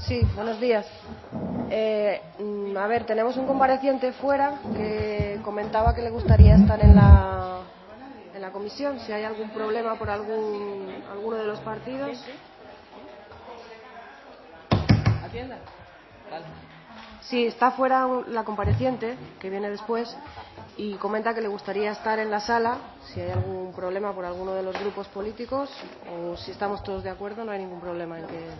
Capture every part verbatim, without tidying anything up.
Sí, buenos días. Eh, a ver, tenemos un compareciente fuera que comentaba que le gustaría estar en la, en la comisión. Si hay algún problema por algún, alguno de los partidos. ¿Atienda? Vale. Sí, está fuera la compareciente, que viene después, y comenta que le gustaría estar en la sala. Si hay algún problema por alguno de los grupos políticos, o si estamos todos de acuerdo, no hay ningún problema en que...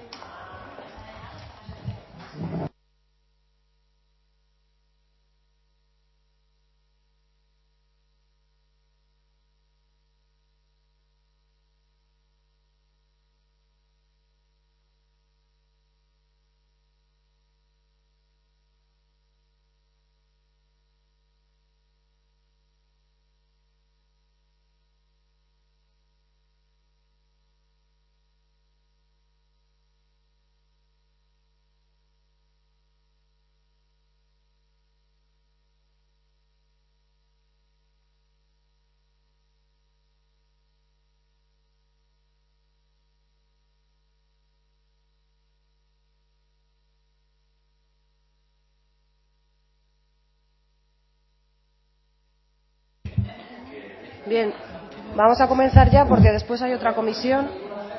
Bien, vamos a comenzar ya porque después hay otra comisión.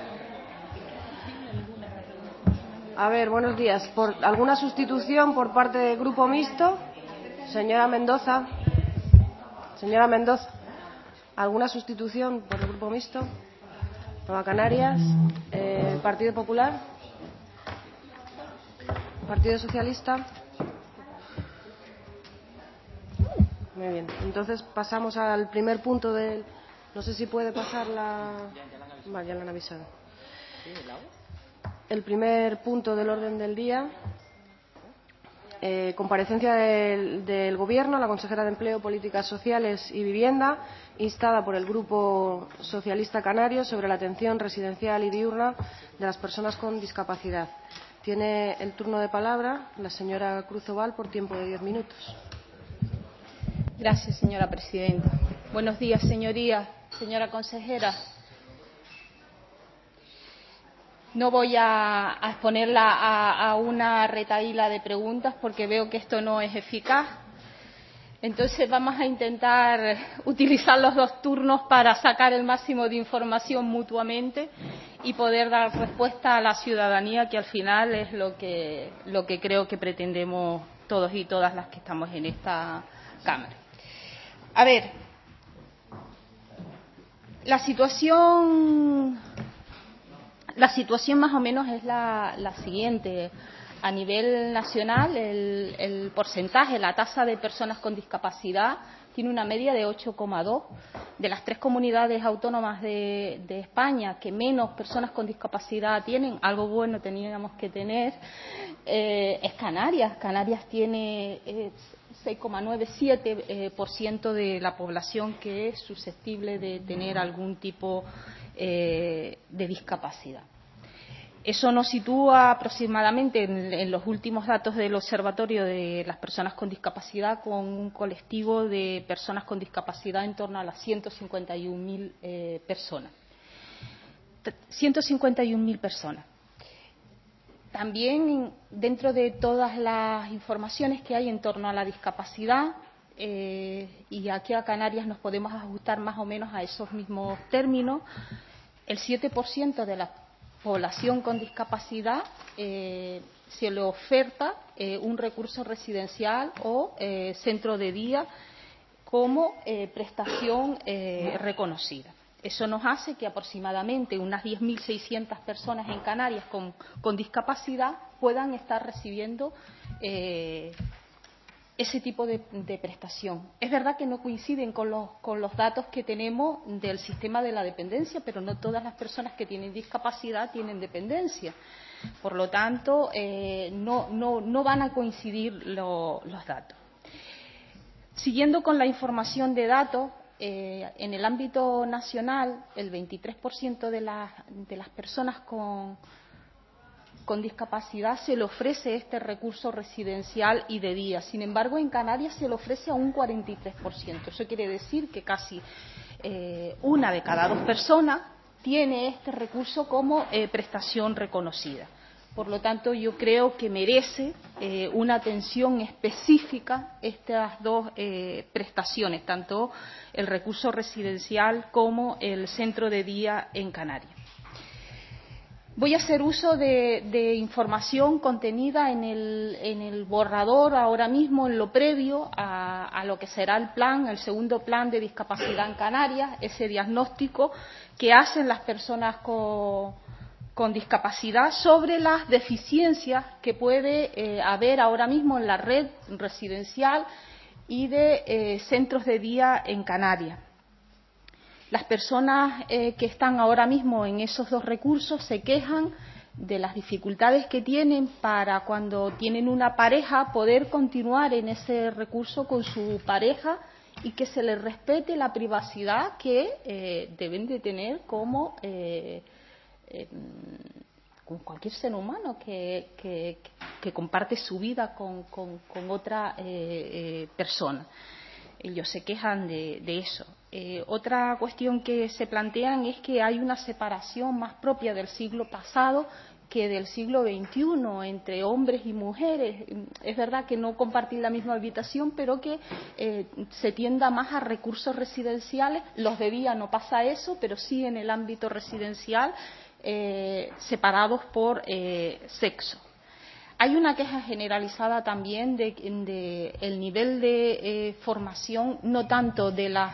A ver, buenos días. ¿Por alguna sustitución por parte del Grupo Mixto? Señora Mendoza. Señora Mendoza. ¿Alguna sustitución por el Grupo Mixto? Nueva Canarias. Eh, Partido Popular. Partido Socialista. Muy bien. Entonces pasamos al primer punto del... No sé si puede pasar la... Vale, ya la han avisado. El primer punto del orden del día. Eh, comparecencia del, del Gobierno, la consejera de Empleo, Políticas Sociales y Vivienda, instada por el Grupo Socialista Canario sobre la atención residencial y diurna de las personas con discapacidad. Tiene el turno de palabra la señora Cruz Oval por tiempo de diez minutos. Gracias, señora presidenta. Buenos días, señorías, señora consejera. No voy a, a exponerla a, a una retahíla de preguntas porque veo que esto no es eficaz. Entonces vamos a intentar utilizar los dos turnos para sacar el máximo de información mutuamente y poder dar respuesta a la ciudadanía, que al final es lo que, lo que creo que pretendemos todos y todas las que estamos en esta Cámara. A ver, la situación... La situación más o menos es la, la siguiente. A nivel nacional, el, el porcentaje, la tasa de personas con discapacidad tiene una media de ocho coma dos. De las tres comunidades autónomas de, de España que menos personas con discapacidad tienen, algo bueno teníamos que tener, eh, es Canarias. Canarias tiene eh, seis coma noventa y siete eh, por ciento de la población que es susceptible de tener algún tipo eh, de discapacidad. Eso nos sitúa aproximadamente en, en los últimos datos del Observatorio de las Personas con Discapacidad con un colectivo de personas con discapacidad en torno a las ciento cincuenta y un mil eh, personas. ciento cincuenta y un mil personas. También dentro de todas las informaciones que hay en torno a la discapacidad, eh, y aquí a Canarias nos podemos ajustar más o menos a esos mismos términos, el siete por ciento de la población con discapacidad eh, se le oferta eh, un recurso residencial o eh, centro de día como eh, prestación eh, reconocida. Eso nos hace que aproximadamente unas diez mil seiscientas personas en Canarias con, con discapacidad puedan estar recibiendo eh, ese tipo de, de prestación. Es verdad que no coinciden con los, con los datos que tenemos del sistema de la dependencia, pero no todas las personas que tienen discapacidad tienen dependencia. Por lo tanto, eh, no, no, no van a coincidir lo, los datos. Siguiendo con la información de datos, eh, en el ámbito nacional, el veintitrés por ciento de, la, de las personas con con discapacidad se le ofrece este recurso residencial y de día. Sin embargo, en Canarias se le ofrece a un cuarenta y tres por ciento. Eso quiere decir que casi eh, una de cada dos personas tiene este recurso como eh, prestación reconocida. Por lo tanto, yo creo que merece eh, una atención específica estas dos eh, prestaciones, tanto el recurso residencial como el centro de día en Canarias. Voy a hacer uso de, de información contenida en el, en el borrador ahora mismo, en lo previo a, a lo que será el plan, el segundo plan de discapacidad en Canarias, ese diagnóstico que hacen las personas con, con discapacidad sobre las deficiencias que puede eh, haber ahora mismo en la red residencial y de eh, centros de día en Canarias. Las personas eh, que están ahora mismo en esos dos recursos se quejan de las dificultades que tienen para cuando tienen una pareja poder continuar en ese recurso con su pareja y que se les respete la privacidad que eh, deben de tener como, eh, eh, como cualquier ser humano que, que, que comparte su vida con, con, con otra eh, eh, persona. Ellos se quejan de, de eso. Eh, otra cuestión que se plantean es que hay una separación más propia del siglo pasado que del siglo veintiuno entre hombres y mujeres. Es verdad que no compartir la misma habitación, pero que eh, se tienda más a recursos residenciales. Los de día no pasa eso, pero sí en el ámbito residencial, eh, separados por eh, sexo. Hay una queja generalizada también de, de el nivel de eh, formación, no tanto de las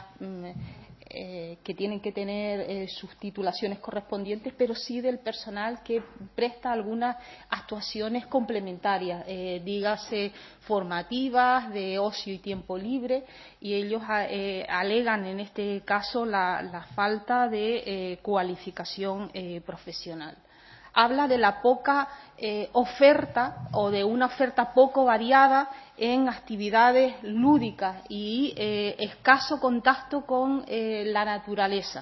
eh, que tienen que tener eh, sus titulaciones correspondientes, pero sí del personal que presta algunas actuaciones complementarias, eh, dígase formativas, de ocio y tiempo libre, y ellos eh, alegan en este caso la, la falta de eh, cualificación eh, profesional. Habla de la poca eh, oferta o de una oferta poco variada en actividades lúdicas y eh, escaso contacto con eh, la naturaleza.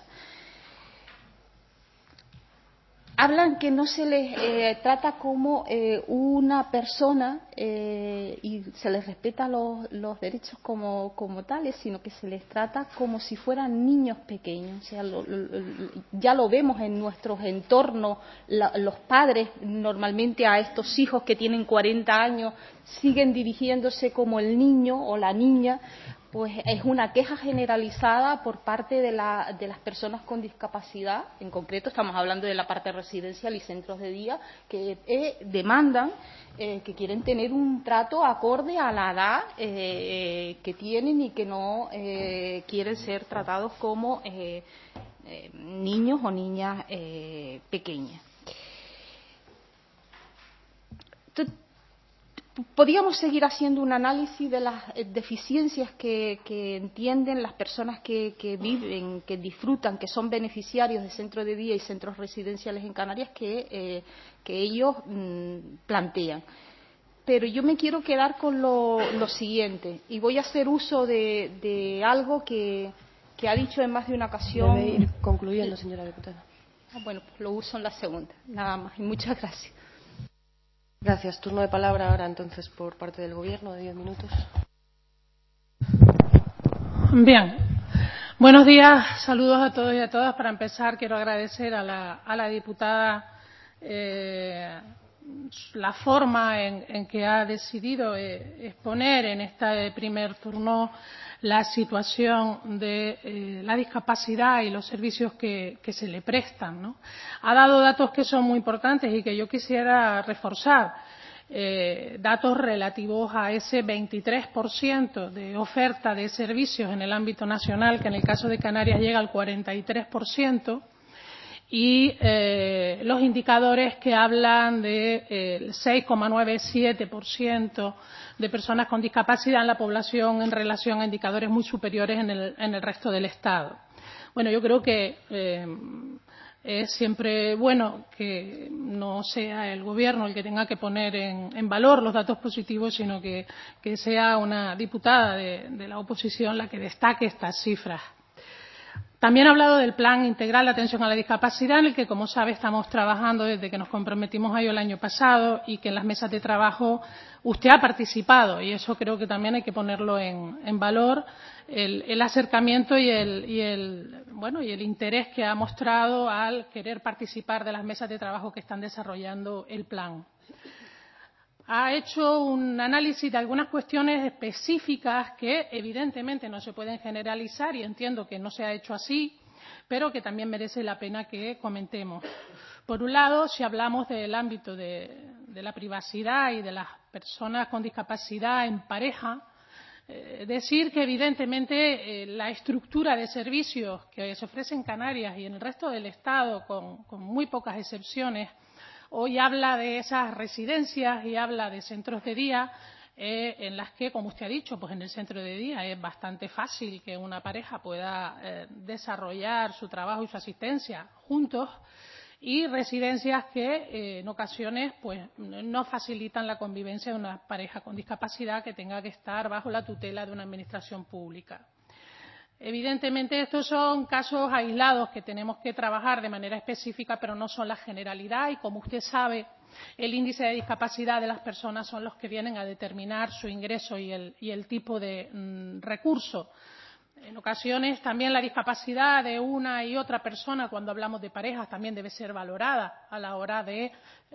Hablan que no se les eh, trata como eh, una persona eh, y se les respeta los, los derechos como, como tales, sino que se les trata como si fueran niños pequeños. O sea, lo, lo, ya lo vemos en nuestros entornos, la, los padres normalmente a estos hijos que tienen cuarenta años siguen dirigiéndose como el niño o la niña. Pues es una queja generalizada por parte de, la, de las personas con discapacidad, en concreto estamos hablando de la parte residencial y centros de día, que eh, demandan, eh, que quieren tener un trato acorde a la edad eh, que tienen y que no eh, quieren ser tratados como eh, eh, niños o niñas eh, pequeñas. Podríamos seguir haciendo un análisis de las deficiencias que, que entienden las personas que, que viven, que disfrutan, que son beneficiarios de centros de día y centros residenciales en Canarias que, eh, que ellos mmm, plantean. Pero yo me quiero quedar con lo, lo siguiente y voy a hacer uso de, de algo que, que ha dicho en más de una ocasión. Debe ir concluyendo, señora diputada. Ah, bueno, pues lo uso en la segunda, nada más. Y muchas gracias. Gracias. Turno de palabra ahora entonces por parte del Gobierno de diez minutos. Bien. Buenos días, saludos a todos y a todas. Para empezar, quiero agradecer a la, a la diputada eh, la forma en, en que ha decidido eh, exponer en este primer turno la situación de eh, la discapacidad y los servicios que, que se le prestan, ¿no? Ha dado datos que son muy importantes y que yo quisiera reforzar. Eh, datos relativos a ese veintitrés por ciento de oferta de servicios en el ámbito nacional, que en el caso de Canarias llega al cuarenta y tres por ciento, y eh, los indicadores que hablan de eh, seis coma noventa y siete por ciento de personas con discapacidad en la población en relación a indicadores muy superiores en el, en el resto del Estado. Bueno, yo creo que eh, es siempre bueno que no sea el Gobierno el que tenga que poner en, en valor los datos positivos, sino que, que sea una diputada de, de la oposición la que destaque estas cifras. También ha hablado del Plan Integral de Atención a la Discapacidad, en el que, como sabe, estamos trabajando desde que nos comprometimos a ello el año pasado y que en las mesas de trabajo usted ha participado, y eso creo que también hay que ponerlo en, en valor, el, el acercamiento y el, y el bueno, y el interés que ha mostrado al querer participar de las mesas de trabajo que están desarrollando el plan. Ha hecho un análisis de algunas cuestiones específicas que evidentemente no se pueden generalizar y entiendo que no se ha hecho así, pero que también merece la pena que comentemos. Por un lado, si hablamos del ámbito de, de la privacidad y de las personas con discapacidad en pareja, eh, decir que evidentemente eh, la estructura de servicios que se ofrece en Canarias y en el resto del Estado, con, con muy pocas excepciones, hoy habla de esas residencias y habla de centros de día eh, en las que, como usted ha dicho, pues en el centro de día es bastante fácil que una pareja pueda eh, desarrollar su trabajo y su asistencia juntos, y residencias que eh, en ocasiones pues no facilitan la convivencia de una pareja con discapacidad que tenga que estar bajo la tutela de una administración pública. Evidentemente, estos son casos aislados que tenemos que trabajar de manera específica, pero no son la generalidad y, como usted sabe, el índice de discapacidad de las personas son los que vienen a determinar su ingreso y el, y el tipo de mmm, recurso. En ocasiones también la discapacidad de una y otra persona, cuando hablamos de parejas, también debe ser valorada a la hora de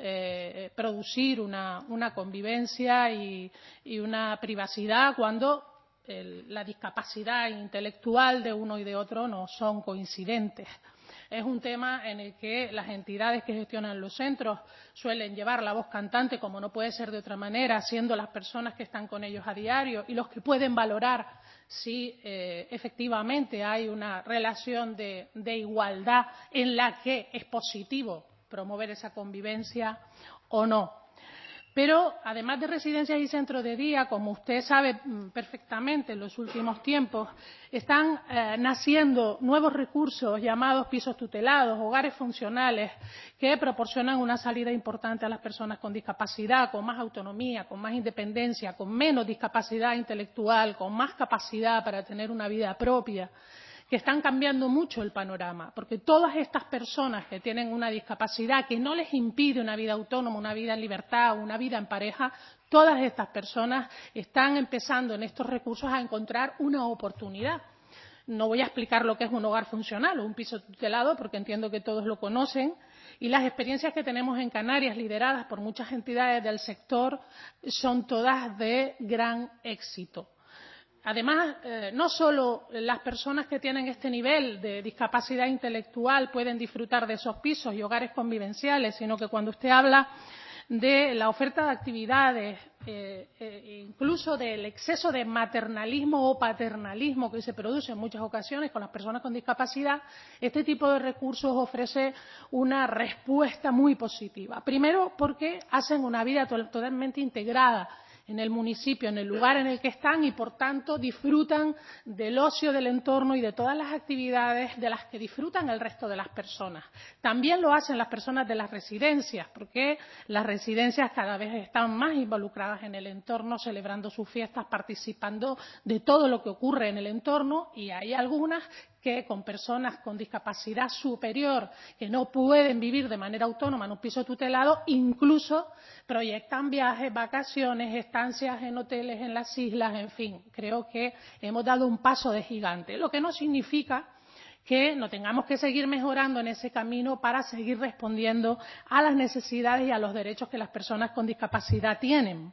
eh, producir una, una convivencia y, y una privacidad cuando el, la discapacidad intelectual de uno y de otro no son coincidentes. Es un tema en el que las entidades que gestionan los centros suelen llevar la voz cantante, como no puede ser de otra manera, siendo las personas que están con ellos a diario y los que pueden valorar si eh, efectivamente hay una relación de, de igualdad en la que es positivo promover esa convivencia o no. Pero, además de residencias y centros de día, como usted sabe perfectamente, en los últimos tiempos están eh, naciendo nuevos recursos llamados pisos tutelados, hogares funcionales, que proporcionan una salida importante a las personas con discapacidad, con más autonomía, con más independencia, con menos discapacidad intelectual, con más capacidad para tener una vida propia, que están cambiando mucho el panorama, porque todas estas personas que tienen una discapacidad que no les impide una vida autónoma, una vida en libertad, una vida en pareja, todas estas personas están empezando en estos recursos a encontrar una oportunidad. No voy a explicar lo que es un hogar funcional o un piso tutelado, porque entiendo que todos lo conocen, y las experiencias que tenemos en Canarias, lideradas por muchas entidades del sector, son todas de gran éxito. Además, eh, no solo las personas que tienen este nivel de discapacidad intelectual pueden disfrutar de esos pisos y hogares convivenciales, sino que cuando usted habla de la oferta de actividades, eh, eh, incluso del exceso de maternalismo o paternalismo que se produce en muchas ocasiones con las personas con discapacidad, este tipo de recursos ofrece una respuesta muy positiva. Primero, porque hacen una vida totalmente integrada en el municipio, en el lugar en el que están y, por tanto, disfrutan del ocio del entorno y de todas las actividades de las que disfrutan el resto de las personas. También lo hacen las personas de las residencias, porque las residencias cada vez están más involucradas en el entorno, celebrando sus fiestas, participando de todo lo que ocurre en el entorno, y hay algunas que con personas con discapacidad superior que no pueden vivir de manera autónoma en un piso tutelado, incluso proyectan viajes, vacaciones, estancias en hoteles, en las islas, en fin. Creo que hemos dado un paso de gigante, lo que no significa que no tengamos que seguir mejorando en ese camino para seguir respondiendo a las necesidades y a los derechos que las personas con discapacidad tienen.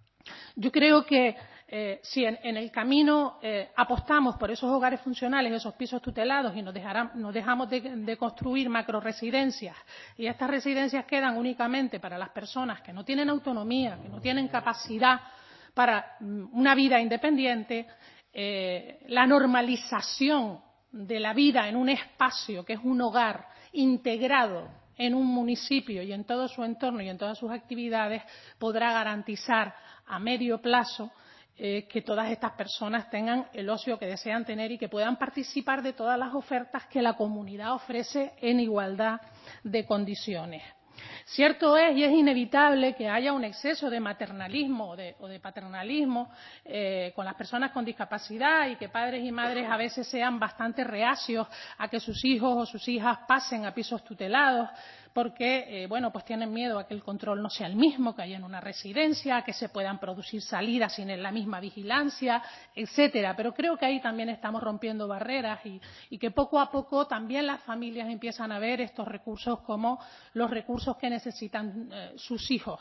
Yo creo que eh, si en, en el camino eh, apostamos por esos hogares funcionales, esos pisos tutelados, y nos, dejarán, nos dejamos de, de construir macroresidencias, y estas residencias quedan únicamente para las personas que no tienen autonomía, que no tienen capacidad para una vida independiente, eh, la normalización de la vida en un espacio que es un hogar integrado en un municipio y en todo su entorno y en todas sus actividades podrá garantizar a medio plazo eh, que todas estas personas tengan el ocio que desean tener y que puedan participar de todas las ofertas que la comunidad ofrece en igualdad de condiciones. Cierto es y es inevitable que haya un exceso de maternalismo o de, o de paternalismo eh, con las personas con discapacidad y que padres y madres a veces sean bastante reacios a que sus hijos o sus hijas pasen a pisos tutelados porque eh, bueno, pues tienen miedo a que el control no sea el mismo que hay en una residencia, a que se puedan producir salidas sin la misma vigilancia, etcétera. Pero creo que ahí también estamos rompiendo barreras y, y que poco a poco también las familias empiezan a ver estos recursos como los recursos que necesitan eh, sus hijos.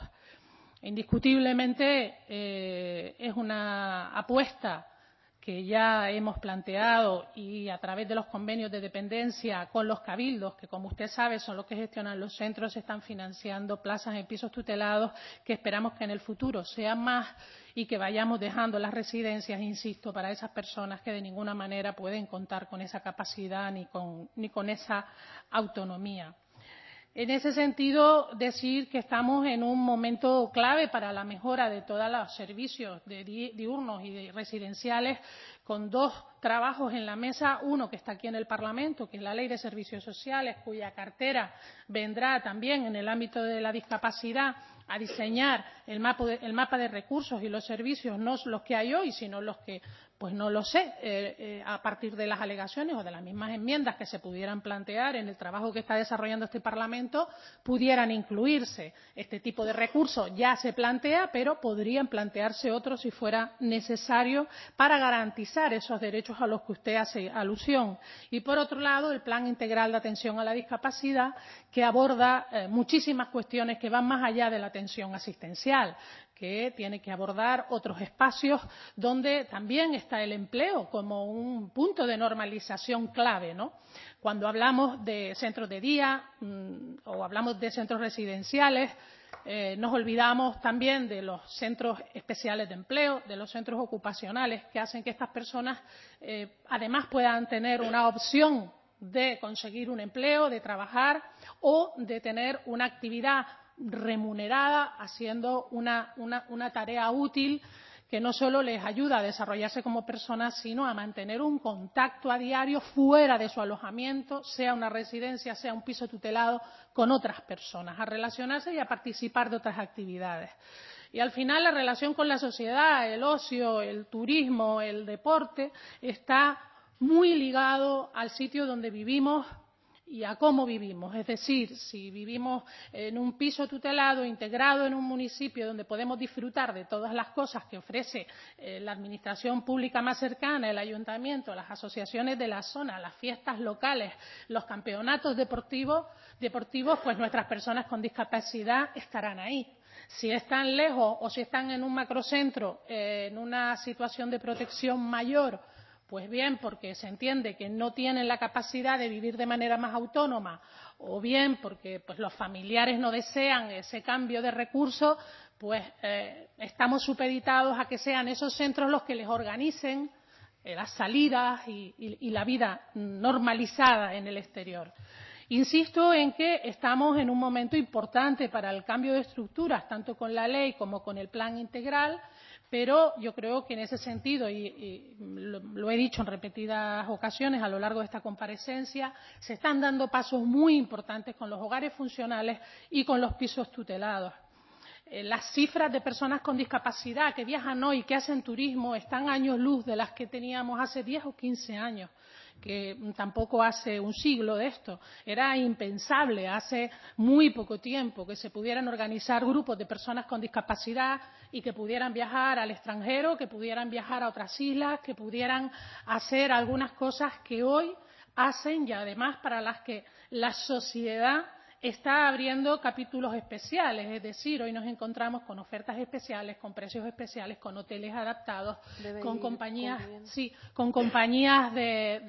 Indiscutiblemente eh, es una apuesta que ya hemos planteado y a través de los convenios de dependencia con los cabildos, que como usted sabe son los que gestionan los centros, se están financiando plazas en pisos tutelados que esperamos que en el futuro sean más y que vayamos dejando las residencias, insisto, para esas personas que de ninguna manera pueden contar con esa capacidad ni con, ni con esa autonomía. En ese sentido, decir que estamos en un momento clave para la mejora de todos los servicios de diurnos y de residenciales, con dos trabajos en la mesa, uno que está aquí en el Parlamento, que es la Ley de Servicios Sociales, cuya cartera vendrá también en el ámbito de la discapacidad a diseñar el mapa de, el mapa de recursos y los servicios, no los que hay hoy, sino los que, pues no lo sé, eh, eh, a partir de las alegaciones o de las mismas enmiendas que se pudieran plantear en el trabajo que está desarrollando este Parlamento, pudieran incluirse. Este tipo de recursos ya se plantea, pero podrían plantearse otros si fuera necesario para garantizar esos derechos a los que usted hace alusión. Y, por otro lado, el Plan Integral de Atención a la Discapacidad, que aborda eh, muchísimas cuestiones que van más allá de la atención asistencial, que tiene que abordar otros espacios donde también está el empleo como un punto de normalización clave, ¿no? Cuando hablamos de centros de día mmm, o hablamos de centros residenciales, eh, nos olvidamos también de los centros especiales de empleo, de los centros ocupacionales, que hacen que estas personas eh, además puedan tener una opción de conseguir un empleo, de trabajar o de tener una actividad remunerada haciendo una, una, una tarea útil que no solo les ayuda a desarrollarse como personas, sino a mantener un contacto a diario fuera de su alojamiento, sea una residencia, sea un piso tutelado, con otras personas, a relacionarse y a participar de otras actividades. Y al final la relación con la sociedad, el ocio, el turismo, el deporte, está muy ligado al sitio donde vivimos y a cómo vivimos. Es decir, si vivimos en un piso tutelado, integrado en un municipio donde podemos disfrutar de todas las cosas que ofrece eh, la administración pública más cercana, el ayuntamiento, las asociaciones de la zona, las fiestas locales, los campeonatos deportivos, deportivos, pues nuestras personas con discapacidad estarán ahí. Si están lejos o si están en un macrocentro, eh, en una situación de protección mayor, pues bien, porque se entiende que no tienen la capacidad de vivir de manera más autónoma, o bien porque pues, los familiares no desean ese cambio de recursos, pues eh, estamos supeditados a que sean esos centros los que les organicen eh, las salidas y, y, y la vida normalizada en el exterior. Insisto en que estamos en un momento importante para el cambio de estructuras, tanto con la ley como con el plan integral, pero yo creo que en ese sentido, y, y lo, lo he dicho en repetidas ocasiones a lo largo de esta comparecencia, se están dando pasos muy importantes con los hogares funcionales y con los pisos tutelados. Eh, las cifras de personas con discapacidad que viajan hoy, que hacen turismo, están a años luz de las que teníamos hace diez o quince años, que tampoco hace un siglo de esto. Era impensable hace muy poco tiempo que se pudieran organizar grupos de personas con discapacidad y que pudieran viajar al extranjero, que pudieran viajar a otras islas, que pudieran hacer algunas cosas que hoy hacen y además para las que la sociedad está abriendo capítulos especiales, es decir, hoy nos encontramos con ofertas especiales, con precios especiales, con hoteles adaptados, Debe con compañías, sí, con compañías de,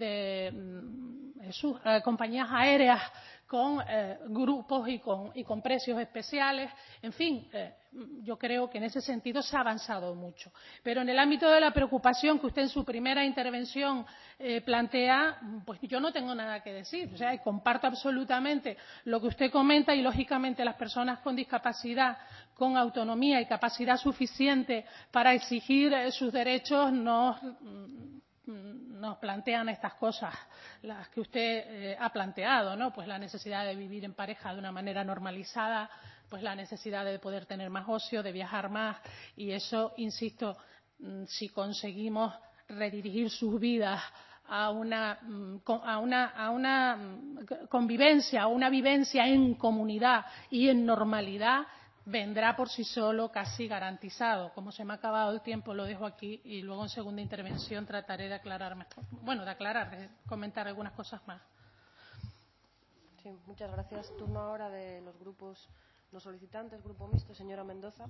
de Jesús, eh, compañías aéreas con eh, grupos y con, y con precios especiales. En fin, eh, yo creo que en ese sentido se ha avanzado mucho. Pero en el ámbito de la preocupación que usted en su primera intervención eh, plantea, pues yo no tengo nada que decir. O sea, comparto absolutamente lo que usted comenta y, lógicamente, las personas con discapacidad, con autonomía y capacidad suficiente para exigir eh, sus derechos, nos nos plantean estas cosas, las que usted eh, ha planteado, ¿no? Pues la necesidad de vivir en pareja de una manera normalizada, pues la necesidad de poder tener más ocio, de viajar más, y eso, insisto, si conseguimos redirigir sus vidas a una, a una, a una convivencia, a una vivencia en comunidad y en normalidad, vendrá por sí solo casi garantizado. Como se me ha acabado el tiempo, lo dejo aquí y luego en segunda intervención trataré de aclarar mejor, bueno, de aclarar, de comentar algunas cosas más. Sí, muchas gracias. Turno ahora de los grupos no solicitantes. Grupo mixto, señora Mendoza.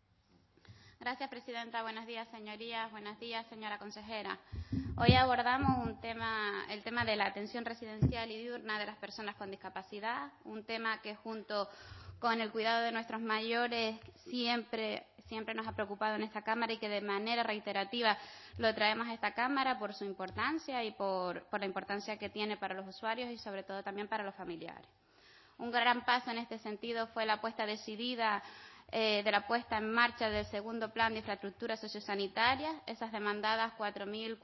Gracias, presidenta. Buenos días, señorías. Buenos días, señora consejera. Hoy abordamos un tema, el tema de la atención residencial y diurna de las personas con discapacidad, un tema que junto con el cuidado de nuestros mayores siempre, siempre nos ha preocupado en esta Cámara y que de manera reiterativa lo traemos a esta Cámara por su importancia y por, por la importancia que tiene para los usuarios y sobre todo también para los familiares. Un gran paso en este sentido fue la apuesta decidida eh, de la puesta en marcha del segundo plan de infraestructuras sociosanitarias, esas demandadas cuatro mil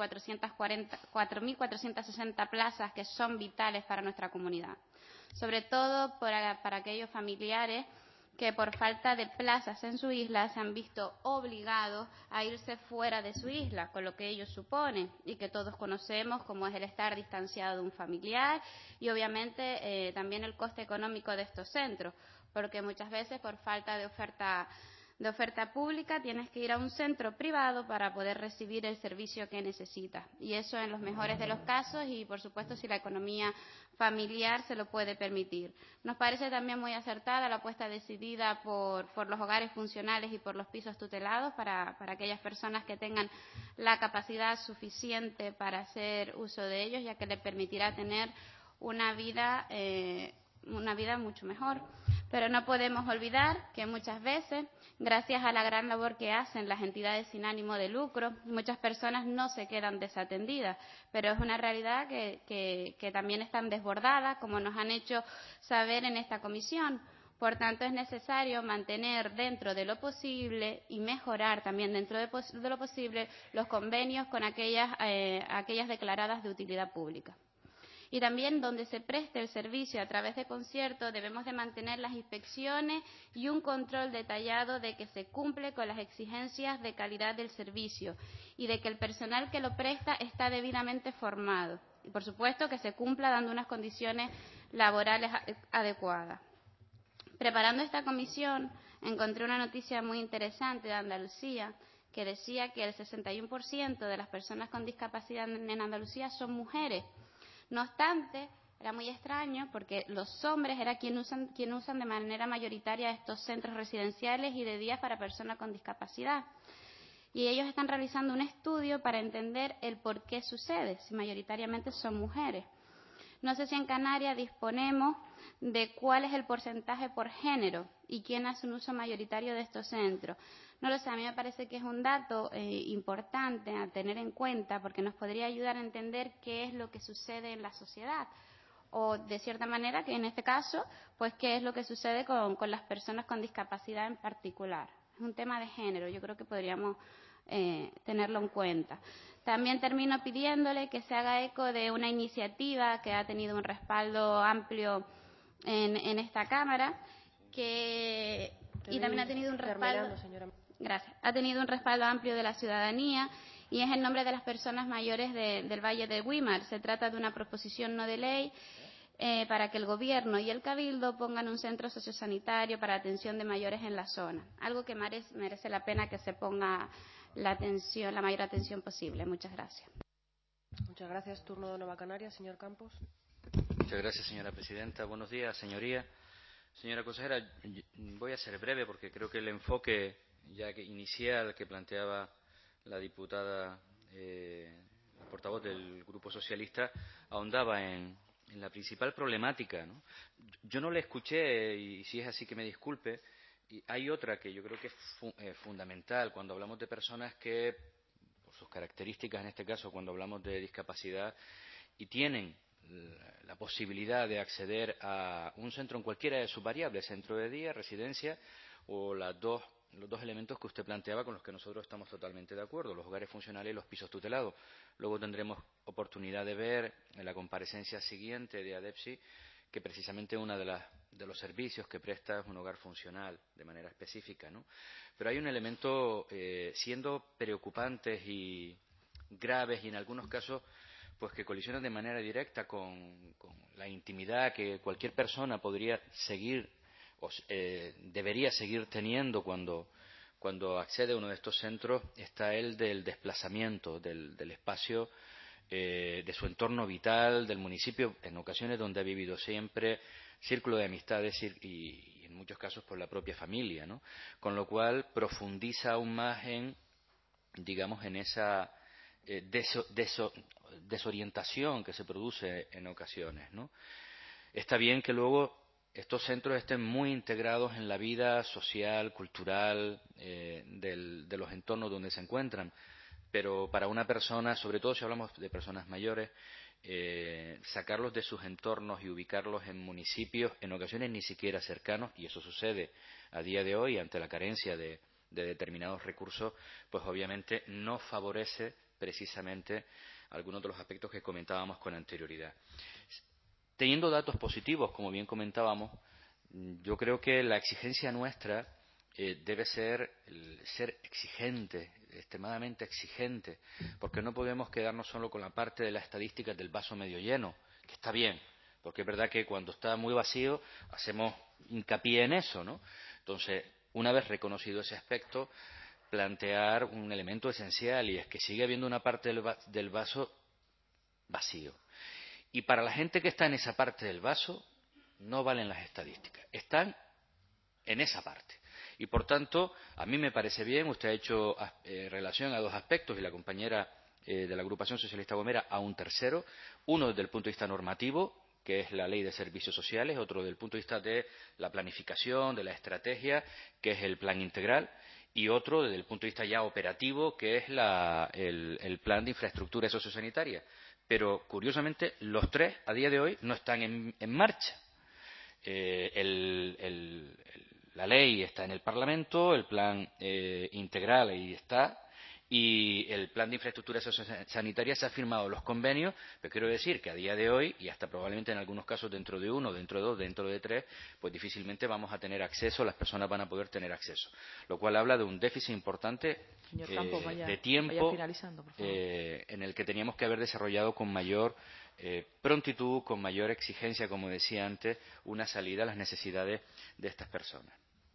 cuatrocientas sesenta plazas que son vitales para nuestra comunidad, sobre todo para, para aquellos familiares que por falta de plazas en su isla se han visto obligados a irse fuera de su isla, con lo que ello supone y que todos conocemos como es el estar distanciado de un familiar y obviamente eh, también el coste económico de estos centros, porque muchas veces por falta de oferta de oferta pública tienes que ir a un centro privado para poder recibir el servicio que necesitas. Y eso en los mejores de los casos y, por supuesto, si la economía familiar se lo puede permitir. Nos parece también muy acertada la apuesta decidida por, por los hogares funcionales y por los pisos tutelados para, para aquellas personas que tengan la capacidad suficiente para hacer uso de ellos, ya que les permitirá tener una vida, eh, una vida mucho mejor. Pero no podemos olvidar que muchas veces, gracias a la gran labor que hacen las entidades sin ánimo de lucro, muchas personas no se quedan desatendidas, pero es una realidad que, que, que también están desbordadas, como nos han hecho saber en esta comisión. Por tanto, es necesario mantener dentro de lo posible y mejorar también dentro de, de lo posible los convenios con aquellas, eh, aquellas declaradas de utilidad pública. Y también donde se preste el servicio a través de conciertos debemos de mantener las inspecciones y un control detallado de que se cumple con las exigencias de calidad del servicio y de que el personal que lo presta está debidamente formado. Y por supuesto que se cumpla dando unas condiciones laborales adecuadas. Preparando esta comisión encontré una noticia muy interesante de Andalucía que decía que el sesenta y uno por ciento de las personas con discapacidad en Andalucía son mujeres. No obstante, era muy extraño porque los hombres eran quienes usan, quien usan de manera mayoritaria estos centros residenciales y de día para personas con discapacidad. Y ellos están realizando un estudio para entender el por qué sucede, si mayoritariamente son mujeres. No sé si en Canarias disponemos de cuál es el porcentaje por género y quién hace un uso mayoritario de estos centros. No lo sé, a mí me parece que es un dato eh, importante a tener en cuenta porque nos podría ayudar a entender qué es lo que sucede en la sociedad o, de cierta manera, que en este caso, pues qué es lo que sucede con, con las personas con discapacidad en particular. Es un tema de género, yo creo que podríamos eh, tenerlo en cuenta. También termino pidiéndole que se haga eco de una iniciativa que ha tenido un respaldo amplio en, en esta Cámara que, y también ha tenido un respaldo, gracias, ha tenido un respaldo amplio de la ciudadanía y es en nombre de las personas mayores de, del Valle de Güímar. Se trata de una proposición no de ley eh, para que el Gobierno y el Cabildo pongan un centro sociosanitario para atención de mayores en la zona, algo que merece, merece la pena que se ponga la atención, la mayor atención posible. Muchas gracias. Muchas gracias. Turno de Nueva Canarias, señor Campos. Muchas gracias, señora presidenta. Buenos días, señoría. Señora consejera, voy a ser breve porque creo que el enfoque ya que inicial que planteaba la diputada eh, portavoz del Grupo Socialista ahondaba en, en la principal problemática, ¿no? Yo no le escuché, y si es así que me disculpe, y hay otra que yo creo que es fu eh, fundamental cuando hablamos de personas que, por sus características en este caso, cuando hablamos de discapacidad, y tienen la posibilidad de acceder a un centro en cualquiera de sus variables, centro de día, residencia o las dos los dos elementos que usted planteaba con los que nosotros estamos totalmente de acuerdo, los hogares funcionales y los pisos tutelados. Luego tendremos oportunidad de ver en la comparecencia siguiente de ADEPSI que precisamente uno de, las, de los servicios que presta es un hogar funcional de manera específica, ¿no? Pero hay un elemento, eh, siendo preocupantes y graves y en algunos casos pues que colisionan de manera directa con, con la intimidad que cualquier persona podría seguir o eh, debería seguir teniendo cuando, cuando accede a uno de estos centros, está el del desplazamiento del, del espacio, eh, de su entorno vital, del municipio, en ocasiones donde ha vivido siempre, círculo de amistades y, y en muchos casos por la propia familia, ¿no? Con lo cual profundiza aún más en, digamos, en esa eh, deso, deso, desorientación que se produce en ocasiones, ¿no? Está bien que luego estos centros estén muy integrados en la vida social, cultural, eh, del, de los entornos donde se encuentran, pero para una persona, sobre todo si hablamos de personas mayores, eh, sacarlos de sus entornos y ubicarlos en municipios, en ocasiones ni siquiera cercanos, y eso sucede a día de hoy ante la carencia de, de determinados recursos, pues obviamente no favorece precisamente algunos de los aspectos que comentábamos con anterioridad. Teniendo datos positivos, como bien comentábamos, yo creo que la exigencia nuestra eh, debe ser el ser exigente, extremadamente exigente, porque no podemos quedarnos solo con la parte de las estadísticas del vaso medio lleno, que está bien, porque es verdad que cuando está muy vacío hacemos hincapié en eso, ¿no? Entonces, una vez reconocido ese aspecto, plantear un elemento esencial, y es que sigue habiendo una parte del, va del vaso vacío. Y para la gente que está en esa parte del vaso, no valen las estadísticas. Están en esa parte. Y, por tanto, a mí me parece bien, usted ha hecho eh, relación a dos aspectos, y la compañera eh, de la Agrupación Socialista Gomera a un tercero. Uno desde el punto de vista normativo, que es la Ley de Servicios Sociales. Otro desde el punto de vista de la planificación, de la estrategia, que es el Plan Integral. Y otro desde el punto de vista ya operativo, que es la, el, el Plan de Infraestructura Sociosanitaria. Pero, curiosamente, los tres, a día de hoy, no están en, en marcha. Eh, el, el, el, la ley está en el Parlamento, el plan eh, integral ahí está, y el plan de infraestructura sociosanitaria se ha firmado los convenios, pero quiero decir que a día de hoy, y hasta probablemente en algunos casos dentro de uno, dentro de dos, dentro de tres, pues difícilmente vamos a tener acceso, las personas van a poder tener acceso. Lo cual habla de un déficit importante Señor eh, Campos, vaya, de tiempo vaya finalizando, por favor. eh, en el que teníamos que haber desarrollado con mayor eh, prontitud, con mayor exigencia, como decía antes, una salida a las necesidades de estas personas.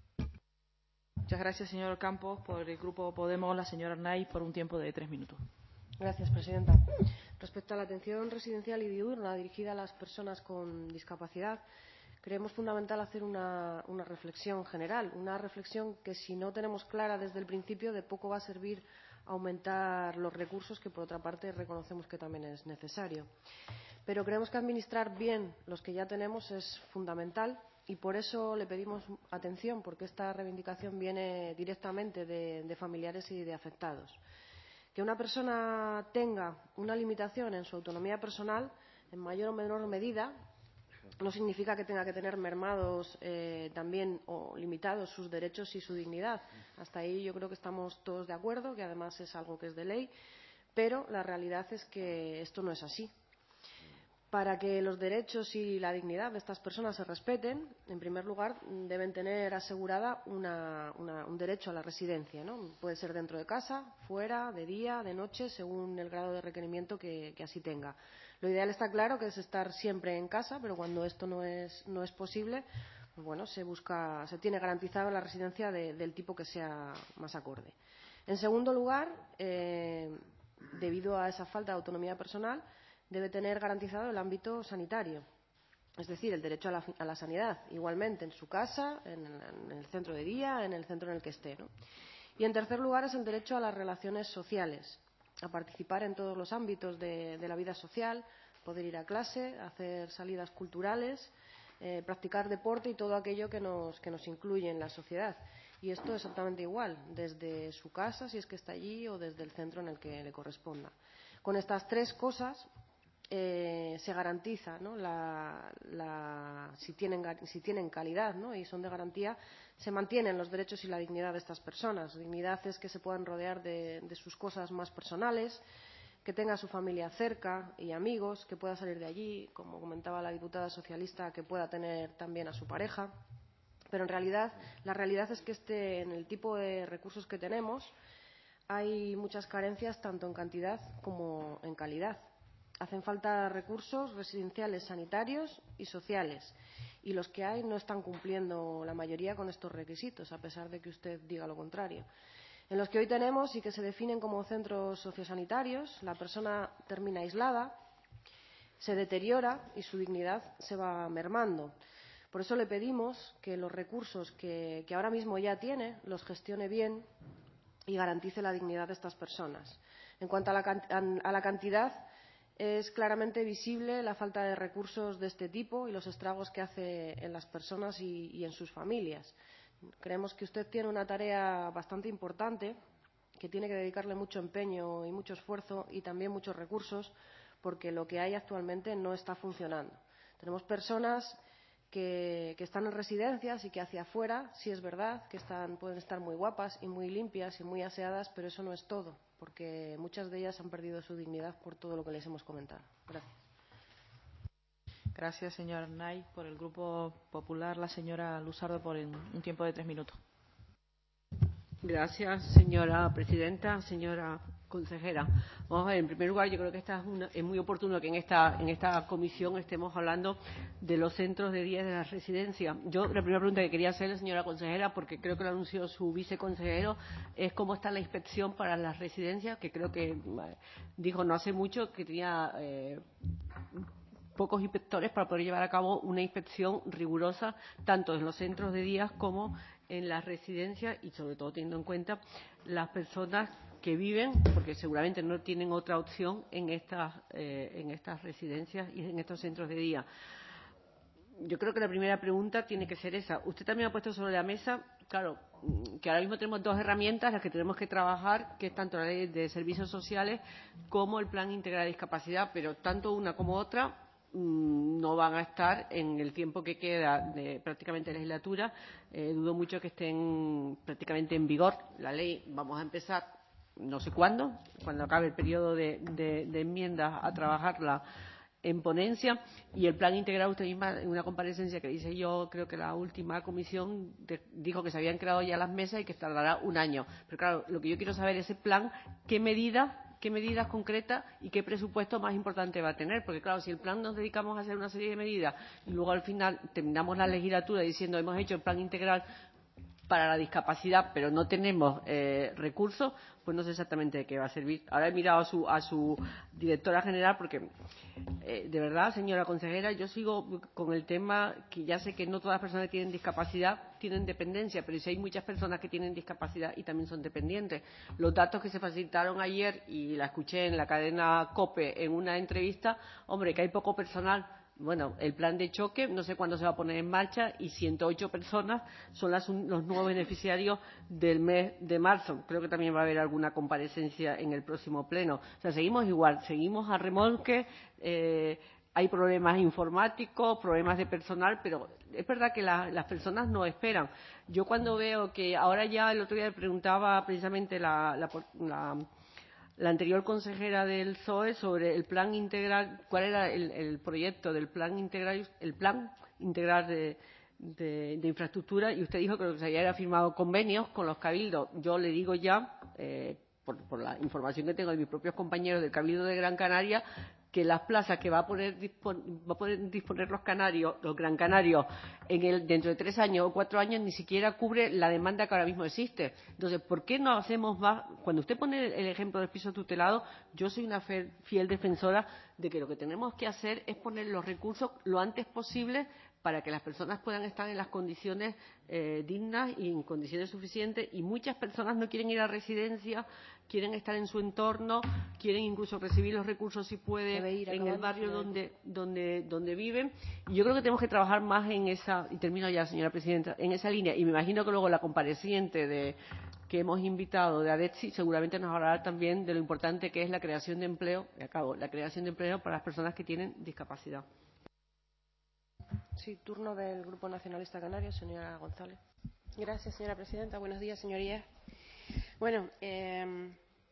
Muchas gracias, señor Campos. Por el Grupo Podemos, la señora Arnaiz, por un tiempo de tres minutos. Gracias, presidenta. Respecto a la atención residencial y diurna dirigida a las personas con discapacidad, creemos fundamental hacer una, una reflexión general, una reflexión que, si no tenemos clara desde el principio, de poco va a servir aumentar los recursos, que por otra parte reconocemos que también es necesario. Pero creemos que administrar bien los que ya tenemos es fundamental, y por eso le pedimos atención, porque esta reivindicación viene directamente de, de familiares y de afectados. Que una persona tenga una limitación en su autonomía personal, en mayor o menor medida, no significa que tenga que tener mermados eh, también o limitados sus derechos y su dignidad. Hasta ahí yo creo que estamos todos de acuerdo, que además es algo que es de ley, pero la realidad es que esto no es así. Para que los derechos y la dignidad de estas personas se respeten, en primer lugar, deben tener asegurada una, una, un derecho a la residencia, ¿no? Puede ser dentro de casa, fuera, de día, de noche, según el grado de requerimiento que, que así tenga. Lo ideal, está claro, que es estar siempre en casa, pero cuando esto no es, no es posible, pues bueno, se busca, se tiene garantizada la residencia de, del tipo que sea más acorde. En segundo lugar, eh, debido a esa falta de autonomía personal, debe tener garantizado el ámbito sanitario, es decir, el derecho a la, a la sanidad, igualmente en su casa, en el, en el centro de día, en el centro en el que esté, ¿no? Y en tercer lugar es el derecho a las relaciones sociales, a participar en todos los ámbitos de, de la vida social, poder ir a clase, hacer salidas culturales, eh, practicar deporte y todo aquello que nos, que nos incluye en la sociedad. Y esto exactamente igual, desde su casa, si es que está allí, o desde el centro en el que le corresponda. Con estas tres cosas, Eh, eh, se garantiza, ¿no? la, la, si, tienen, si tienen calidad, ¿no? y son de garantía, se mantienen los derechos y la dignidad de estas personas. Dignidad es que se puedan rodear de, de sus cosas más personales, que tenga a su familia cerca y amigos, que pueda salir de allí, como comentaba la diputada socialista, que pueda tener también a su pareja. Pero en realidad, la realidad es que este, en el tipo de recursos que tenemos hay muchas carencias tanto en cantidad como en calidad. Hacen falta recursos residenciales, sanitarios y sociales, y los que hay no están cumpliendo la mayoría con estos requisitos, a pesar de que usted diga lo contrario. En los que hoy tenemos y que se definen como centros sociosanitarios, la persona termina aislada, se deteriora y su dignidad se va mermando. Por eso le pedimos que los recursos que, que ahora mismo ya tiene los gestione bien y garantice la dignidad de estas personas. En cuanto a la, a la cantidad, es claramente visible la falta de recursos de este tipo y los estragos que hace en las personas y, y en sus familias. Creemos que usted tiene una tarea bastante importante, que tiene que dedicarle mucho empeño y mucho esfuerzo y también muchos recursos, porque lo que hay actualmente no está funcionando. Tenemos personas que, que están en residencias y que hacia afuera, sí es verdad, que están, pueden estar muy guapas y muy limpias y muy aseadas, pero eso no es todo, porque muchas de ellas han perdido su dignidad por todo lo que les hemos comentado. Gracias. Gracias, señor Arnaiz. Por el Grupo Popular, la señora Luzardo, por un tiempo de tres minutos. Gracias, señora presidenta, señora consejera. Vamos a ver, en primer lugar, yo creo que esta es, una, es muy oportuno que en esta, en esta comisión estemos hablando de los centros de día de la residencia. Yo, la primera pregunta que quería hacerle, señora consejera, porque creo que lo anunció su viceconsejero, es cómo está la inspección para las residencias, que creo que dijo no hace mucho que tenía Eh, pocos inspectores para poder llevar a cabo una inspección rigurosa tanto en los centros de día como en las residencias y sobre todo teniendo en cuenta las personas que viven, porque seguramente no tienen otra opción en estas, eh, en estas residencias y en estos centros de día. Yo creo que la primera pregunta tiene que ser esa. Usted también ha puesto sobre la mesa, claro, que ahora mismo tenemos dos herramientas las que tenemos que trabajar, que es tanto la ley de servicios sociales como el plan integral de discapacidad, pero tanto una como otra no van a estar en el tiempo que queda de prácticamente legislatura. Eh, dudo mucho que estén prácticamente en vigor. La ley, vamos a empezar no sé cuándo, cuando acabe el periodo de, de, de enmiendas, a trabajarla en ponencia. Y el plan integral, usted misma, en una comparecencia que hice yo, creo que la última comisión, de, dijo que se habían creado ya las mesas y que tardará un año. Pero claro, lo que yo quiero saber es ese plan, qué medidas qué medidas concretas y qué presupuesto más importante va a tener, porque claro, si el plan nos dedicamos a hacer una serie de medidas y luego al final terminamos la legislatura diciendo hemos hecho el plan integral para la discapacidad, pero no tenemos eh, recursos, pues no sé exactamente de qué va a servir. Ahora he mirado a su, a su directora general porque, eh, de verdad, señora consejera, yo sigo con el tema que ya sé que no todas las personas que tienen discapacidad tienen dependencia, pero sí hay muchas personas que tienen discapacidad y también son dependientes. Los datos que se facilitaron ayer, y la escuché en la cadena COPE en una entrevista, hombre, que hay poco personal. Bueno, el plan de choque no sé cuándo se va a poner en marcha y ciento ocho personas son las, los nuevos beneficiarios del mes de marzo. Creo que también va a haber alguna comparecencia en el próximo pleno. O sea, seguimos igual, seguimos a remolque, eh, hay problemas informáticos, problemas de personal, pero es verdad que la, las personas no esperan. Yo cuando veo que ahora ya el otro día le preguntaba precisamente la, la, la la anterior consejera del P S O E sobre el plan integral, cuál era el, el proyecto del plan integral, el plan integral de, de, de infraestructura, y usted dijo que se había firmado convenios con los cabildos. Yo le digo ya, eh, por, por la información que tengo de mis propios compañeros del Cabildo de Gran Canaria, que las plazas que va a poder dispon, va a poder disponer los canarios, los gran canarios, en el, dentro de tres años o cuatro años, ni siquiera cubre la demanda que ahora mismo existe. Entonces, ¿por qué no hacemos más? Cuando usted pone el ejemplo del piso tutelado, yo soy una fiel defensora de que lo que tenemos que hacer es poner los recursos lo antes posible para que las personas puedan estar en las condiciones eh, dignas y en condiciones suficientes. Y muchas personas no quieren ir a residencia, quieren estar en su entorno, quieren incluso recibir los recursos si puede en el barrio donde, donde, donde viven. Y yo creo que tenemos que trabajar más en esa, y termino ya, señora presidenta, en esa línea. Y me imagino que luego la compareciente de que hemos invitado de ADETSI, seguramente nos hablará también de lo importante que es la creación de empleo, y acabo, la creación de empleo para las personas que tienen discapacidad. Sí, turno del Grupo Nacionalista Canario, señora González. Gracias, señora presidenta. Buenos días, señorías. Bueno, eh,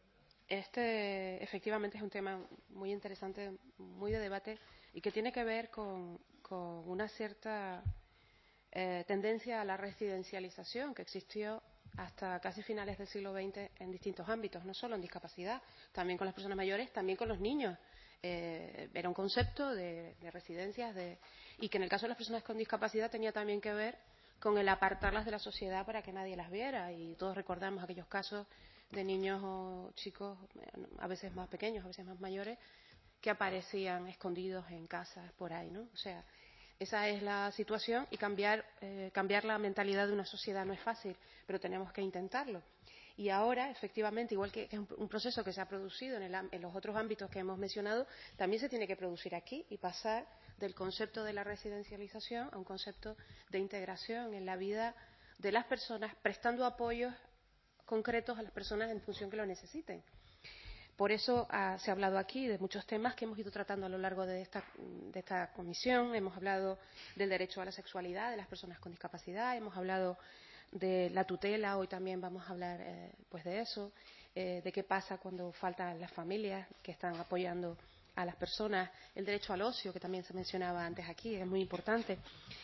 este efectivamente es un tema muy interesante, muy de debate y que tiene que ver con, con una cierta eh, tendencia a la residencialización que existió hasta casi finales del siglo veinte en distintos ámbitos, no solo en discapacidad, también con las personas mayores, también con los niños. Eh, era un concepto de, de residencias de, y que en el caso de las personas con discapacidad tenía también que ver con el apartarlas de la sociedad para que nadie las viera. Y todos recordamos aquellos casos de niños o chicos, a veces más pequeños, a veces más mayores, que aparecían escondidos en casas por ahí, ¿no? O sea, esa es la situación y cambiar, eh, cambiar la mentalidad de una sociedad no es fácil, pero tenemos que intentarlo. Y ahora, efectivamente, igual que es un proceso que se ha producido en, el, en los otros ámbitos que hemos mencionado, también se tiene que producir aquí y pasar del concepto de la residencialización a un concepto de integración en la vida de las personas, prestando apoyos concretos a las personas en función que lo necesiten. Por eso ah, se ha hablado aquí de muchos temas que hemos ido tratando a lo largo de esta, de esta comisión. Hemos hablado del derecho a la sexualidad de las personas con discapacidad, hemos hablado de la tutela, hoy también vamos a hablar eh, pues de eso, eh, de qué pasa cuando faltan las familias que están apoyando a las personas, el derecho al ocio, que también se mencionaba antes aquí, es muy importante.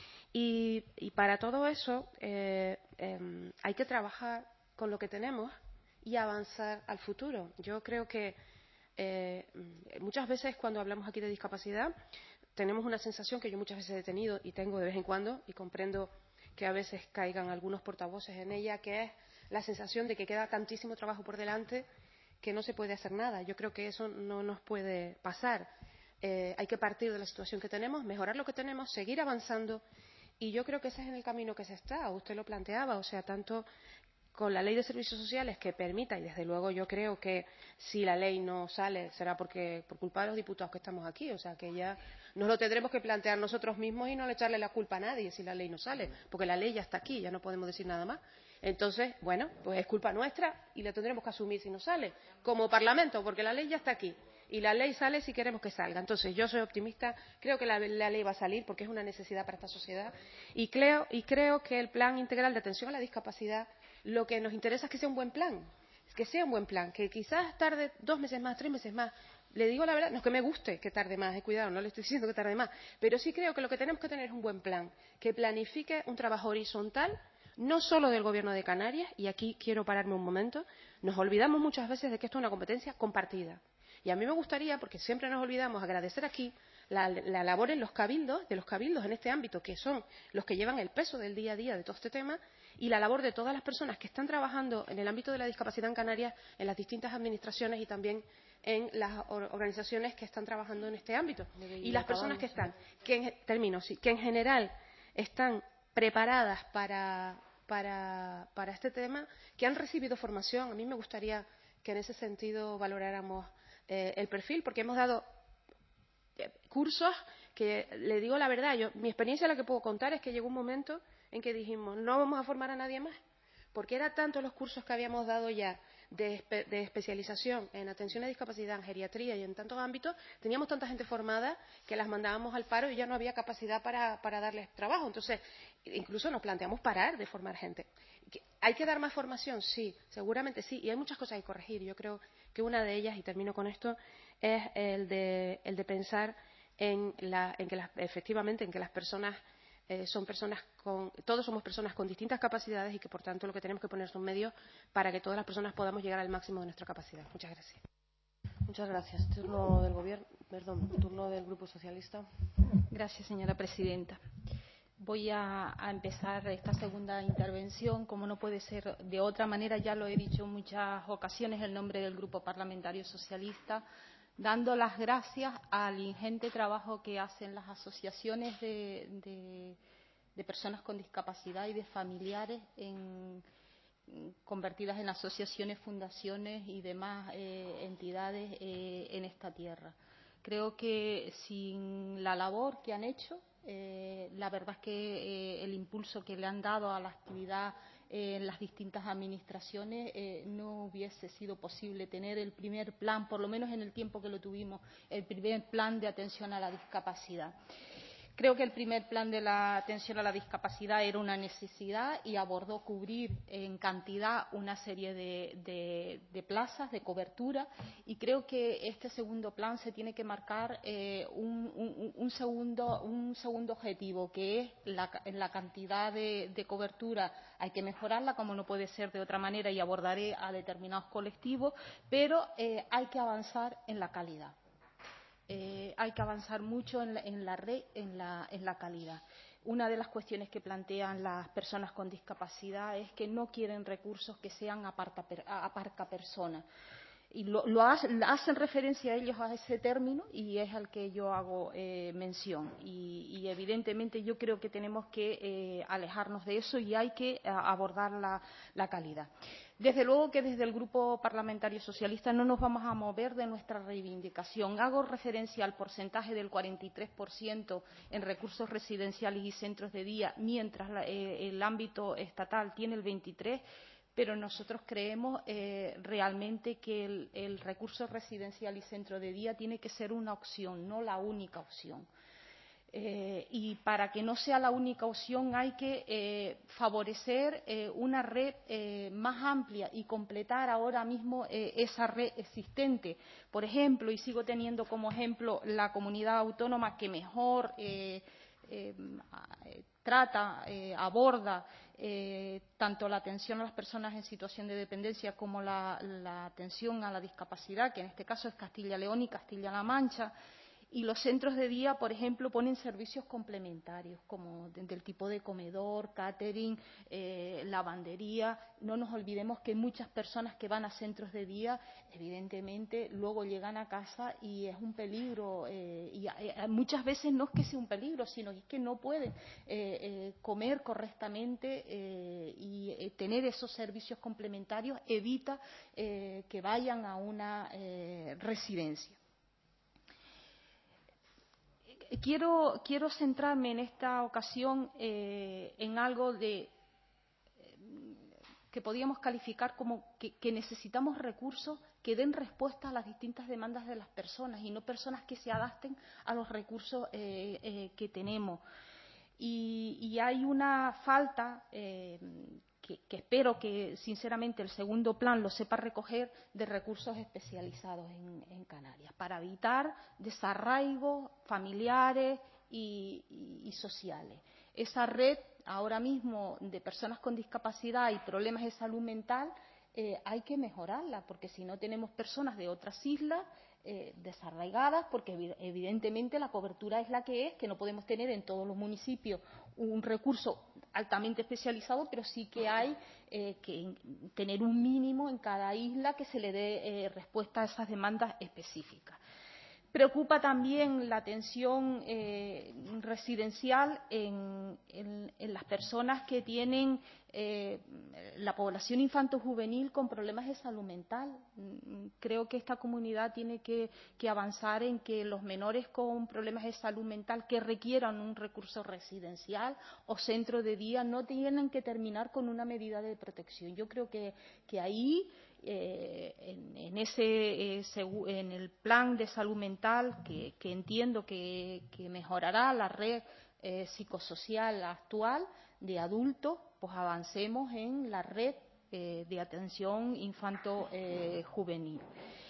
Y, y para todo eso eh, eh, hay que trabajar con lo que tenemos y avanzar al futuro. Yo creo que eh, muchas veces cuando hablamos aquí de discapacidad tenemos una sensación que yo muchas veces he tenido y tengo de vez en cuando, y comprendo que a veces caigan algunos portavoces en ella, que es la sensación de que queda tantísimo trabajo por delante que no se puede hacer nada. Yo creo que eso no nos puede pasar. Eh, hay que partir de la situación que tenemos, mejorar lo que tenemos, seguir avanzando, y yo creo que ese es en el camino que se está. Usted lo planteaba, o sea, tanto con la ley de servicios sociales que permita, y desde luego yo creo que si la ley no sale será porque por culpa de los diputados que estamos aquí, o sea que ya nos lo tendremos que plantear nosotros mismos y no le echarle la culpa a nadie si la ley no sale, porque la ley ya está aquí, ya no podemos decir nada más. Entonces, bueno, pues es culpa nuestra y la tendremos que asumir si no sale, como Parlamento, porque la ley ya está aquí y la ley sale si queremos que salga. Entonces, yo soy optimista, creo que la, la ley va a salir porque es una necesidad para esta sociedad y creo, y creo que el Plan Integral de Atención a la Discapacidad, lo que nos interesa es que sea un buen plan, que sea un buen plan, que quizás tarde dos meses más, tres meses más. Le digo la verdad, no es que me guste que tarde más, eh, cuidado, no le estoy diciendo que tarde más, pero sí creo que lo que tenemos que tener es un buen plan, que planifique un trabajo horizontal, no solo del Gobierno de Canarias, y aquí quiero pararme un momento, nos olvidamos muchas veces de que esto es una competencia compartida. Y a mí me gustaría, porque siempre nos olvidamos, agradecer aquí la, la labor en los cabildos, de los cabildos en este ámbito, que son los que llevan el peso del día a día de todo este tema, y la labor de todas las personas que están trabajando en el ámbito de la discapacidad en Canarias, en las distintas administraciones y también en las organizaciones que están trabajando en este ámbito. Y las personas que están, que en, termino, sí, que en general están preparadas para, para, para este tema, que han recibido formación. A mí me gustaría que en ese sentido valoráramos eh, el perfil, porque hemos dado eh, cursos que, le digo la verdad, yo, mi experiencia la que puedo contar es que llegó un momento en que dijimos, no vamos a formar a nadie más, porque eran tantos los cursos que habíamos dado ya de, espe de especialización en atención a discapacidad, en geriatría y en tantos ámbitos, teníamos tanta gente formada que las mandábamos al paro y ya no había capacidad para, para darles trabajo. Entonces, incluso nos planteamos parar de formar gente. ¿Hay que dar más formación? Sí, seguramente sí, y hay muchas cosas que corregir. Yo creo que una de ellas, y termino con esto, es el de, el de pensar en, la, en que las, efectivamente en que las personas Eh, son personas con, todos somos personas con distintas capacidades y que por tanto lo que tenemos que poner son medios para que todas las personas podamos llegar al máximo de nuestra capacidad. Muchas gracias. Muchas gracias. Turno del gobierno, perdón, turno del Grupo Socialista. Gracias, señora presidenta. Voy a, a empezar esta segunda intervención, como no puede ser de otra manera, ya lo he dicho en muchas ocasiones, en nombre del Grupo Parlamentario Socialista, dando las gracias al ingente trabajo que hacen las asociaciones de, de, de personas con discapacidad y de familiares en, convertidas en asociaciones, fundaciones y demás eh, entidades eh, en esta tierra. Creo que sin la labor que han hecho, eh, la verdad es que eh, el impulso que le han dado a la actividad en las distintas administraciones eh, no hubiese sido posible tener el primer plan, por lo menos en el tiempo que lo tuvimos, el primer plan de atención a la discapacidad. Creo que el primer plan de la atención a la discapacidad era una necesidad y abordó cubrir en cantidad una serie de, de, de plazas, de cobertura, y creo que este segundo plan se tiene que marcar eh, un, un, un, segundo, un segundo objetivo, que es la, la cantidad de, de cobertura. Hay que mejorarla, como no puede ser de otra manera, y abordaré a determinados colectivos, pero eh, hay que avanzar en la calidad. Eh, hay que avanzar mucho en la, en la red, en la, en la calidad. Una de las cuestiones que plantean las personas con discapacidad es que no quieren recursos que sean aparca, aparca persona. Y lo, lo hacen referencia a ellos a ese término y es al que yo hago eh, mención. Y, y evidentemente yo creo que tenemos que eh, alejarnos de eso y hay que eh, abordar la, la calidad. Desde luego que desde el Grupo Parlamentario Socialista no nos vamos a mover de nuestra reivindicación. Hago referencia al porcentaje del cuarenta y tres por ciento en recursos residenciales y centros de día, mientras la, eh, el ámbito estatal tiene el veintitrés por ciento. Pero nosotros creemos eh, realmente que el, el recurso residencial y centro de día tiene que ser una opción, no la única opción. Eh, y para que no sea la única opción hay que eh, favorecer eh, una red eh, más amplia y completar ahora mismo eh, esa red existente. Por ejemplo, y sigo teniendo como ejemplo la comunidad autónoma que mejor eh, eh, trata, eh, aborda eh, tanto la atención a las personas en situación de dependencia como la, la atención a la discapacidad, que en este caso es Castilla y León y Castilla-La Mancha. Y los centros de día, por ejemplo, ponen servicios complementarios, como de, del tipo de comedor, catering, eh, lavandería. No nos olvidemos que muchas personas que van a centros de día, evidentemente, luego llegan a casa y es un peligro. Eh, y eh, muchas veces no es que sea un peligro, sino es que no pueden eh, eh, comer correctamente eh, y eh, tener esos servicios complementarios evita eh, que vayan a una eh, residencia. Quiero, quiero centrarme en esta ocasión eh, en algo de, eh, que podríamos calificar como que, que necesitamos recursos que den respuesta a las distintas demandas de las personas y no personas que se adapten a los recursos eh, eh, que tenemos. Y, y hay una falta eh, que, que espero que, sinceramente, el segundo plan lo sepa recoger, de recursos especializados en, en Canarias, para evitar desarraigos familiares y, y, y sociales. Esa red, ahora mismo, de personas con discapacidad y problemas de salud mental, eh, hay que mejorarla, porque si no tenemos personas de otras islas eh, desarraigadas, porque evidentemente la cobertura es la que es, que no podemos tener en todos los municipios un recurso altamente especializado, pero sí que hay eh, que tener un mínimo en cada isla que se le dé eh, respuesta a esas demandas específicas. Preocupa también la atención eh, residencial en, en, en las personas que tienen eh, la población infanto-juvenil con problemas de salud mental. Creo que esta comunidad tiene que, que avanzar en que los menores con problemas de salud mental que requieran un recurso residencial o centro de día no tienen que terminar con una medida de protección. Yo creo que, que ahí Eh, en, en, ese, eh, en el plan de salud mental que, que entiendo que, que mejorará la red eh, psicosocial actual de adultos, pues avancemos en la red eh, de atención infanto-juvenil.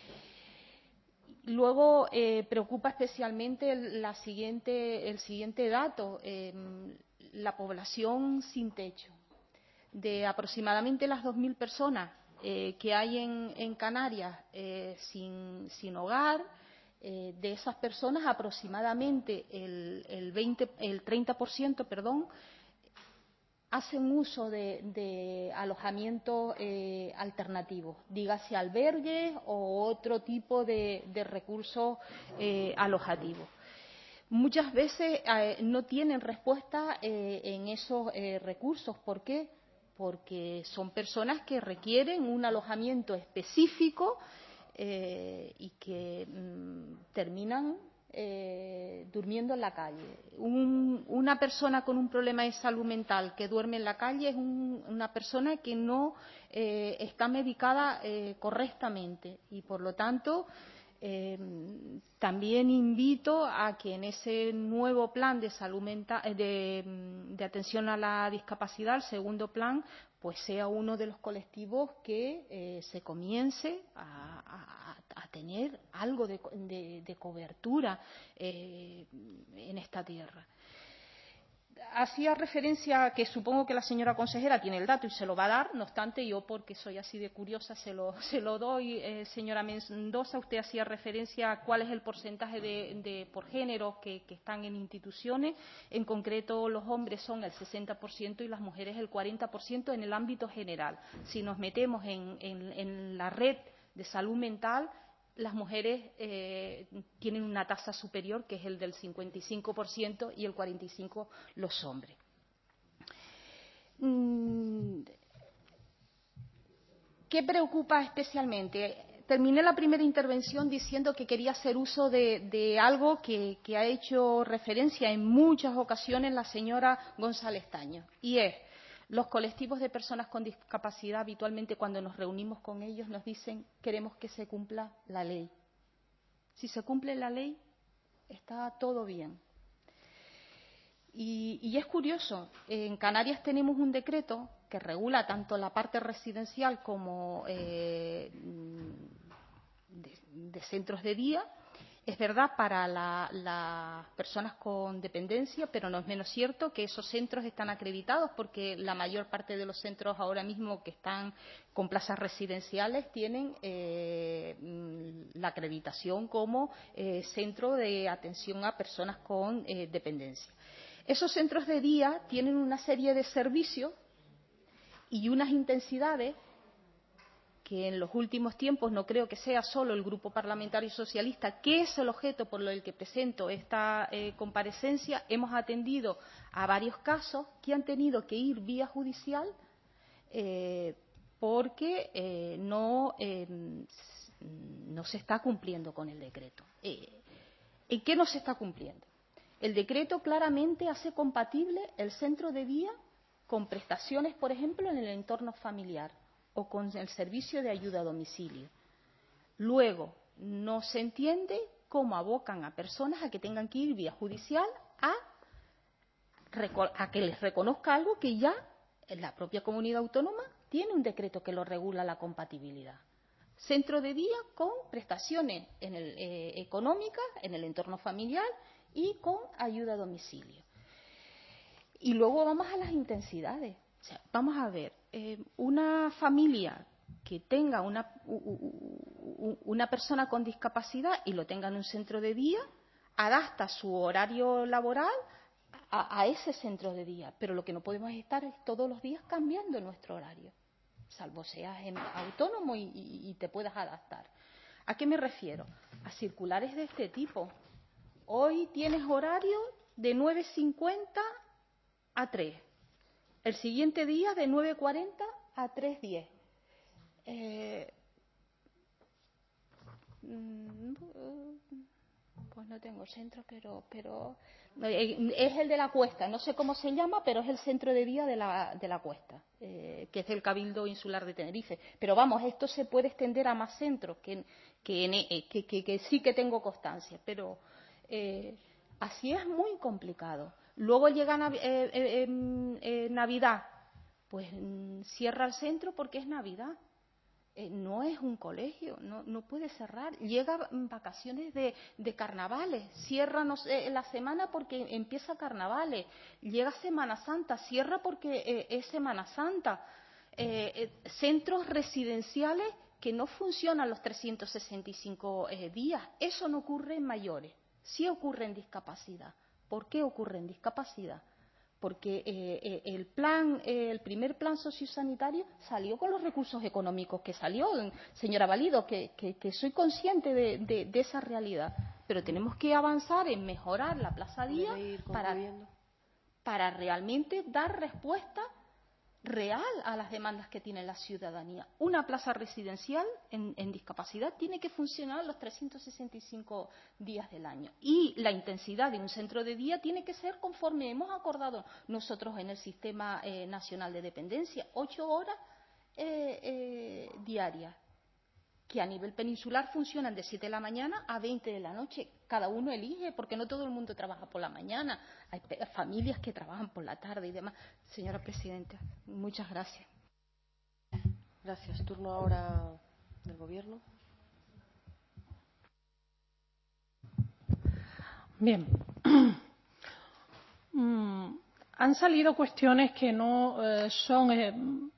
Eh, Luego eh, preocupa especialmente la siguiente, el siguiente dato, eh, la población sin techo. De aproximadamente las dos mil personas Eh, que hay en, en Canarias eh, sin, sin hogar, eh, de esas personas aproximadamente el, el, veinte, el treinta por ciento perdón, hacen uso de, de alojamiento eh, alternativo, dígase albergues o otro tipo de, de recursos eh, alojativos. Muchas veces eh, no tienen respuesta eh, en esos eh, recursos. ¿Por qué? Porque son personas que requieren un alojamiento específico eh, y que mmm, terminan eh, durmiendo en la calle. Un, una persona con un problema de salud mental que duerme en la calle es un, una persona que no eh, está medicada eh, correctamente y, por lo tanto, Eh, también invito a que en ese nuevo plan de salud mental, de, de atención a la discapacidad, el segundo plan, pues sea uno de los colectivos que eh, se comience a, a, a tener algo de, de, de cobertura eh, en esta tierra. Hacía referencia, que supongo que la señora consejera tiene el dato y se lo va a dar, no obstante, yo, porque soy así de curiosa, se lo, se lo doy. Eh, señora Mendoza, usted hacía referencia a cuál es el porcentaje de, de por género que, que están en instituciones. En concreto, los hombres son el sesenta por ciento y las mujeres el cuarenta por ciento en el ámbito general. Si nos metemos en, en, en la red de salud mental, las mujeres eh, tienen una tasa superior, que es el del cincuenta y cinco por ciento, y el cuarenta y cinco por ciento los hombres. ¿Qué preocupa especialmente? Terminé la primera intervención diciendo que quería hacer uso de, de algo que, que ha hecho referencia en muchas ocasiones la señora González Taño, y es: los colectivos de personas con discapacidad, habitualmente cuando nos reunimos con ellos, nos dicen: queremos que se cumpla la ley. Si se cumple la ley, está todo bien. Y, y es curioso, en Canarias tenemos un decreto que regula tanto la parte residencial como eh, de, de centros de día. Es verdad para las la personas con dependencia, pero no es menos cierto que esos centros están acreditados, porque la mayor parte de los centros ahora mismo que están con plazas residenciales tienen eh, la acreditación como eh, centro de atención a personas con eh, dependencia. Esos centros de día tienen una serie de servicios y unas intensidades que en los últimos tiempos no creo que sea solo el Grupo Parlamentario Socialista, que es el objeto por el que presento esta eh, comparecencia. Hemos atendido a varios casos que han tenido que ir vía judicial eh, porque eh, no, eh, no se está cumpliendo con el decreto. Eh, ¿En qué no se está cumpliendo? El decreto claramente hace compatible el centro de día con prestaciones, por ejemplo, en el entorno familiar o con el servicio de ayuda a domicilio. Luego, no se entiende cómo abocan a personas a que tengan que ir vía judicial a, a que les reconozca algo que ya en la propia comunidad autónoma tiene un decreto que lo regula, la compatibilidad. Centro de día con prestaciones en el, eh, económicas en el entorno familiar y con ayuda a domicilio. Y luego vamos a las intensidades. O sea, vamos a ver, eh, una familia que tenga una, una persona con discapacidad y lo tenga en un centro de día, adapta su horario laboral a, a ese centro de día. Pero lo que no podemos estar es todos los días cambiando nuestro horario, salvo seas autónomo y, y, y te puedas adaptar. ¿A qué me refiero? A circulares de este tipo. Hoy tienes horario de nueve cincuenta a tres. El siguiente día de nueve cuarenta a tres diez. Eh, pues no tengo centro, pero, pero es el de la Cuesta. No sé cómo se llama, pero es el centro de día de la, de la Cuesta, eh, que es el Cabildo Insular de Tenerife. Pero vamos, esto se puede extender a más centros, que, que, que, que, que sí que tengo constancia. Pero eh, así es muy complicado. Luego llega Nav eh, eh, eh, Navidad, pues mm, cierra el centro porque es Navidad. Eh, no es un colegio, no, no puede cerrar. Llega vacaciones de, de carnavales, cierra no sé, la semana porque empieza carnavales. Llega Semana Santa, cierra porque eh, es Semana Santa. Eh, eh, centros residenciales que no funcionan los trescientos sesenta y cinco eh, días. Eso no ocurre en mayores, sí ocurre en discapacidad. ¿Por qué ocurre en discapacidad? Porque eh, el plan, eh, el primer plan sociosanitario salió con los recursos económicos que salió, señora Valido, que, que, que soy consciente de, de, de esa realidad. Pero tenemos que avanzar en mejorar la plaza día para, para realmente dar respuesta real a las demandas que tiene la ciudadanía. Una plaza residencial en, en discapacidad tiene que funcionar los trescientos sesenta y cinco días del año y la intensidad de un centro de día tiene que ser conforme hemos acordado nosotros en el Sistema eh, Nacional de Dependencia, ocho horas eh, eh, diarias, que a nivel peninsular funcionan de siete de la mañana a veinte de la noche. Cada uno elige, porque no todo el mundo trabaja por la mañana. Hay familias que trabajan por la tarde y demás. Señora presidenta, muchas gracias. Gracias. Turno ahora del Gobierno. Bien. mm, han salido cuestiones que no eh, son... Eh,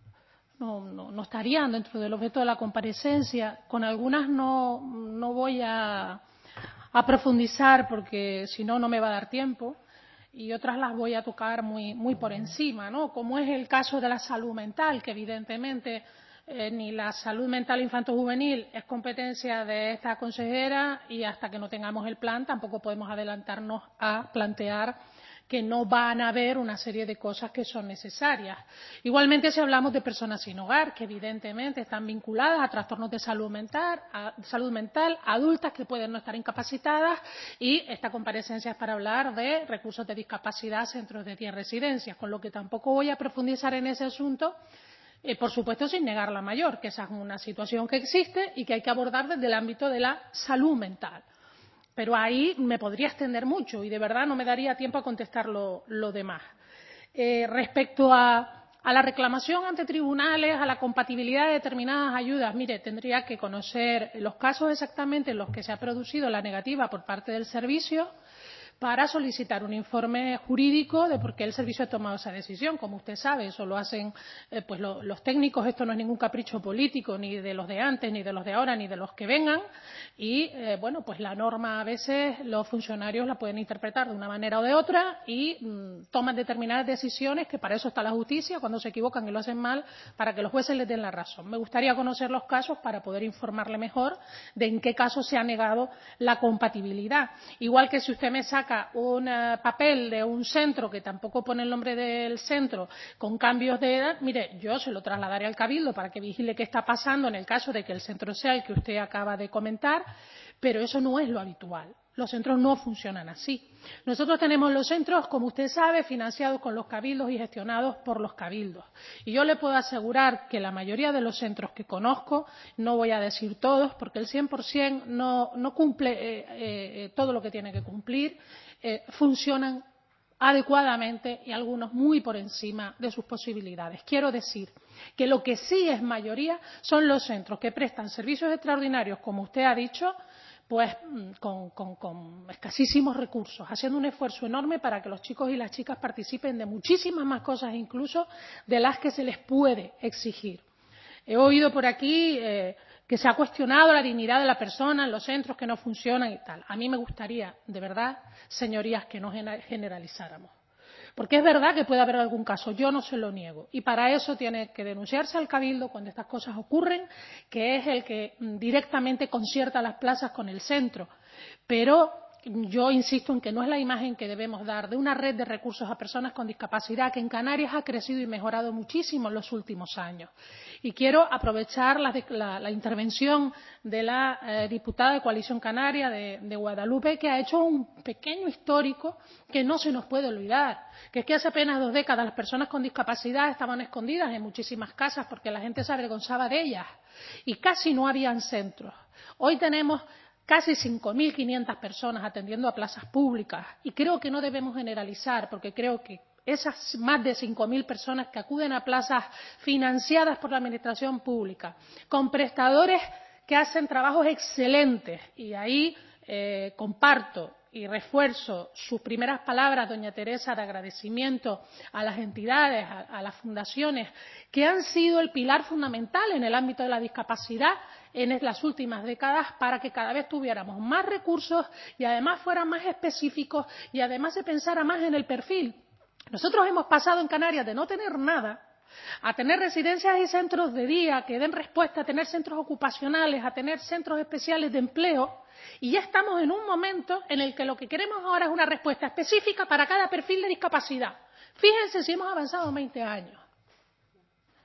No, no, no estarían dentro del objeto de la comparecencia. Con algunas no, no voy a, a profundizar porque si no, no me va a dar tiempo y otras las voy a tocar muy, muy por encima, ¿no? Como es el caso de la salud mental, que evidentemente eh, ni la salud mental infanto-juvenil es competencia de esta consejera y hasta que no tengamos el plan tampoco podemos adelantarnos a plantear que no van a haber una serie de cosas que son necesarias. Igualmente, si hablamos de personas sin hogar, que evidentemente están vinculadas a trastornos de salud mental, a salud mental, adultas que pueden no estar incapacitadas, y esta comparecencia es para hablar de recursos de discapacidad, centros de día y residencias, con lo que tampoco voy a profundizar en ese asunto, eh, por supuesto sin negar la mayor, que esa es una situación que existe y que hay que abordar desde el ámbito de la salud mental. Pero ahí me podría extender mucho y de verdad no me daría tiempo a contestar lo, lo demás. Eh, respecto a, a la reclamación ante tribunales, a la compatibilidad de determinadas ayudas, mire, tendría que conocer los casos exactamente en los que se ha producido la negativa por parte del servicio para solicitar un informe jurídico de por qué el servicio ha tomado esa decisión. Como usted sabe, eso lo hacen eh, pues lo, los técnicos, esto no es ningún capricho político, ni de los de antes, ni de los de ahora, ni de los que vengan. Y, eh, bueno, pues la norma a veces los funcionarios la pueden interpretar de una manera o de otra y mmm, toman determinadas decisiones, que para eso está la justicia, cuando se equivocan y lo hacen mal, para que los jueces les den la razón. Me gustaría conocer los casos para poder informarle mejor de en qué casos se ha negado la compatibilidad. Igual que si usted me saca un uh, papel de un centro que tampoco pone el nombre del centro con cambios de edad, mire, yo se lo trasladaré al Cabildo para que vigile qué está pasando en el caso de que el centro sea el que usted acaba de comentar, pero eso no es lo habitual. Los centros no funcionan así. Nosotros tenemos los centros, como usted sabe, financiados con los cabildos y gestionados por los cabildos. Y yo le puedo asegurar que la mayoría de los centros que conozco, no voy a decir todos, porque el cien por ciento no, no cumple eh, eh, todo lo que tiene que cumplir, eh, funcionan adecuadamente y algunos muy por encima de sus posibilidades. Quiero decir que lo que sí es mayoría son los centros que prestan servicios extraordinarios, como usted ha dicho, pues con, con, con escasísimos recursos, haciendo un esfuerzo enorme para que los chicos y las chicas participen de muchísimas más cosas incluso de las que se les puede exigir. He oído por aquí eh, que se ha cuestionado la dignidad de la persona en los centros que no funcionan y tal. A mí me gustaría, de verdad, señorías, que no generalizáramos. Porque es verdad que puede haber algún caso, yo no se lo niego. Y para eso tiene que denunciarse al Cabildo cuando estas cosas ocurren, que es el que directamente concierta las plazas con el centro. Pero yo insisto en que no es la imagen que debemos dar de una red de recursos a personas con discapacidad que en Canarias ha crecido y mejorado muchísimo en los últimos años. Y quiero aprovechar la, la, la intervención de la eh, diputada de Coalición Canaria de, de Guadalupe, que ha hecho un pequeño histórico que no se nos puede olvidar, que es que hace apenas dos décadas las personas con discapacidad estaban escondidas en muchísimas casas porque la gente se avergonzaba de ellas y casi no habían centros. Hoy tenemos casi cinco mil quinientas personas atendiendo a plazas públicas y creo que no debemos generalizar porque creo que esas más de cinco mil personas que acuden a plazas financiadas por la administración pública con prestadores que hacen trabajos excelentes y ahí eh, comparto y refuerzo sus primeras palabras, doña Teresa, de agradecimiento a las entidades, a, a las fundaciones que han sido el pilar fundamental en el ámbito de la discapacidad en las últimas décadas para que cada vez tuviéramos más recursos y además fueran más específicos y además se pensara más en el perfil. Nosotros hemos pasado en Canarias de no tener nada a tener residencias y centros de día que den respuesta, a tener centros ocupacionales, a tener centros especiales de empleo, y ya estamos en un momento en el que lo que queremos ahora es una respuesta específica para cada perfil de discapacidad. Fíjense si hemos avanzado veinte años.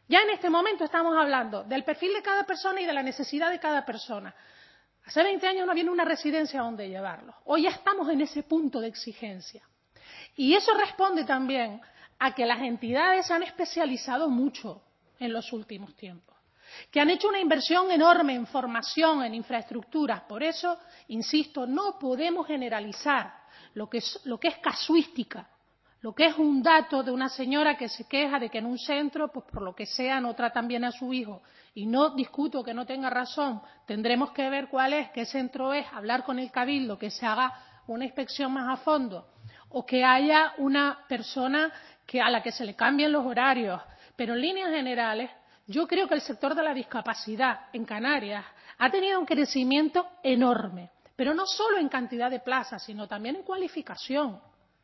Ya en este momento estamos hablando del perfil de cada persona y de la necesidad de cada persona. Hace veinte años no había una residencia donde llevarlos. Hoy ya estamos en ese punto de exigencia. Y eso responde también a que las entidades se han especializado mucho en los últimos tiempos, que han hecho una inversión enorme en formación, en infraestructuras. Por eso, insisto, no podemos generalizar lo que es, lo que es casuística, lo que es un dato de una señora que se queja de que en un centro, pues por lo que sea, no tratan bien a su hijo. Y no discuto que no tenga razón, tendremos que ver cuál es, qué centro es, hablar con el cabildo, que se haga una inspección más a fondo, o que haya una persona que, a la que se le cambien los horarios. Pero en líneas generales, yo creo que el sector de la discapacidad en Canarias ha tenido un crecimiento enorme, pero no solo en cantidad de plazas, sino también en cualificación.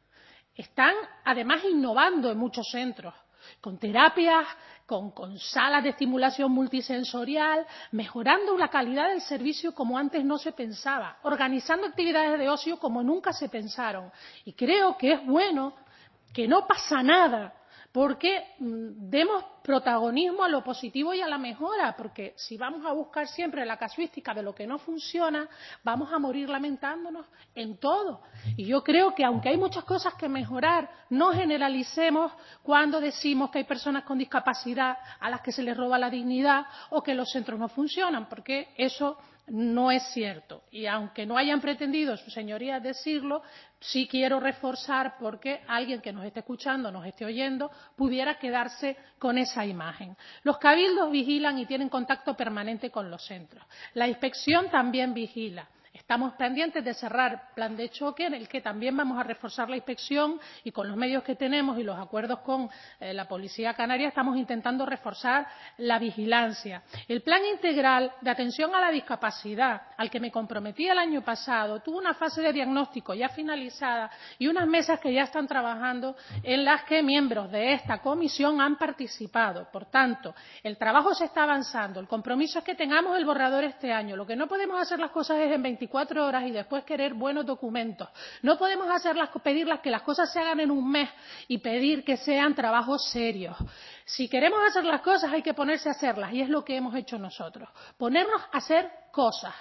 Están, además, innovando en muchos centros, con terapias, con, con salas de estimulación multisensorial, mejorando la calidad del servicio como antes no se pensaba, organizando actividades de ocio como nunca se pensaron. Y creo que es bueno, que no pasa nada, porque mmm, demos protagonismo a lo positivo y a la mejora, porque si vamos a buscar siempre la casuística de lo que no funciona, vamos a morir lamentándonos en todo. Y yo creo que aunque hay muchas cosas que mejorar, no generalicemos cuando decimos que hay personas con discapacidad a las que se les roba la dignidad o que los centros no funcionan, porque eso no es cierto. Y aunque no hayan pretendido sus señorías decirlo, sí quiero reforzar porque alguien que nos esté escuchando, nos esté oyendo, pudiera quedarse con esa imagen. Los cabildos vigilan y tienen contacto permanente con los centros. La inspección también vigila. Estamos pendientes de cerrar plan de choque en el que también vamos a reforzar la inspección y con los medios que tenemos y los acuerdos con eh, la Policía Canaria estamos intentando reforzar la vigilancia. El plan integral de atención a la discapacidad al que me comprometí el año pasado tuvo una fase de diagnóstico ya finalizada y unas mesas que ya están trabajando en las que miembros de esta comisión han participado. Por tanto, el trabajo se está avanzando. El compromiso es que tengamos el borrador este año. Lo que no podemos hacer las cosas es en veinticuatro horas y después querer buenos documentos. No podemos hacerlas, pedirlas que las cosas se hagan en un mes y pedir que sean trabajos serios. Si queremos hacer las cosas hay que ponerse a hacerlas y es lo que hemos hecho nosotros. Ponernos a hacer cosas.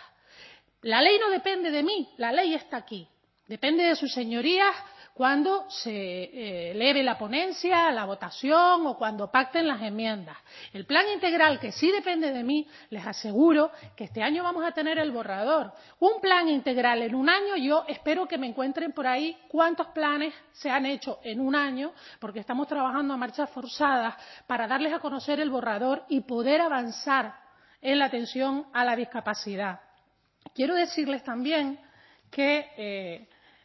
La ley no depende de mí, la ley está aquí. Depende de sus señorías cuando se eh, eleve la ponencia, la votación o cuando pacten las enmiendas. El plan integral, que sí depende de mí, les aseguro que este año vamos a tener el borrador. Un plan integral en un año, yo espero que me encuentren por ahí cuántos planes se han hecho en un año, porque estamos trabajando a marchas forzadas para darles a conocer el borrador y poder avanzar en la atención a la discapacidad. Quiero decirles también que eh,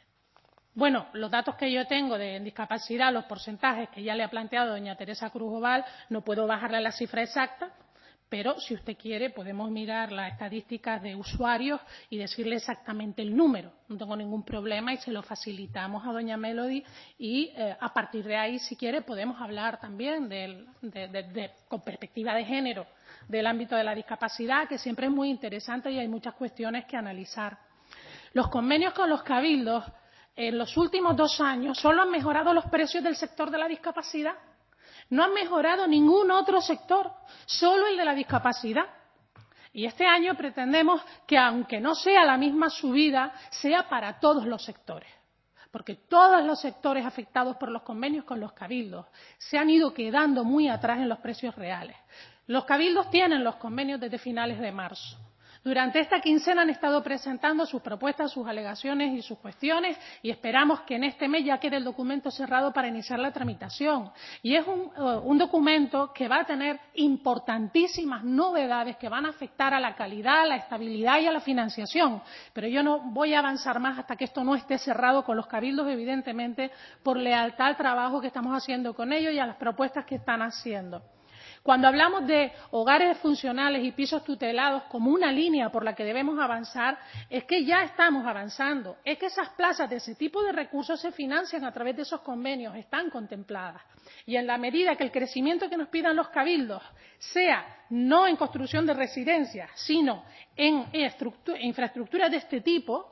Bueno, los datos que yo tengo de discapacidad, los porcentajes que ya le ha planteado doña Teresa Cruz Oval, no puedo bajarle la cifra exacta, pero si usted quiere podemos mirar las estadísticas de usuarios y decirle exactamente el número. No tengo ningún problema y se lo facilitamos a doña Melody y eh, a partir de ahí, si quiere, podemos hablar también del, de, de, de, con perspectiva de género del ámbito de la discapacidad, que siempre es muy interesante y hay muchas cuestiones que analizar. Los convenios con los cabildos en los últimos dos años solo han mejorado los precios del sector de la discapacidad. No han mejorado ningún otro sector, solo el de la discapacidad. Y este año pretendemos que, aunque no sea la misma subida, sea para todos los sectores. Porque todos los sectores afectados por los convenios con los cabildos se han ido quedando muy atrás en los precios reales. Los cabildos tienen los convenios desde finales de marzo. Durante esta quincena han estado presentando sus propuestas, sus alegaciones y sus cuestiones y esperamos que en este mes ya quede el documento cerrado para iniciar la tramitación. Y es un, uh, un documento que va a tener importantísimas novedades que van a afectar a la calidad, a la estabilidad y a la financiación. Pero yo no voy a avanzar más hasta que esto no esté cerrado con los cabildos, evidentemente, por lealtad al trabajo que estamos haciendo con ellos y a las propuestas que están haciendo. Cuando hablamos de hogares funcionales y pisos tutelados como una línea por la que debemos avanzar, es que ya estamos avanzando. Es que esas plazas de ese tipo de recursos se financian a través de esos convenios, están contempladas. Y en la medida que el crecimiento que nos pidan los cabildos sea no en construcción de residencias, sino en infraestructuras de este tipo,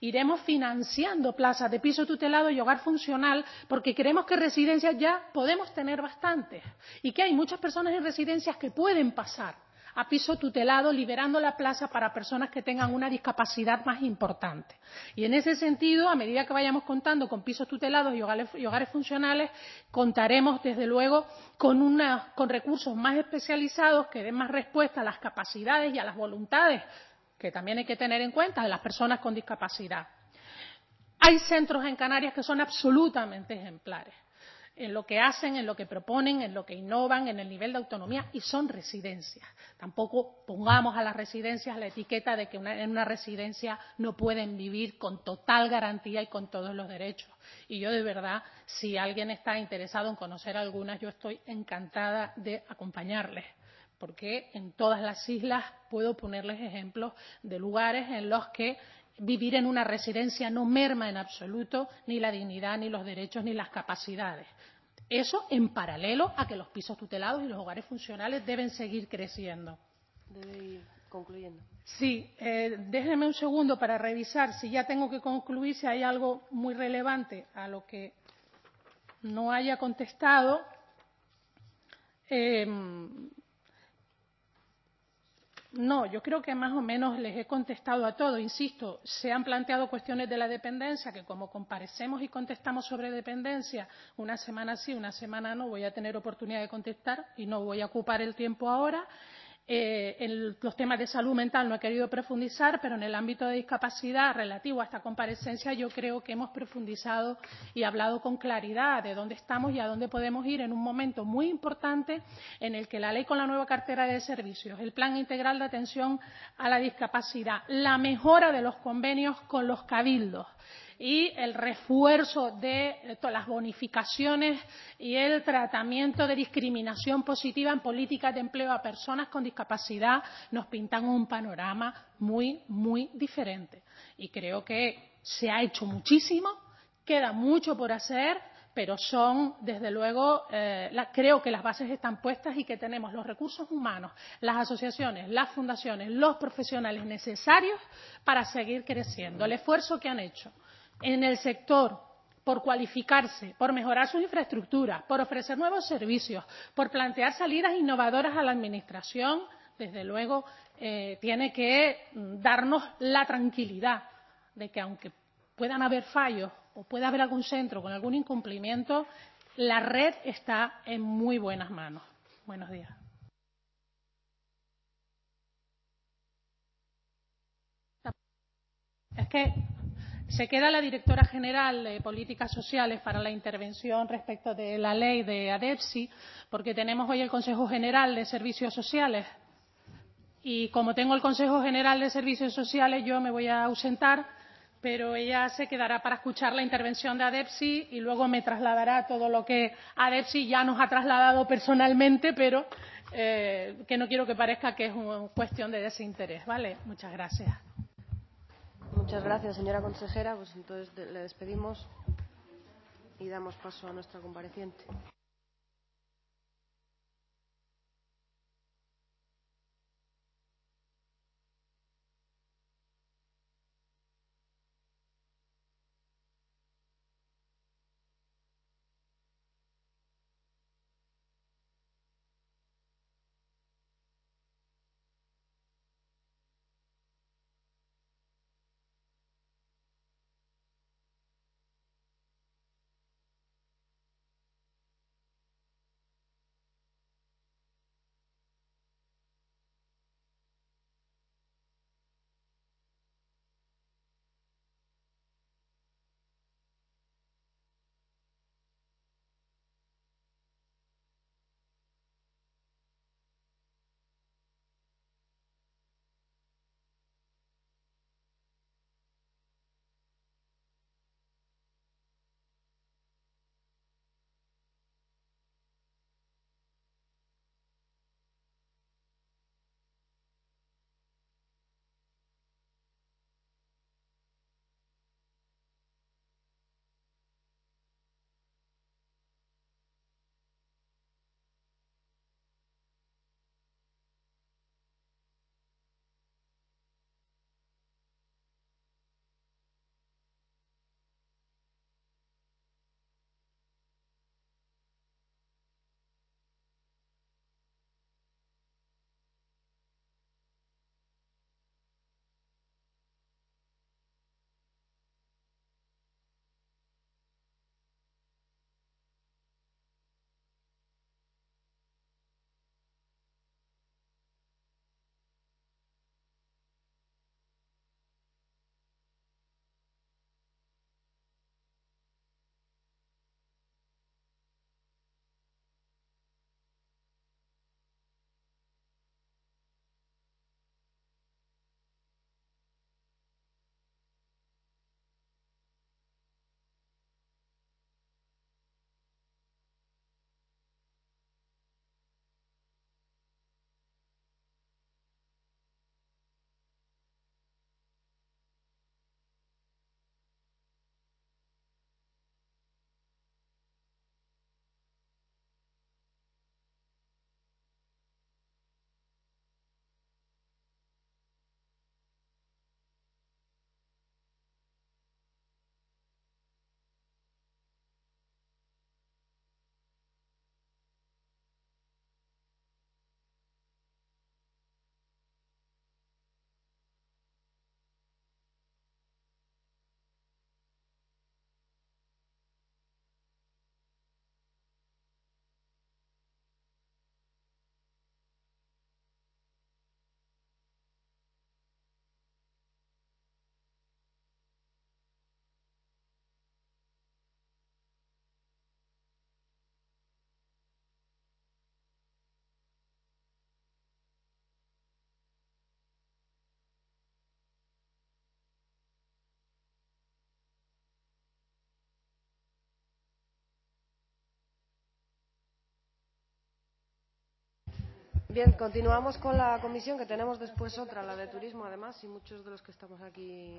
iremos financiando plazas de piso tutelado y hogar funcional, porque creemos que residencias ya podemos tener bastantes y que hay muchas personas en residencias que pueden pasar a piso tutelado, liberando la plaza para personas que tengan una discapacidad más importante. Y en ese sentido, a medida que vayamos contando con pisos tutelados y hogares, y hogares funcionales, contaremos, desde luego, con, una, con recursos más especializados que den más respuesta a las capacidades y a las voluntades, que también hay que tener en cuenta, de las personas con discapacidad. Hay centros en Canarias que son absolutamente ejemplares en lo que hacen, en lo que proponen, en lo que innovan, en el nivel de autonomía, y son residencias. Tampoco pongamos a las residencias la etiqueta de que una, en una residencia no pueden vivir con total garantía y con todos los derechos. Y yo, de verdad, si alguien está interesado en conocer algunas, yo estoy encantada de acompañarles, porque en todas las islas puedo ponerles ejemplos de lugares en los que vivir en una residencia no merma en absoluto ni la dignidad, ni los derechos, ni las capacidades. Eso en paralelo a que los pisos tutelados y los hogares funcionales deben seguir creciendo. Debe ir concluyendo. Sí, eh, déjenme un segundo para revisar si ya tengo que concluir, si hay algo muy relevante a lo que no haya contestado. Eh, No, yo creo que más o menos les he contestado a todo. Insisto, se han planteado cuestiones de la dependencia, que como comparecemos y contestamos sobre dependencia, una semana sí, una semana no, voy a tener oportunidad de contestar y no voy a ocupar el tiempo ahora. Eh, en los temas de salud mental no he querido profundizar, pero en el ámbito de discapacidad relativo a esta comparecencia yo creo que hemos profundizado y hablado con claridad de dónde estamos y a dónde podemos ir en un momento muy importante en el que la ley con la nueva cartera de servicios, el plan integral de atención a la discapacidad, la mejora de los convenios con los cabildos y el refuerzo de las bonificaciones y el tratamiento de discriminación positiva en políticas de empleo a personas con discapacidad nos pintan un panorama muy, muy diferente. Y creo que se ha hecho muchísimo, queda mucho por hacer, pero son, desde luego, eh, la, creo que las bases están puestas y que tenemos los recursos humanos, las asociaciones, las fundaciones, los profesionales necesarios para seguir creciendo. El esfuerzo que han hecho en el sector por cualificarse, por mejorar sus infraestructuras, por ofrecer nuevos servicios, por plantear salidas innovadoras a la administración, desde luego eh, tiene que darnos la tranquilidad de que aunque puedan haber fallos o pueda haber algún centro con algún incumplimiento, la red está en muy buenas manos. Buenos días. Es que se queda la directora general de Políticas Sociales para la intervención respecto de la ley de ADEPSI, porque tenemos hoy el Consejo General de Servicios Sociales. Y como tengo el Consejo General de Servicios Sociales, yo me voy a ausentar, pero ella se quedará para escuchar la intervención de ADEPSI y luego me trasladará todo lo que ADEPSI ya nos ha trasladado personalmente, pero eh, que no quiero que parezca que es una cuestión de desinterés. ¿Vale? Muchas gracias. Muchas gracias, señora consejera. Pues entonces le despedimos y damos paso a nuestra compareciente. Bien, continuamos con la comisión, que tenemos después otra, la de turismo, además, y muchos de los que estamos aquí.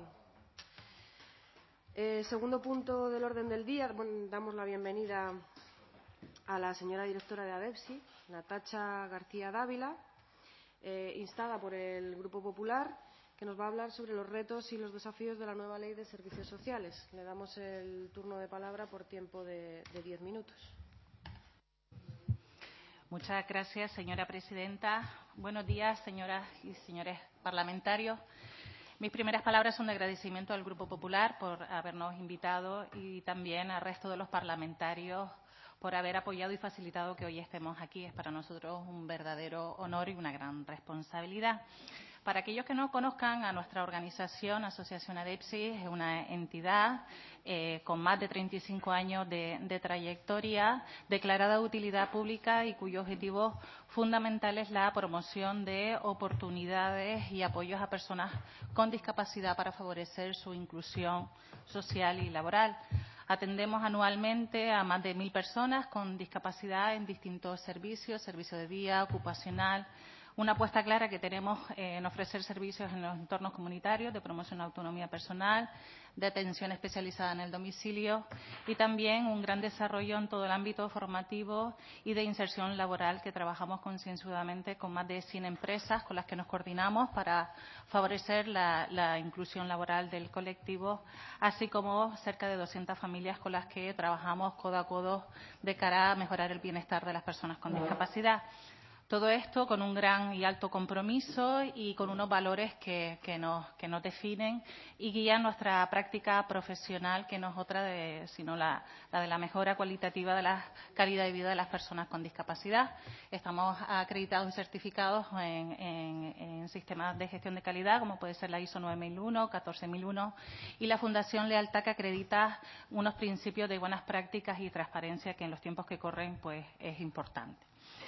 Eh, segundo punto del orden del día, bueno, damos la bienvenida a la señora directora de ADEPSI, Natacha García Dávila, eh, instada por el Grupo Popular, que nos va a hablar sobre los retos y los desafíos de la nueva Ley de Servicios Sociales. Le damos el turno de palabra por tiempo de, de diez minutos. Muchas gracias, señora presidenta. Buenos días, señoras y señores parlamentarios. Mis primeras palabras son de agradecimiento al Grupo Popular por habernos invitado y también al resto de los parlamentarios por haber apoyado y facilitado que hoy estemos aquí. Es para nosotros un verdadero honor y una gran responsabilidad. Para aquellos que no conozcan a nuestra organización, Asociación ADEPSI, es una entidad eh, con más de treinta y cinco años de, de trayectoria, declarada de utilidad pública y cuyo objetivo fundamental es la promoción de oportunidades y apoyos a personas con discapacidad para favorecer su inclusión social y laboral. Atendemos anualmente a más de mil personas con discapacidad en distintos servicios, servicio de día, ocupacional. Una apuesta clara que tenemos eh, en ofrecer servicios en los entornos comunitarios de promoción de autonomía personal, de atención especializada en el domicilio y también un gran desarrollo en todo el ámbito formativo y de inserción laboral, que trabajamos concienzudamente con más de cien empresas con las que nos coordinamos para favorecer la, la inclusión laboral del colectivo, así como cerca de doscientas familias con las que trabajamos codo a codo de cara a mejorar el bienestar de las personas con discapacidad. Todo esto con un gran y alto compromiso y con unos valores que, que, nos, que nos definen y guían nuestra práctica profesional, que no es otra de, sino la, la de la mejora cualitativa de la calidad de vida de las personas con discapacidad. Estamos acreditados y certificados en, en, en sistemas de gestión de calidad, como puede ser la ISO nueve mil uno, catorce mil uno, y la Fundación Lealtad, que acredita unos principios de buenas prácticas y transparencia que en los tiempos que corren pues es importante.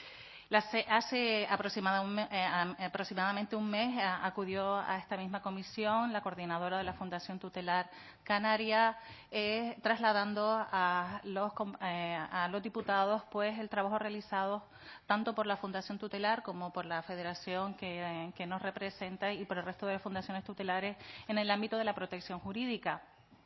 Hace aproximadamente un mes acudió a esta misma comisión la coordinadora de la Fundación Tutelar Canaria, eh, trasladando a los, eh, a los diputados pues el trabajo realizado tanto por la Fundación Tutelar como por la federación que, que nos representa y por el resto de las fundaciones tutelares en el ámbito de la protección jurídica.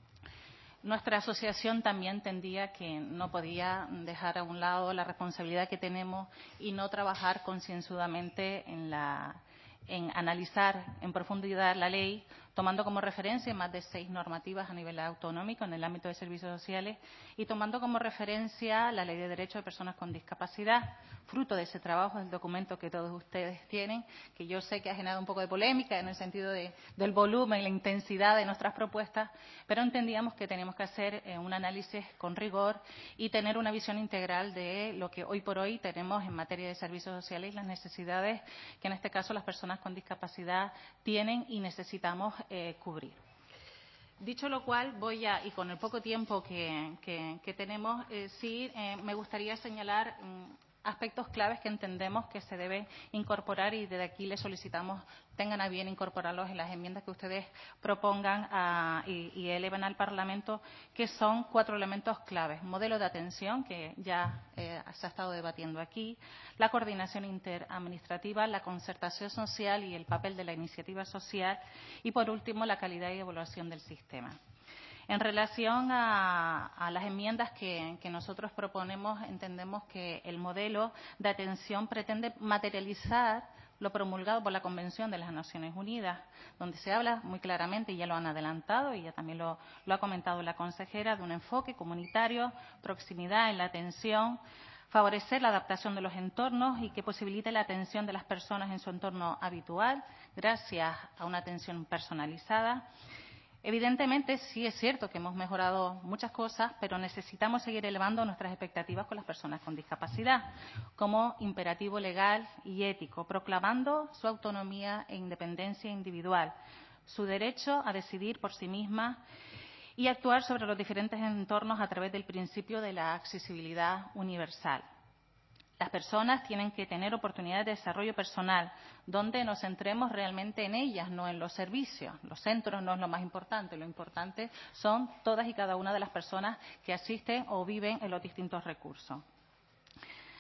Nuestra asociación también entendía que no podía dejar a un lado la responsabilidad que tenemos y no trabajar concienzudamente en, la, en analizar en profundidad la ley, tomando como referencia más de seis normativas a nivel autonómico en el ámbito de servicios sociales y tomando como referencia la Ley de Derechos de Personas con Discapacidad. Fruto de ese trabajo es el documento que todos ustedes tienen, que yo sé que ha generado un poco de polémica en el sentido de, del volumen y la intensidad de nuestras propuestas, pero entendíamos que teníamos que hacer eh, un análisis con rigor y tener una visión integral de lo que hoy por hoy tenemos en materia de servicios sociales y las necesidades que en este caso las personas con discapacidad tienen y necesitamos eh, cubrir. Dicho lo cual, voy a, y con el poco tiempo que, que, que tenemos, eh, sí eh, me gustaría señalar mm, aspectos claves que entendemos que se deben incorporar y desde aquí les solicitamos tengan a bien incorporarlos en las enmiendas que ustedes propongan a, y, y eleven al Parlamento, que son cuatro elementos claves. Modelo de atención, que ya eh, se ha estado debatiendo aquí, la coordinación interadministrativa, la concertación social y el papel de la iniciativa social y, por último, la calidad y evaluación del sistema. En relación a, a las enmiendas que, que nosotros proponemos, entendemos que el modelo de atención pretende materializar lo promulgado por la Convención de las Naciones Unidas, donde se habla muy claramente, y ya lo han adelantado y ya también lo, lo ha comentado la consejera, de un enfoque comunitario, proximidad en la atención, favorecer la adaptación de los entornos y que posibilite la atención de las personas en su entorno habitual, gracias a una atención personalizada. Evidentemente, sí es cierto que hemos mejorado muchas cosas, pero necesitamos seguir elevando nuestras expectativas con las personas con discapacidad como imperativo legal y ético, proclamando su autonomía e independencia individual, su derecho a decidir por sí misma y actuar sobre los diferentes entornos a través del principio de la accesibilidad universal. Las personas tienen que tener oportunidades de desarrollo personal, donde nos centremos realmente en ellas, no en los servicios. Los centros no es lo más importante, lo importante son todas y cada una de las personas que asisten o viven en los distintos recursos.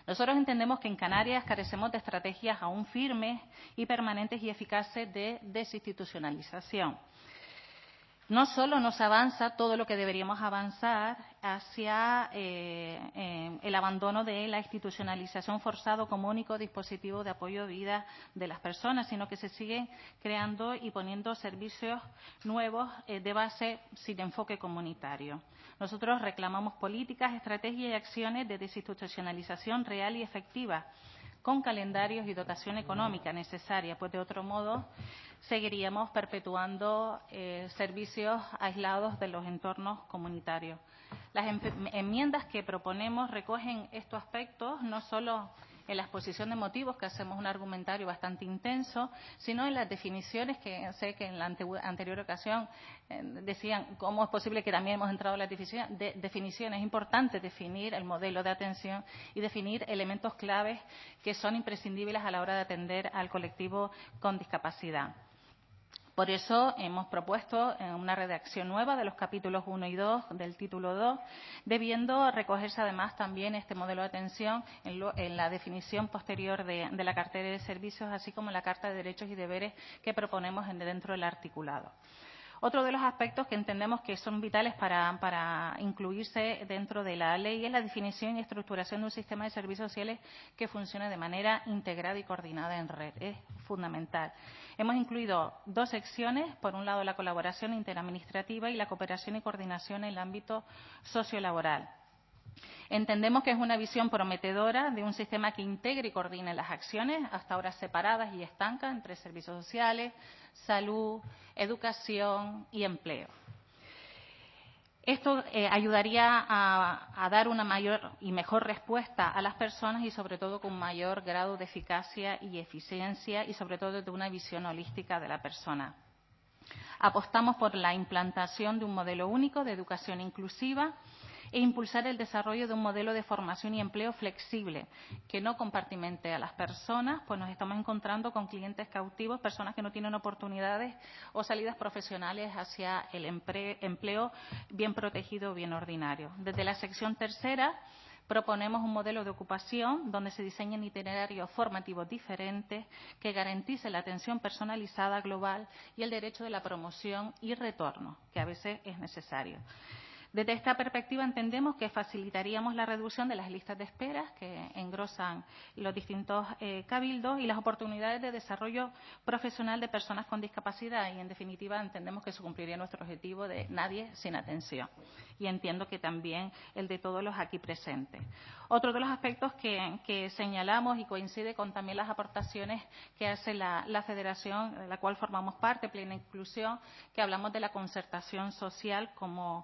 Nosotros entendemos que en Canarias carecemos de estrategias aún firmes y permanentes y eficaces de desinstitucionalización. No solo no se avanza todo lo que deberíamos avanzar hacia eh, eh, el abandono de la institucionalización forzado como único dispositivo de apoyo de vida de las personas, sino que se siguen creando y poniendo servicios nuevos eh, de base sin enfoque comunitario. Nosotros reclamamos políticas, estrategias y acciones de desinstitucionalización real y efectiva, con calendarios y dotación económica necesaria, pues de otro modo seguiríamos perpetuando eh, servicios aislados de los entornos comunitarios. Las enmiendas que proponemos recogen estos aspectos no solo en la exposición de motivos, que hacemos un argumentario bastante intenso, sino en las definiciones que sé que en la anterior ocasión eh, decían cómo es posible que también hemos entrado en las definiciones. De, definiciones. Es importante definir el modelo de atención y definir elementos claves que son imprescindibles a la hora de atender al colectivo con discapacidad. Por eso hemos propuesto una redacción nueva de los capítulos uno y dos del título dos, debiendo recogerse además también este modelo de atención en, lo, en la definición posterior de, de la cartera de servicios, así como en la Carta de Derechos y Deberes que proponemos en, dentro del articulado. Otro de los aspectos que entendemos que son vitales para, para incluirse dentro de la ley es la definición y estructuración de un sistema de servicios sociales que funcione de manera integrada y coordinada en red. Es fundamental. Hemos incluido dos secciones, por un lado la colaboración interadministrativa y la cooperación y coordinación en el ámbito sociolaboral. Entendemos que es una visión prometedora de un sistema que integre y coordine las acciones, hasta ahora separadas y estancas, entre servicios sociales, salud, educación y empleo. Esto eh, ayudaría a, a dar una mayor y mejor respuesta a las personas y, sobre todo, con mayor grado de eficacia y eficiencia y, sobre todo, de una visión holística de la persona. Apostamos por la implantación de un modelo único de educación inclusiva e impulsar el desarrollo de un modelo de formación y empleo flexible que no compartimente a las personas, pues nos estamos encontrando con clientes cautivos, personas que no tienen oportunidades o salidas profesionales hacia el empleo bien protegido o bien ordinario. Desde la sección tercera proponemos un modelo de ocupación donde se diseñen itinerarios formativos diferentes que garanticen la atención personalizada global y el derecho de la promoción y retorno, que a veces es necesario. Desde esta perspectiva entendemos que facilitaríamos la reducción de las listas de espera que engrosan los distintos eh, cabildos y las oportunidades de desarrollo profesional de personas con discapacidad y, en definitiva, entendemos que se cumpliría nuestro objetivo de nadie sin atención. Y entiendo que también el de todos los aquí presentes. Otro de los aspectos que, que señalamos y coincide con también las aportaciones que hace la, la Federación, de la cual formamos parte, Plena Inclusión, que hablamos de la concertación social como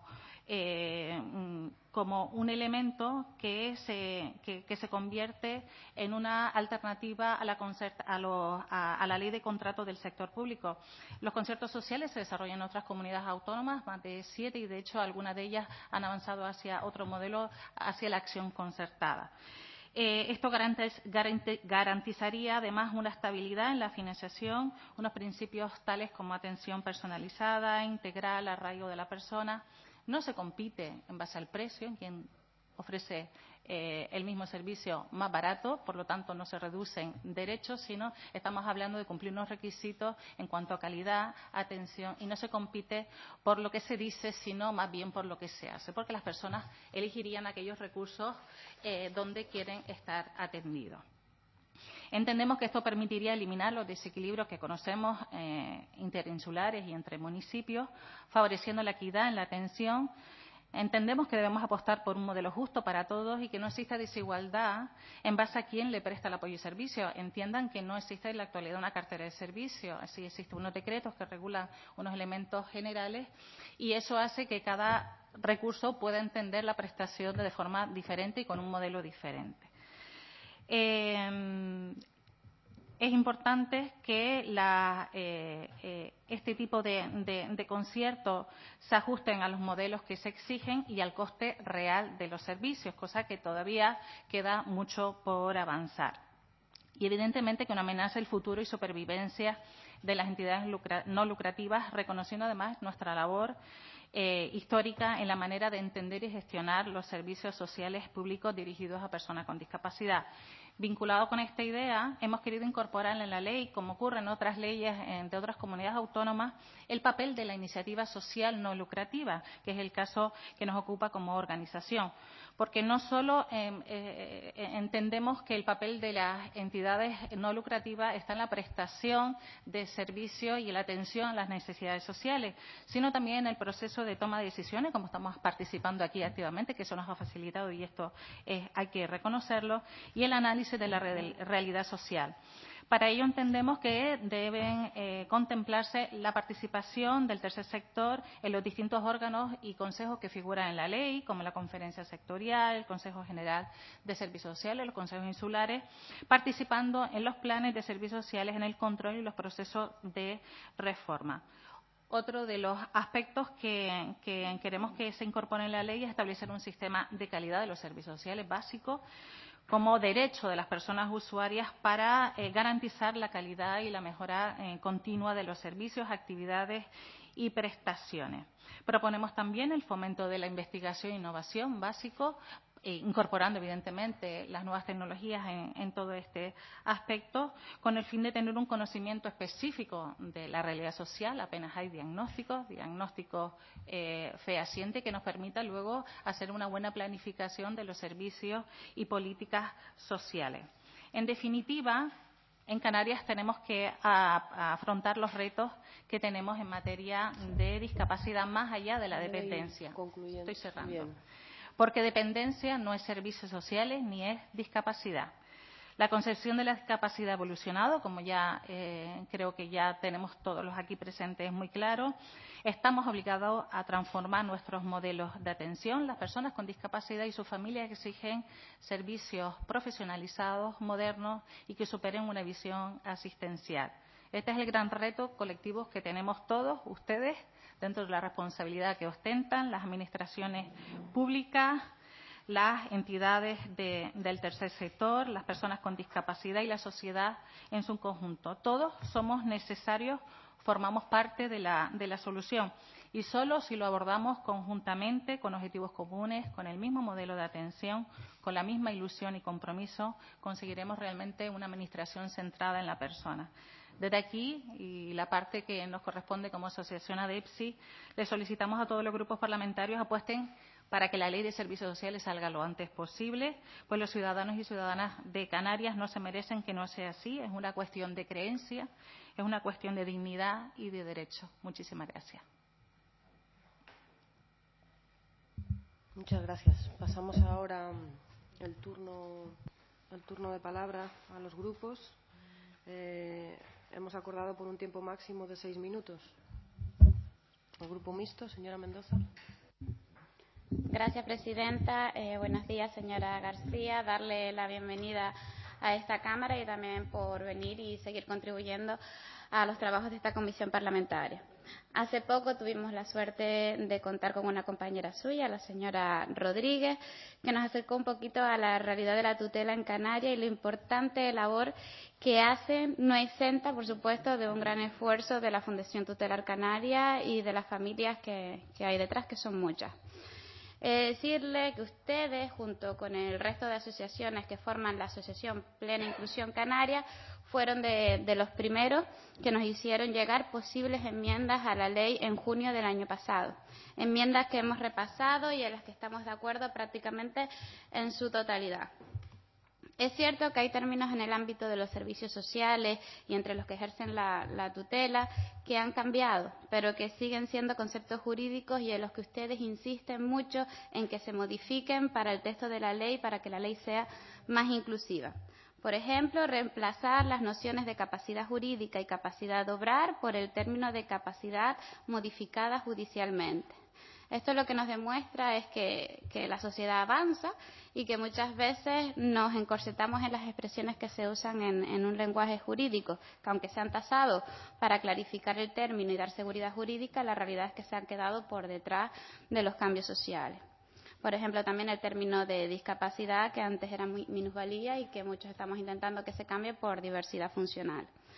Eh, como un elemento que se, que, que se convierte en una alternativa a la, concerta, a, lo, a, a la ley de contrato del sector público. Los conciertos sociales se desarrollan en otras comunidades autónomas, más de siete, y de hecho algunas de ellas han avanzado hacia otro modelo, hacia la acción concertada. Eh, esto garantiz, garantiz, garantizaría además una estabilidad en la financiación, unos principios tales como atención personalizada, integral, arraigo de la persona. No se compite en base al precio, en quien ofrece eh, el mismo servicio más barato, por lo tanto no se reducen derechos, sino estamos hablando de cumplir unos requisitos en cuanto a calidad, atención, y no se compite por lo que se dice, sino más bien por lo que se hace, porque las personas elegirían aquellos recursos eh, donde quieren estar atendidos. Entendemos que esto permitiría eliminar los desequilibrios que conocemos eh, interinsulares y entre municipios, favoreciendo la equidad en la atención. Entendemos que debemos apostar por un modelo justo para todos y que no exista desigualdad en base a quién le presta el apoyo y servicio. Entiendan que no existe en la actualidad una cartera de servicios, así existen unos decretos que regulan unos elementos generales y eso hace que cada recurso pueda entender la prestación de forma diferente y con un modelo diferente. Eh, es importante que la, eh, eh, este tipo de, de, de conciertos se ajusten a los modelos que se exigen y al coste real de los servicios, cosa que todavía queda mucho por avanzar. Y evidentemente que no amenaza el futuro y supervivencia de las entidades lucra, no lucrativas, reconociendo además nuestra labor eh, histórica en la manera de entender y gestionar los servicios sociales públicos dirigidos a personas con discapacidad. Vinculado con esta idea, hemos querido incorporar en la ley, como ocurre en otras leyes de otras comunidades autónomas, el papel de la iniciativa social no lucrativa, que es el caso que nos ocupa como organización. Porque no solo eh, eh, entendemos que el papel de las entidades no lucrativas está en la prestación de servicios y en la atención a las necesidades sociales, sino también en el proceso de toma de decisiones, como estamos participando aquí activamente, que eso nos ha facilitado y esto eh, hay que reconocerlo, y el análisis de la re realidad social. Para ello entendemos que deben eh, contemplarse la participación del tercer sector en los distintos órganos y consejos que figuran en la ley, como la Conferencia Sectorial, el Consejo General de Servicios Sociales, los consejos insulares, participando en los planes de servicios sociales, en el control y los procesos de reforma. Otro de los aspectos que, que queremos que se incorpore en la ley es establecer un sistema de calidad de los servicios sociales básicos como derecho de las personas usuarias para eh, garantizar la calidad y la mejora eh, continua de los servicios, actividades y prestaciones. Proponemos también el fomento de la investigación e innovación básico, eh, incorporando evidentemente las nuevas tecnologías en, en todo este aspecto, con el fin de tener un conocimiento específico de la realidad social. Apenas hay diagnósticos, diagnósticos eh, fehacientes que nos permitan luego hacer una buena planificación de los servicios y políticas sociales. En definitiva, en Canarias tenemos que a, a afrontar los retos que tenemos en materia de discapacidad más allá de la dependencia. Estoy cerrando. Bien. Porque dependencia no es servicios sociales ni es discapacidad. La concepción de la discapacidad ha evolucionado, como ya eh, creo que ya tenemos todos los aquí presentes muy claro. Estamos obligados a transformar nuestros modelos de atención. Las personas con discapacidad y sus familias exigen servicios profesionalizados, modernos y que superen una visión asistencial. Este es el gran reto colectivo que tenemos todos ustedes dentro de la responsabilidad que ostentan las administraciones públicas, las entidades de, del tercer sector, las personas con discapacidad y la sociedad en su conjunto. Todos somos necesarios, formamos parte de la, de la solución y solo si lo abordamos conjuntamente, con objetivos comunes, con el mismo modelo de atención, con la misma ilusión y compromiso, conseguiremos realmente una administración centrada en la persona. Desde aquí, y la parte que nos corresponde como asociación ADEPSI, le solicitamos a todos los grupos parlamentarios apuesten para que la Ley de Servicios Sociales salga lo antes posible, pues los ciudadanos y ciudadanas de Canarias no se merecen que no sea así. Es una cuestión de creencia, es una cuestión de dignidad y de derecho. Muchísimas gracias. Muchas gracias. Pasamos ahora el turno, el turno de palabra a los grupos. Eh, hemos acordado por un tiempo máximo de seis minutos. El grupo mixto, señora Mendoza. Gracias, presidenta. Eh, buenos días, señora García. Darle la bienvenida a esta Cámara y también por venir y seguir contribuyendo a los trabajos de esta comisión parlamentaria. Hace poco tuvimos la suerte de contar con una compañera suya, la señora Rodríguez, que nos acercó un poquito a la realidad de la tutela en Canarias y la importante labor que hacen, no exenta, por supuesto, de un gran esfuerzo de la Fundación Tutelar Canaria y de las familias que, que hay detrás, que son muchas. Eh, decirle que ustedes, junto con el resto de asociaciones que forman la Asociación Plena Inclusión Canaria, fueron de, de los primeros que nos hicieron llegar posibles enmiendas a la ley en junio del año pasado. Enmiendas que hemos repasado y en las que estamos de acuerdo prácticamente en su totalidad. Es cierto que hay términos en el ámbito de los servicios sociales y entre los que ejercen la, la tutela que han cambiado, pero que siguen siendo conceptos jurídicos y en los que ustedes insisten mucho en que se modifiquen para el texto de la ley, para que la ley sea más inclusiva. Por ejemplo, reemplazar las nociones de capacidad jurídica y capacidad de obrar por el término de capacidad modificada judicialmente. Esto lo que nos demuestra es que, que la sociedad avanza y que muchas veces nos encorsetamos en las expresiones que se usan en, en un lenguaje jurídico, que aunque se han tasado para clarificar el término y dar seguridad jurídica, la realidad es que se han quedado por detrás de los cambios sociales. Por ejemplo, también el término de discapacidad, que antes era muy minusvalía y que muchos estamos intentando que se cambie por diversidad funcional.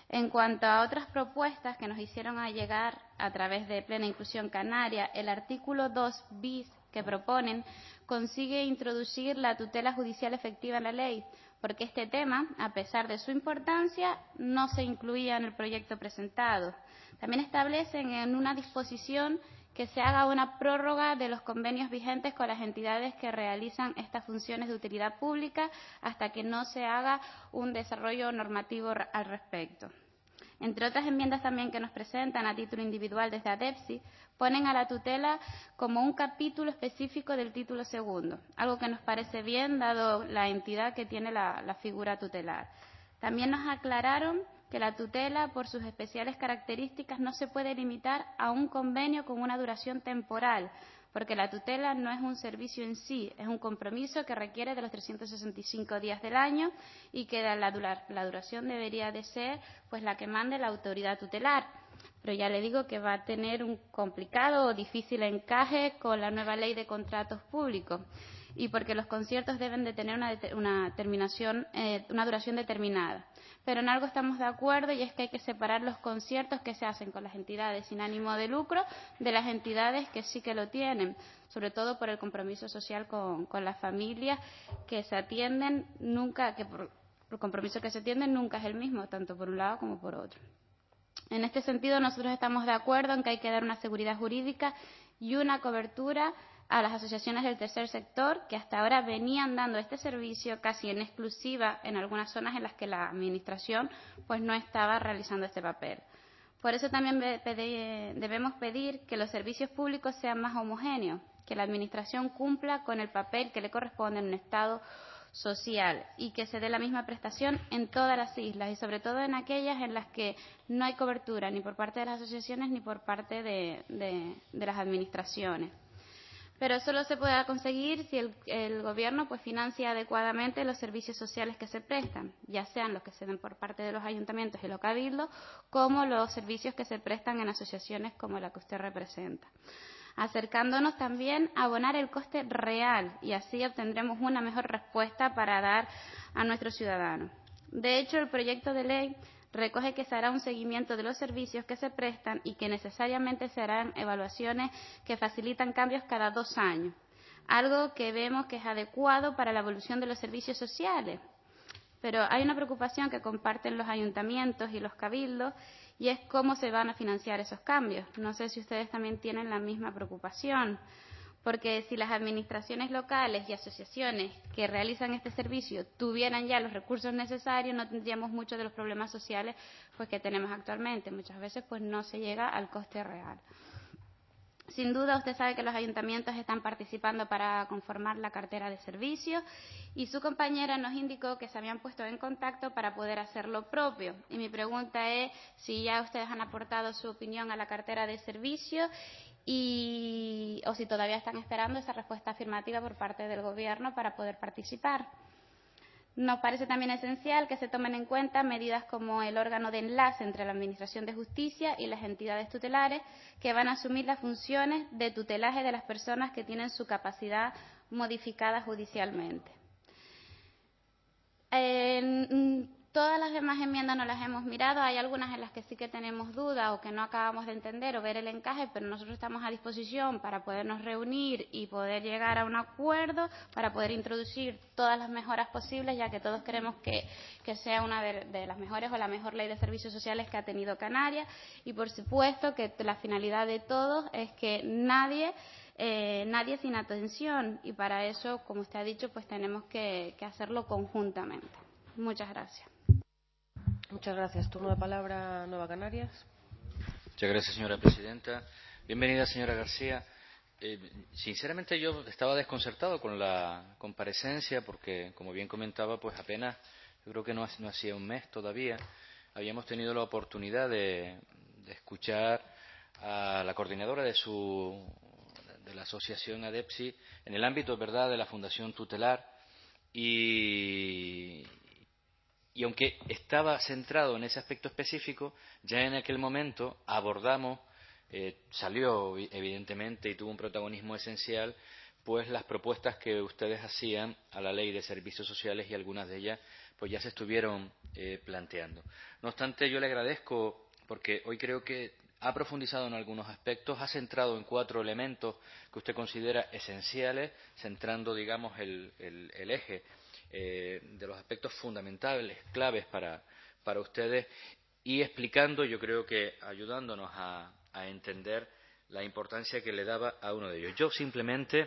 En cuanto a otras propuestas que nos hicieron llegar a través de Plena Inclusión Canaria, el artículo dos bis que proponen consigue introducir la tutela judicial efectiva en la ley, porque este tema, a pesar de su importancia, no se incluía en el proyecto presentado. También establecen en una disposición que se haga una prórroga de los convenios vigentes con las entidades que realizan estas funciones de utilidad pública hasta que no se haga un desarrollo normativo al respecto. Entre otras enmiendas también que nos presentan a título individual desde ADEPSI, ponen a la tutela como un capítulo específico del título segundo, algo que nos parece bien dado la entidad que tiene la, la figura tutelar. También nos aclararon que la tutela, por sus especiales características, no se puede limitar a un convenio con una duración temporal, porque la tutela no es un servicio en sí, es un compromiso que requiere de los trescientos sesenta y cinco días del año y que la, la duración debería de ser pues la que mande la autoridad tutelar. Pero ya le digo que va a tener un complicado o difícil encaje con la nueva ley de contratos públicos y porque los conciertos deben de tener una, una, terminación, eh, una duración determinada. Pero en algo estamos de acuerdo y es que hay que separar los conciertos que se hacen con las entidades sin ánimo de lucro de las entidades que sí que lo tienen, sobre todo por el compromiso social con, con las familias que se atienden, nunca, que por el compromiso que se atienden nunca es el mismo, tanto por un lado como por otro. En este sentido, nosotros estamos de acuerdo en que hay que dar una seguridad jurídica y una cobertura a las asociaciones del tercer sector que hasta ahora venían dando este servicio casi en exclusiva en algunas zonas en las que la Administración pues no estaba realizando este papel. Por eso también debemos pedir que los servicios públicos sean más homogéneos, que la Administración cumpla con el papel que le corresponde en un Estado social y que se dé la misma prestación en todas las islas y sobre todo en aquellas en las que no hay cobertura ni por parte de las asociaciones ni por parte de, de, de las administraciones. Pero solo se podrá conseguir si el, el Gobierno pues, financia adecuadamente los servicios sociales que se prestan, ya sean los que se den por parte de los ayuntamientos y los cabildos, como los servicios que se prestan en asociaciones como la que usted representa, acercándonos también a abonar el coste real y así obtendremos una mejor respuesta para dar a nuestros ciudadanos. De hecho, el proyecto de ley recoge que se hará un seguimiento de los servicios que se prestan y que necesariamente se harán evaluaciones que facilitan cambios cada dos años, algo que vemos que es adecuado para la evolución de los servicios sociales. Pero hay una preocupación que comparten los ayuntamientos y los cabildos y es cómo se van a financiar esos cambios. No sé si ustedes también tienen la misma preocupación, porque si las administraciones locales y asociaciones que realizan este servicio tuvieran ya los recursos necesarios, no tendríamos muchos de los problemas sociales pues, que tenemos actualmente. Muchas veces pues, no se llega al coste real. Sin duda, usted sabe que los ayuntamientos están participando para conformar la cartera de servicios y su compañera nos indicó que se habían puesto en contacto para poder hacer lo propio. Y mi pregunta es si ya ustedes han aportado su opinión a la cartera de servicios y, o si todavía están esperando esa respuesta afirmativa por parte del Gobierno para poder participar. Nos parece también esencial que se tomen en cuenta medidas como el órgano de enlace entre la Administración de Justicia y las entidades tutelares que van a asumir las funciones de tutelaje de las personas que tienen su capacidad modificada judicialmente. En todas las demás enmiendas no las hemos mirado, hay algunas en las que sí que tenemos dudas o que no acabamos de entender o ver el encaje, pero nosotros estamos a disposición para podernos reunir y poder llegar a un acuerdo, para poder introducir todas las mejoras posibles, ya que todos queremos que, que sea una de, de las mejores o la mejor ley de servicios sociales que ha tenido Canarias y por supuesto que la finalidad de todos es que nadie Eh, nadie sin atención y para eso, como usted ha dicho, pues tenemos que, que hacerlo conjuntamente. Muchas gracias. Muchas gracias. Turno de palabra, Nueva Canarias. Muchas gracias, señora presidenta. Bienvenida, señora García. Eh, sinceramente, yo estaba desconcertado con la comparecencia porque, como bien comentaba, pues apenas, yo creo que no, no hacía un mes todavía, habíamos tenido la oportunidad de, de escuchar a la coordinadora de su de la asociación ADEPSI en el ámbito, verdad, de la Fundación Tutelar y, y aunque estaba centrado en ese aspecto específico, ya en aquel momento abordamos, eh, salió evidentemente y tuvo un protagonismo esencial, pues las propuestas que ustedes hacían a la Ley de Servicios Sociales, y algunas de ellas pues ya se estuvieron eh, planteando. No obstante, yo le agradezco porque hoy creo que ha profundizado en algunos aspectos, ha centrado en cuatro elementos que usted considera esenciales, centrando, digamos, el, el, el eje eh, de los aspectos fundamentales, claves para, para ustedes, y explicando, yo creo que ayudándonos a, a entender la importancia que le daba a uno de ellos. Yo simplemente,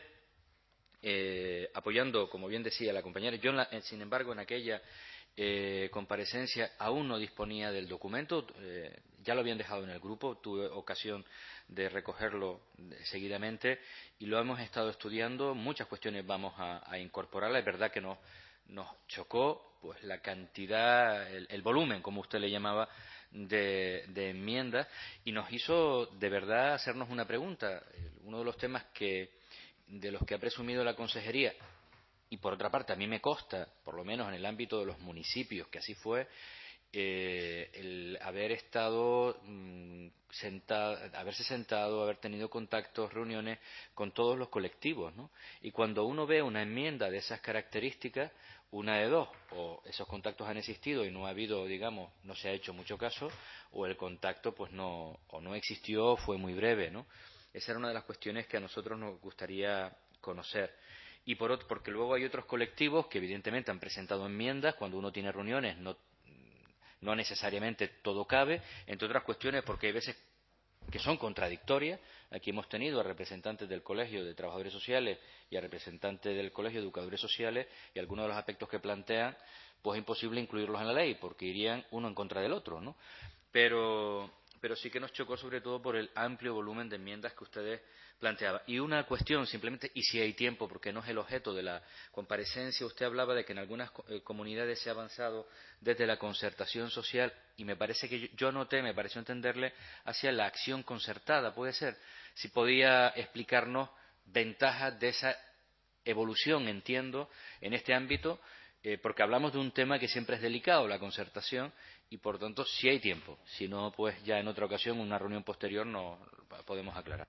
eh, apoyando, como bien decía la compañera, yo, en la, sin embargo, en aquella eh, comparecencia aún no disponía del documento, eh, ya lo habían dejado en el grupo, tuve ocasión de recogerlo seguidamente y lo hemos estado estudiando. Muchas cuestiones vamos a, a incorporarla. Es verdad que nos, nos chocó pues la cantidad, el, el volumen, como usted le llamaba, de, de enmiendas, y nos hizo de verdad hacernos una pregunta. Uno de los temas que de los que ha presumido la consejería, y por otra parte a mí me consta, por lo menos en el ámbito de los municipios, que así fue, eh, el haber estado mmm, sentado, haberse sentado, haber tenido contactos, reuniones con todos los colectivos, ¿no? Y cuando uno ve una enmienda de esas características, una de dos: o esos contactos han existido y no ha habido, digamos, no se ha hecho mucho caso, o el contacto pues no, o no existió, o fue muy breve, ¿no? Esa era una de las cuestiones que a nosotros nos gustaría conocer. Y por otro, porque luego hay otros colectivos que evidentemente han presentado enmiendas. Cuando uno tiene reuniones no, no necesariamente todo cabe, entre otras cuestiones porque hay veces que son contradictorias. Aquí hemos tenido a representantes del Colegio de Trabajadores Sociales y a representantes del Colegio de Educadores Sociales, y algunos de los aspectos que plantean pues es imposible incluirlos en la ley porque irían uno en contra del otro, ¿no? Pero, pero sí que nos chocó sobre todo por el amplio volumen de enmiendas que ustedes planteaba. Y una cuestión simplemente, y si hay tiempo, porque no es el objeto de la comparecencia, usted hablaba de que en algunas eh, comunidades se ha avanzado desde la concertación social, y me parece que yo, yo noté, me pareció entenderle, hacia la acción concertada. Puede ser, si podía explicarnos ventajas de esa evolución, entiendo, en este ámbito, eh, porque hablamos de un tema que siempre es delicado, la concertación, y por tanto, si hay tiempo. Si no, pues ya en otra ocasión, en una reunión posterior, nos podemos aclarar.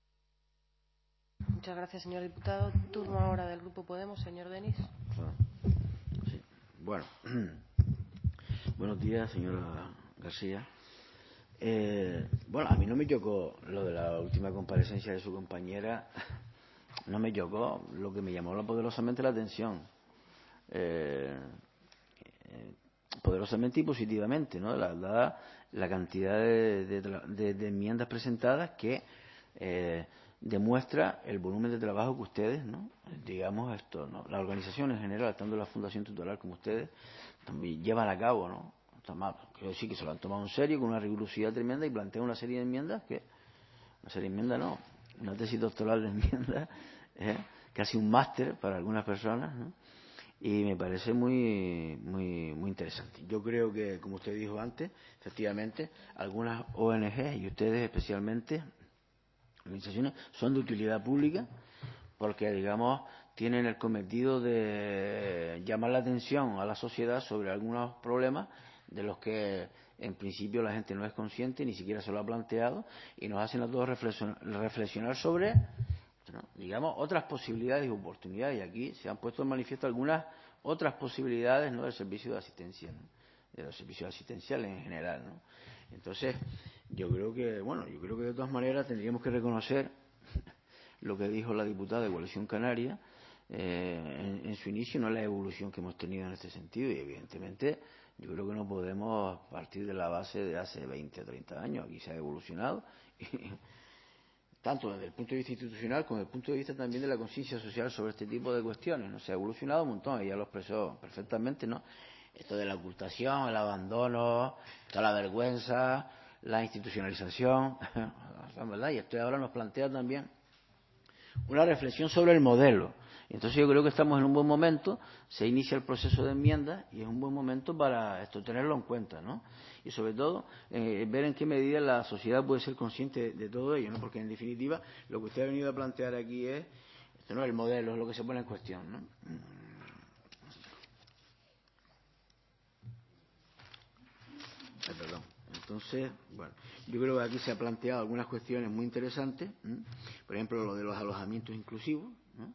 Muchas gracias, señor diputado. Turno ahora del Grupo Podemos, señor Denis. Sí. Bueno, buenos días, señora García. Eh, bueno, a mí no me chocó lo de la última comparecencia de su compañera, no me chocó. Lo que me llamó poderosamente la atención, eh, eh, poderosamente y positivamente, ¿no? La, dada la cantidad de, de, de, de enmiendas presentadas que eh, demuestra el volumen de trabajo que ustedes, ¿no? Digamos esto, ¿no? La organización en general, tanto la Fundación Tutelar como ustedes, también llevan a cabo, ¿no? Quiero decir que se lo han tomado en serio, con una rigurosidad tremenda, y plantean una serie de enmiendas que, una serie de enmiendas no, una tesis doctoral de enmiendas, ¿eh? Casi un máster para algunas personas, ¿no? Y me parece muy, muy, muy interesante. Yo creo que, como usted dijo antes, efectivamente, algunas O N G y ustedes especialmente, organizaciones, son de utilidad pública porque, digamos, tienen el cometido de llamar la atención a la sociedad sobre algunos problemas de los que en principio la gente no es consciente, ni siquiera se lo ha planteado, y nos hacen a todos reflexionar, reflexionar sobre, ¿no? digamos, otras posibilidades y oportunidades. Y aquí se han puesto en manifiesto algunas otras posibilidades, ¿no?, del servicio de asistencia, ¿no?, de los servicios asistenciales en general, ¿no? Entonces, yo creo que, bueno, yo creo que de todas maneras tendríamos que reconocer lo que dijo la diputada de Coalición Canaria eh, en, en su inicio, no la evolución que hemos tenido en este sentido, y evidentemente yo creo que no podemos partir de la base de hace veinte o treinta años. Aquí se ha evolucionado, y, tanto desde el punto de vista institucional como desde el punto de vista también de la conciencia social sobre este tipo de cuestiones, ¿no? Se ha evolucionado un montón, y ya lo expresó perfectamente, ¿no? Esto de la ocultación, el abandono, toda la vergüenza, la institucionalización, ¿verdad? Y esto ahora nos plantea también una reflexión sobre el modelo. Entonces yo creo que estamos en un buen momento, se inicia el proceso de enmiendas y es un buen momento para esto tenerlo en cuenta, ¿no? Y sobre todo eh, ver en qué medida la sociedad puede ser consciente de, de todo ello, ¿no? Porque en definitiva lo que usted ha venido a plantear aquí es, esto no es el modelo, es lo que se pone en cuestión, ¿no? Eh, perdón. Entonces, bueno, yo creo que aquí se han planteado algunas cuestiones muy interesantes, ¿eh? Por ejemplo, lo de los alojamientos inclusivos, ¿no?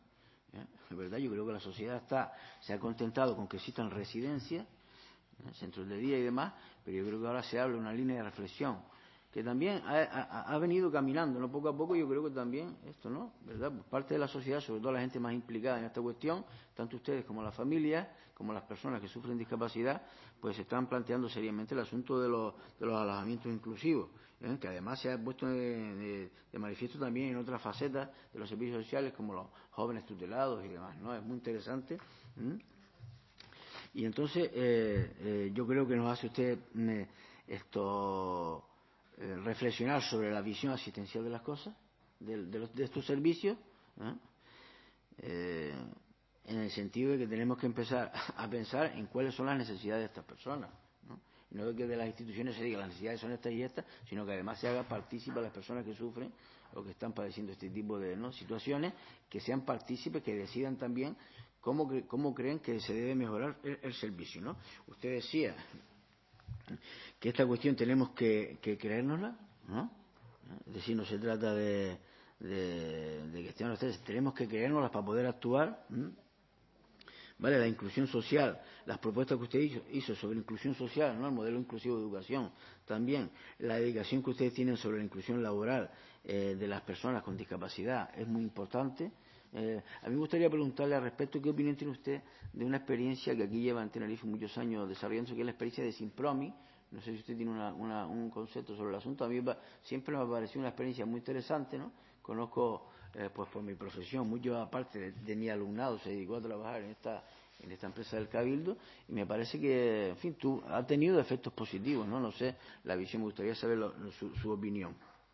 ¿eh? Es verdad, yo creo que la sociedad está, se ha contentado con que existan residencias, ¿eh? centros de día y demás, pero yo creo que ahora se habla de una línea de reflexión que también ha, ha, ha venido caminando, ¿no? Poco a poco. Yo creo que también esto, ¿no? ¿Verdad? Pues parte de la sociedad, sobre todo la gente más implicada en esta cuestión, tanto ustedes como las familias, como las personas que sufren discapacidad, pues se están planteando seriamente el asunto de los, de los alojamientos inclusivos, ¿eh? Que además se ha puesto de, de, de manifiesto también en otras facetas de los servicios sociales, como los jóvenes tutelados y demás, ¿no? Es muy interesante. ¿Mm? Y entonces eh, eh, yo creo que nos hace usted eh, esto eh, reflexionar sobre la visión asistencial de las cosas, de, de, los, de estos servicios, ¿eh? Eh, en el sentido de que tenemos que empezar a pensar en cuáles son las necesidades de estas personas, ¿no? Y no de que de las instituciones se diga las necesidades son estas y estas, sino que además se haga partícipe a las personas que sufren o que están padeciendo este tipo de, ¿no?, situaciones, que sean partícipes, que decidan también cómo, cómo creen que se debe mejorar el, el servicio, ¿no? Usted decía que esta cuestión tenemos que, que creérnosla, ¿no? Es decir, no se trata de, de, de que estén ustedes, tenemos que creérnoslas para poder actuar, ¿m? Vale, la inclusión social, las propuestas que usted hizo, hizo sobre inclusión social, ¿no?, el modelo inclusivo de educación, también la dedicación que ustedes tienen sobre la inclusión laboral eh, de las personas con discapacidad es muy importante. Eh, a mí me gustaría preguntarle al respecto qué opinión tiene usted de una experiencia que aquí lleva en Tenerife muchos años desarrollando, que es la experiencia de Simpromi. No sé si usted tiene una, una, un concepto sobre el asunto. A mí siempre me ha parecido una experiencia muy interesante, ¿no? Conozco, eh, pues por mi profesión, mucho aparte de, de mi alumnado se dedicó a trabajar en esta en esta empresa del Cabildo, y me parece que, en fin, tú, ha tenido efectos positivos, ¿no? No sé, la visión, me gustaría saber lo, su, su opinión.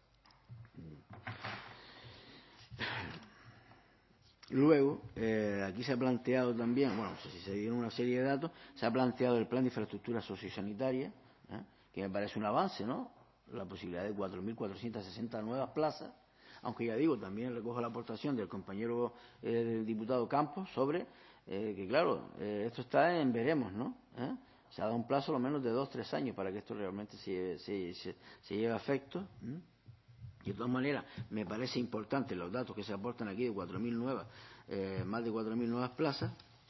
Luego, eh, aquí se ha planteado también, bueno, no sé si se dieron una serie de datos, se ha planteado el plan de infraestructura sociosanitaria, ¿eh?, que me parece un avance, ¿no? La posibilidad de cuatro mil cuatrocientas sesenta nuevas plazas, aunque ya digo, también recojo la aportación del compañero eh, del diputado Campos sobre eh, que, claro, eh, esto está en veremos, ¿no? ¿Eh? Se ha dado un plazo, lo menos de dos, tres años para que esto realmente se, se, se, se lleve a efecto. ¿eh? De todas maneras, me parece importante los datos que se aportan aquí de cuatro mil nuevas, eh, más de cuatro mil nuevas plazas.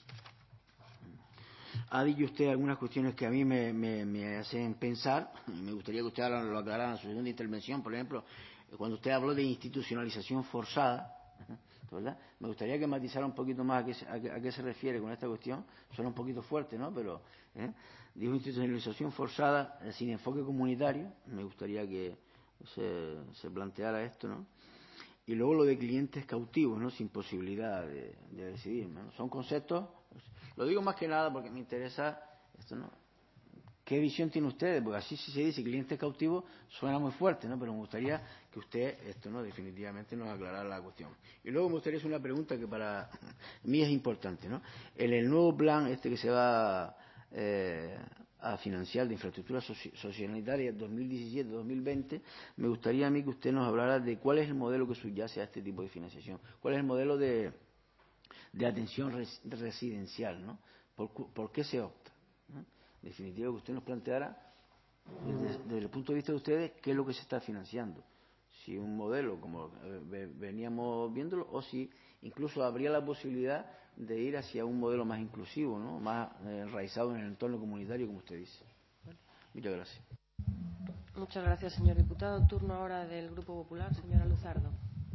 Ha dicho usted algunas cuestiones que a mí me, me, me hacen pensar, y me gustaría que usted lo aclarara en su segunda intervención. Por ejemplo, cuando usted habló de institucionalización forzada, ¿verdad?, me gustaría que matizara un poquito más a qué, a qué, a qué se refiere con esta cuestión. Suena un poquito fuerte, ¿no? Pero ¿eh? digo institucionalización forzada eh, sin enfoque comunitario. Me gustaría que se, se planteara esto, ¿no? Y luego lo de clientes cautivos, ¿no?, sin posibilidad de, de decidir, ¿no? Son conceptos, lo digo más que nada porque me interesa esto, ¿no? ¿Qué visión tiene usted? Porque así si se dice clientes cautivos suena muy fuerte, ¿no? Pero me gustaría que usted esto, ¿no?, definitivamente nos aclarara la cuestión. Y luego me gustaría hacer una pregunta que para mí es importante, ¿no? En el nuevo plan este que se va eh, a financiar de infraestructura sociosanitaria dos mil diecisiete dos mil veinte, me gustaría a mí que usted nos hablara de cuál es el modelo que subyace a este tipo de financiación, cuál es el modelo de, de atención res, residencial, ¿no? ¿Por, por qué se opta? ¿no? En definitiva, que usted nos planteara desde, desde el punto de vista de ustedes qué es lo que se está financiando, si un modelo como eh, veníamos viéndolo, o si incluso habría la posibilidad de ir hacia un modelo más inclusivo, ¿no?, más eh, enraizado en el entorno comunitario, como usted dice. ¿Vale? Muchas gracias. Muchas gracias, señor diputado. Turno ahora del Grupo Popular, señora Luzardo.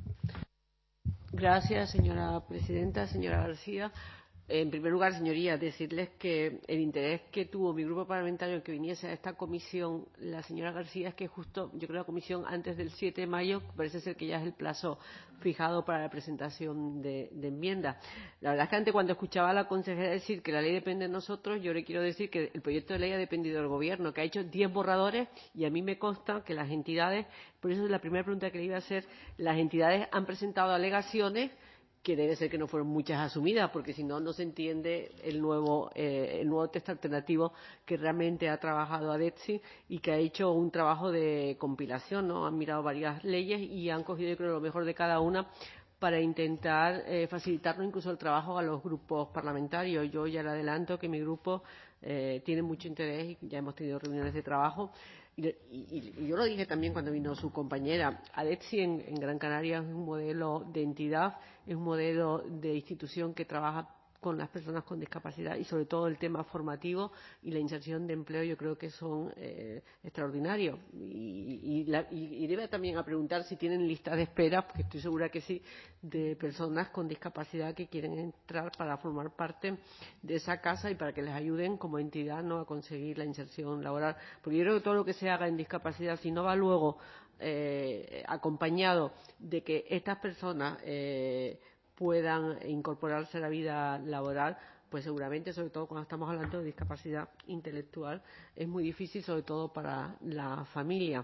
Gracias, señora presidenta. Señora García, en primer lugar, señorías, decirles que el interés que tuvo mi grupo parlamentario en que viniese a esta comisión la señora García es que justo, yo creo, la comisión antes del siete de mayo, parece ser que ya es el plazo fijado para la presentación de, de enmiendas. La verdad es que antes, cuando escuchaba a la consejera decir que la ley depende de nosotros, yo le quiero decir que el proyecto de ley ha dependido del Gobierno, que ha hecho diez borradores, y a mí me consta que las entidades, por eso es la primera pregunta que le iba a hacer, las entidades han presentado alegaciones que debe ser que no fueron muchas asumidas, porque si no, no se entiende el nuevo, eh, el nuevo texto alternativo que realmente ha trabajado ADETSI y que ha hecho un trabajo de compilación, ¿no? Han mirado varias leyes y han cogido, yo creo, lo mejor de cada una para intentar eh, facilitarnos incluso el trabajo a los grupos parlamentarios. Yo ya le adelanto que mi grupo eh, tiene mucho interés y ya hemos tenido reuniones de trabajo. Y, y, y yo lo dije también cuando vino su compañera. ADETSI en, en Gran Canaria es un modelo de entidad, es un modelo de institución que trabaja con las personas con discapacidad y sobre todo el tema formativo y la inserción de empleo yo creo que son eh, extraordinarios y, y, la, y, y debe también a preguntar si tienen listas de espera, porque estoy segura que sí, de personas con discapacidad que quieren entrar para formar parte de esa casa y para que les ayuden como entidad, ¿no?, a conseguir la inserción laboral, porque yo creo que todo lo que se haga en discapacidad, si no va luego eh, acompañado de que estas personas eh, puedan incorporarse a la vida laboral, pues seguramente, sobre todo cuando estamos hablando de discapacidad intelectual, es muy difícil, sobre todo para la familia.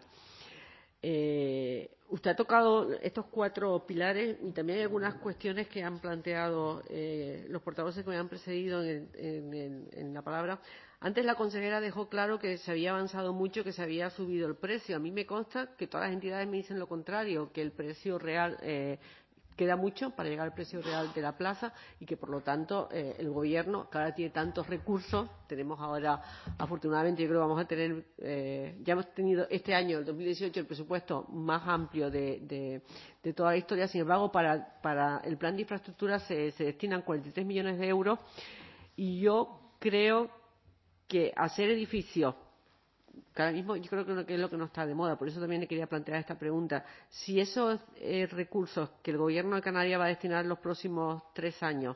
Eh, usted ha tocado estos cuatro pilares y también hay algunas cuestiones que han planteado eh, los portavoces que me han precedido en, en, en, en la palabra. Antes la consejera dejó claro que se había avanzado mucho, que se había subido el precio. A mí me consta que todas las entidades me dicen lo contrario, que el precio real eh, queda mucho para llegar al precio real de la plaza y que por lo tanto eh, el gobierno, que ahora tiene tantos recursos, tenemos ahora afortunadamente, yo creo que vamos a tener eh, ya hemos tenido este año, el dos mil dieciocho, el presupuesto más amplio de, de, de toda la historia. Sin embargo, para, para el plan de infraestructura se, se destinan cuarenta y tres millones de euros y yo creo que hacer edificios, que ahora mismo yo creo que es lo que no está de moda, por eso también le quería plantear esta pregunta. Si esos eh, recursos que el Gobierno de Canarias va a destinar en los próximos tres años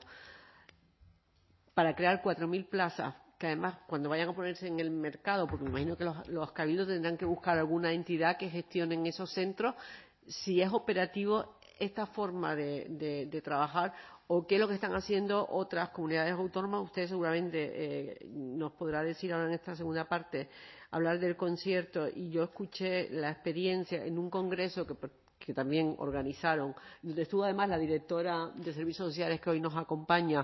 para crear cuatro mil plazas, que además cuando vayan a ponerse en el mercado, porque me imagino que los, los cabildos tendrán que buscar alguna entidad que gestione esos centros, si es operativo esta forma de, de, de trabajar o qué es lo que están haciendo otras comunidades autónomas. Usted seguramente eh, nos podrá decir ahora en esta segunda parte, hablar del concierto, y yo escuché la experiencia en un congreso que, que también organizaron, donde estuvo además la directora de Servicios Sociales que hoy nos acompaña.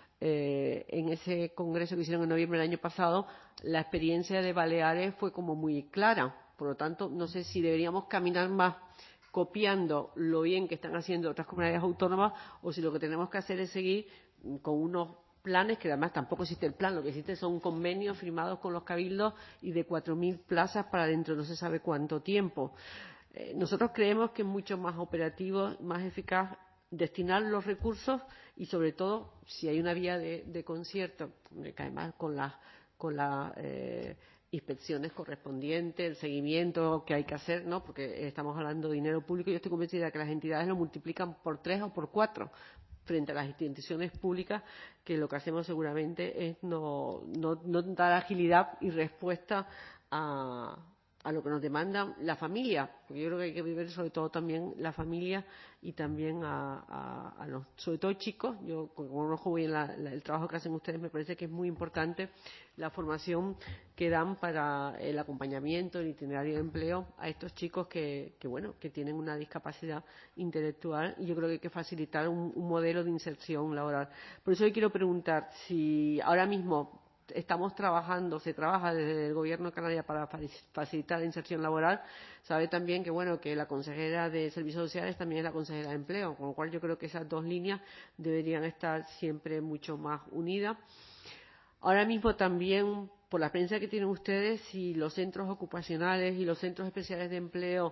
Eh, en ese congreso que hicieron en noviembre del año pasado, la experiencia de Baleares fue como muy clara. Por lo tanto, no sé si deberíamos caminar más copiando lo bien que están haciendo otras comunidades autónomas o si lo que tenemos que hacer es seguir con unos planes, que además tampoco existe el plan, lo que existe son convenios firmados con los cabildos y de cuatro mil plazas para dentro de no se sabe cuánto tiempo. Eh, nosotros creemos que es mucho más operativo, más eficaz destinar los recursos y sobre todo si hay una vía de, de concierto, que además con las con la, eh, inspecciones correspondientes, el seguimiento que hay que hacer, ¿no? Porque estamos hablando de dinero público y yo estoy convencida de que las entidades lo multiplican por tres o por cuatro frente a las instituciones públicas, que lo que hacemos seguramente es no, no, no dar agilidad y respuesta a, a lo que nos demanda la familia, porque yo creo que hay que vivir sobre todo también la familia y también a, a, a los, sobre todo chicos. Yo conozco muy bien la, la, el trabajo que hacen ustedes, me parece que es muy importante la formación que dan para el acompañamiento, el itinerario de empleo a estos chicos que, que bueno, que tienen una discapacidad intelectual, y yo creo que hay que facilitar un, un modelo de inserción laboral. Por eso yo quiero preguntar si ahora mismo estamos trabajando, se trabaja desde el Gobierno de Canarias para facilitar la inserción laboral. Sabe también que bueno que la consejera de Servicios Sociales también es la consejera de Empleo, con lo cual yo creo que esas dos líneas deberían estar siempre mucho más unidas. Ahora mismo también, por la experiencia que tienen ustedes, si los centros ocupacionales y los centros especiales de empleo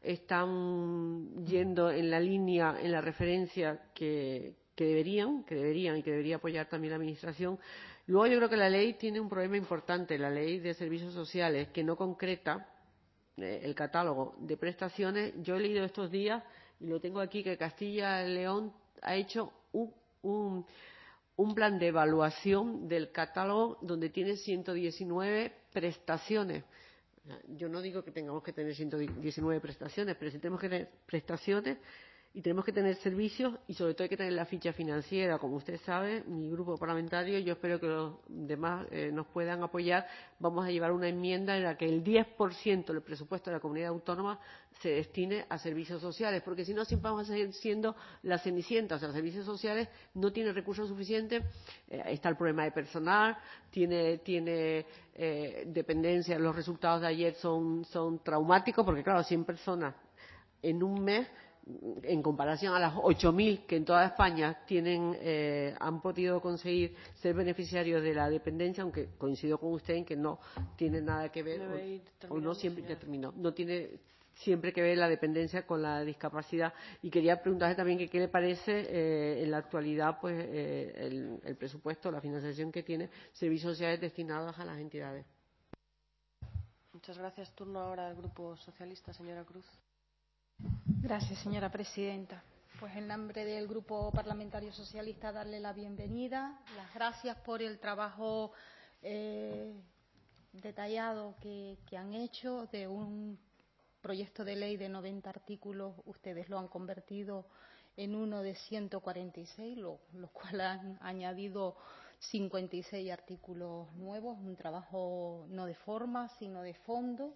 están yendo en la línea, en la referencia que, que deberían, que deberían y que debería apoyar también la Administración. Luego yo creo que la ley tiene un problema importante, la ley de servicios sociales, que no concreta eh, el catálogo de prestaciones. Yo he leído estos días, y lo tengo aquí, que Castilla y León ha hecho un, un, un plan de evaluación del catálogo donde tiene ciento diecinueve prestaciones. Yo no digo que tengamos que tener ciento diecinueve prestaciones, pero sí tenemos que tener prestaciones y tenemos que tener servicios, y sobre todo hay que tener la ficha financiera. Como usted sabe, mi grupo parlamentario, yo espero que los demás eh, nos puedan apoyar, vamos a llevar una enmienda en la que el diez por ciento del presupuesto de la comunidad autónoma se destine a servicios sociales, porque si no siempre vamos a seguir siendo la cenicienta. O sea, los servicios sociales no tienen recursos suficientes, eh, está el problema de personal, tiene, tiene eh, dependencia. Los resultados de ayer son, son traumáticos, porque claro, cien personas en un mes en comparación a las ocho mil que en toda España tienen, eh, han podido conseguir ser beneficiarios de la dependencia, aunque coincido con usted en que no tiene nada que ver, o, o no siempre, ya terminó, no tiene siempre que ver la dependencia con la discapacidad. Y quería preguntarle también que qué le parece eh, en la actualidad pues eh, el, el presupuesto, la financiación que tiene servicios sociales destinados a las entidades. Muchas gracias. Turno ahora al Grupo Socialista, señora Cruz. Gracias, señora presidenta. Pues en nombre del Grupo Parlamentario Socialista darle la bienvenida, las gracias por el trabajo eh, detallado que, que han hecho de un proyecto de ley de noventa artículos. Ustedes lo han convertido en uno de ciento cuarenta y seis, lo, lo cual han añadido cincuenta y seis artículos nuevos, un trabajo no de forma, sino de fondo.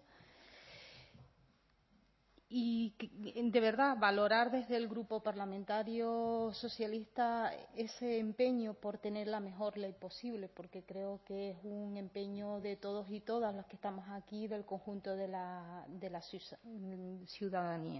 Y de verdad valorar desde el Grupo Parlamentario Socialista ese empeño por tener la mejor ley posible, porque creo que es un empeño de todos y todas los que estamos aquí, del conjunto de la, de la ciudadanía.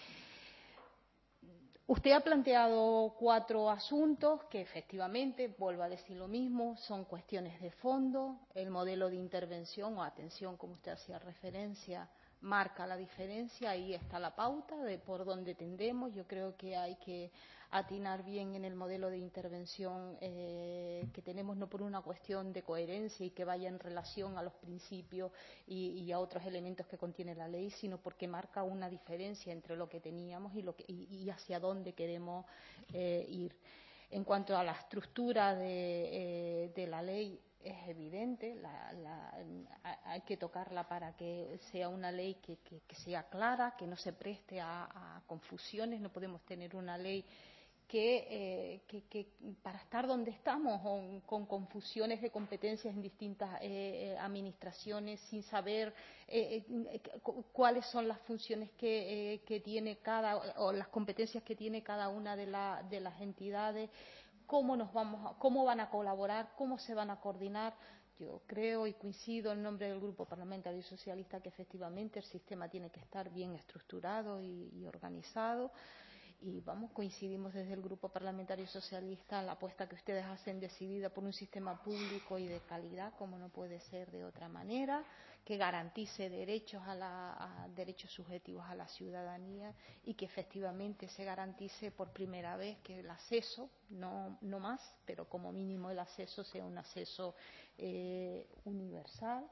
Usted ha planteado cuatro asuntos que efectivamente, vuelvo a decir lo mismo, son cuestiones de fondo. El modelo de intervención o atención, como usted hacía referencia, marca la diferencia, ahí está la pauta de por dónde tendemos. Yo creo que hay que atinar bien en el modelo de intervención eh, que tenemos, no por una cuestión de coherencia y que vaya en relación a los principios y, y a otros elementos que contiene la ley, sino porque marca una diferencia entre lo que teníamos y, lo que, y, y hacia dónde queremos eh, ir. En cuanto a la estructura de, eh, de la ley, es evidente, la, la, hay que tocarla para que sea una ley que, que, que sea clara, que no se preste a, a confusiones. No podemos tener una ley que, eh, que, que para estar donde estamos, con, con confusiones de competencias en distintas eh, administraciones, sin saber eh, eh, cuáles son las funciones que, eh, que tiene cada, o las competencias que tiene cada una de, la, de las entidades. Cómo nos vamos a, cómo van a colaborar, cómo se van a coordinar. Yo creo y coincido en nombre del Grupo Parlamentario Socialista que efectivamente el sistema tiene que estar bien estructurado y, y organizado. Y vamos, coincidimos desde el Grupo Parlamentario Socialista en la apuesta que ustedes hacen decidida por un sistema público y de calidad, como no puede ser de otra manera, que garantice derechos, a la, a derechos subjetivos a la ciudadanía y que efectivamente se garantice por primera vez que el acceso, no, no más, pero como mínimo el acceso sea un acceso eh, universal.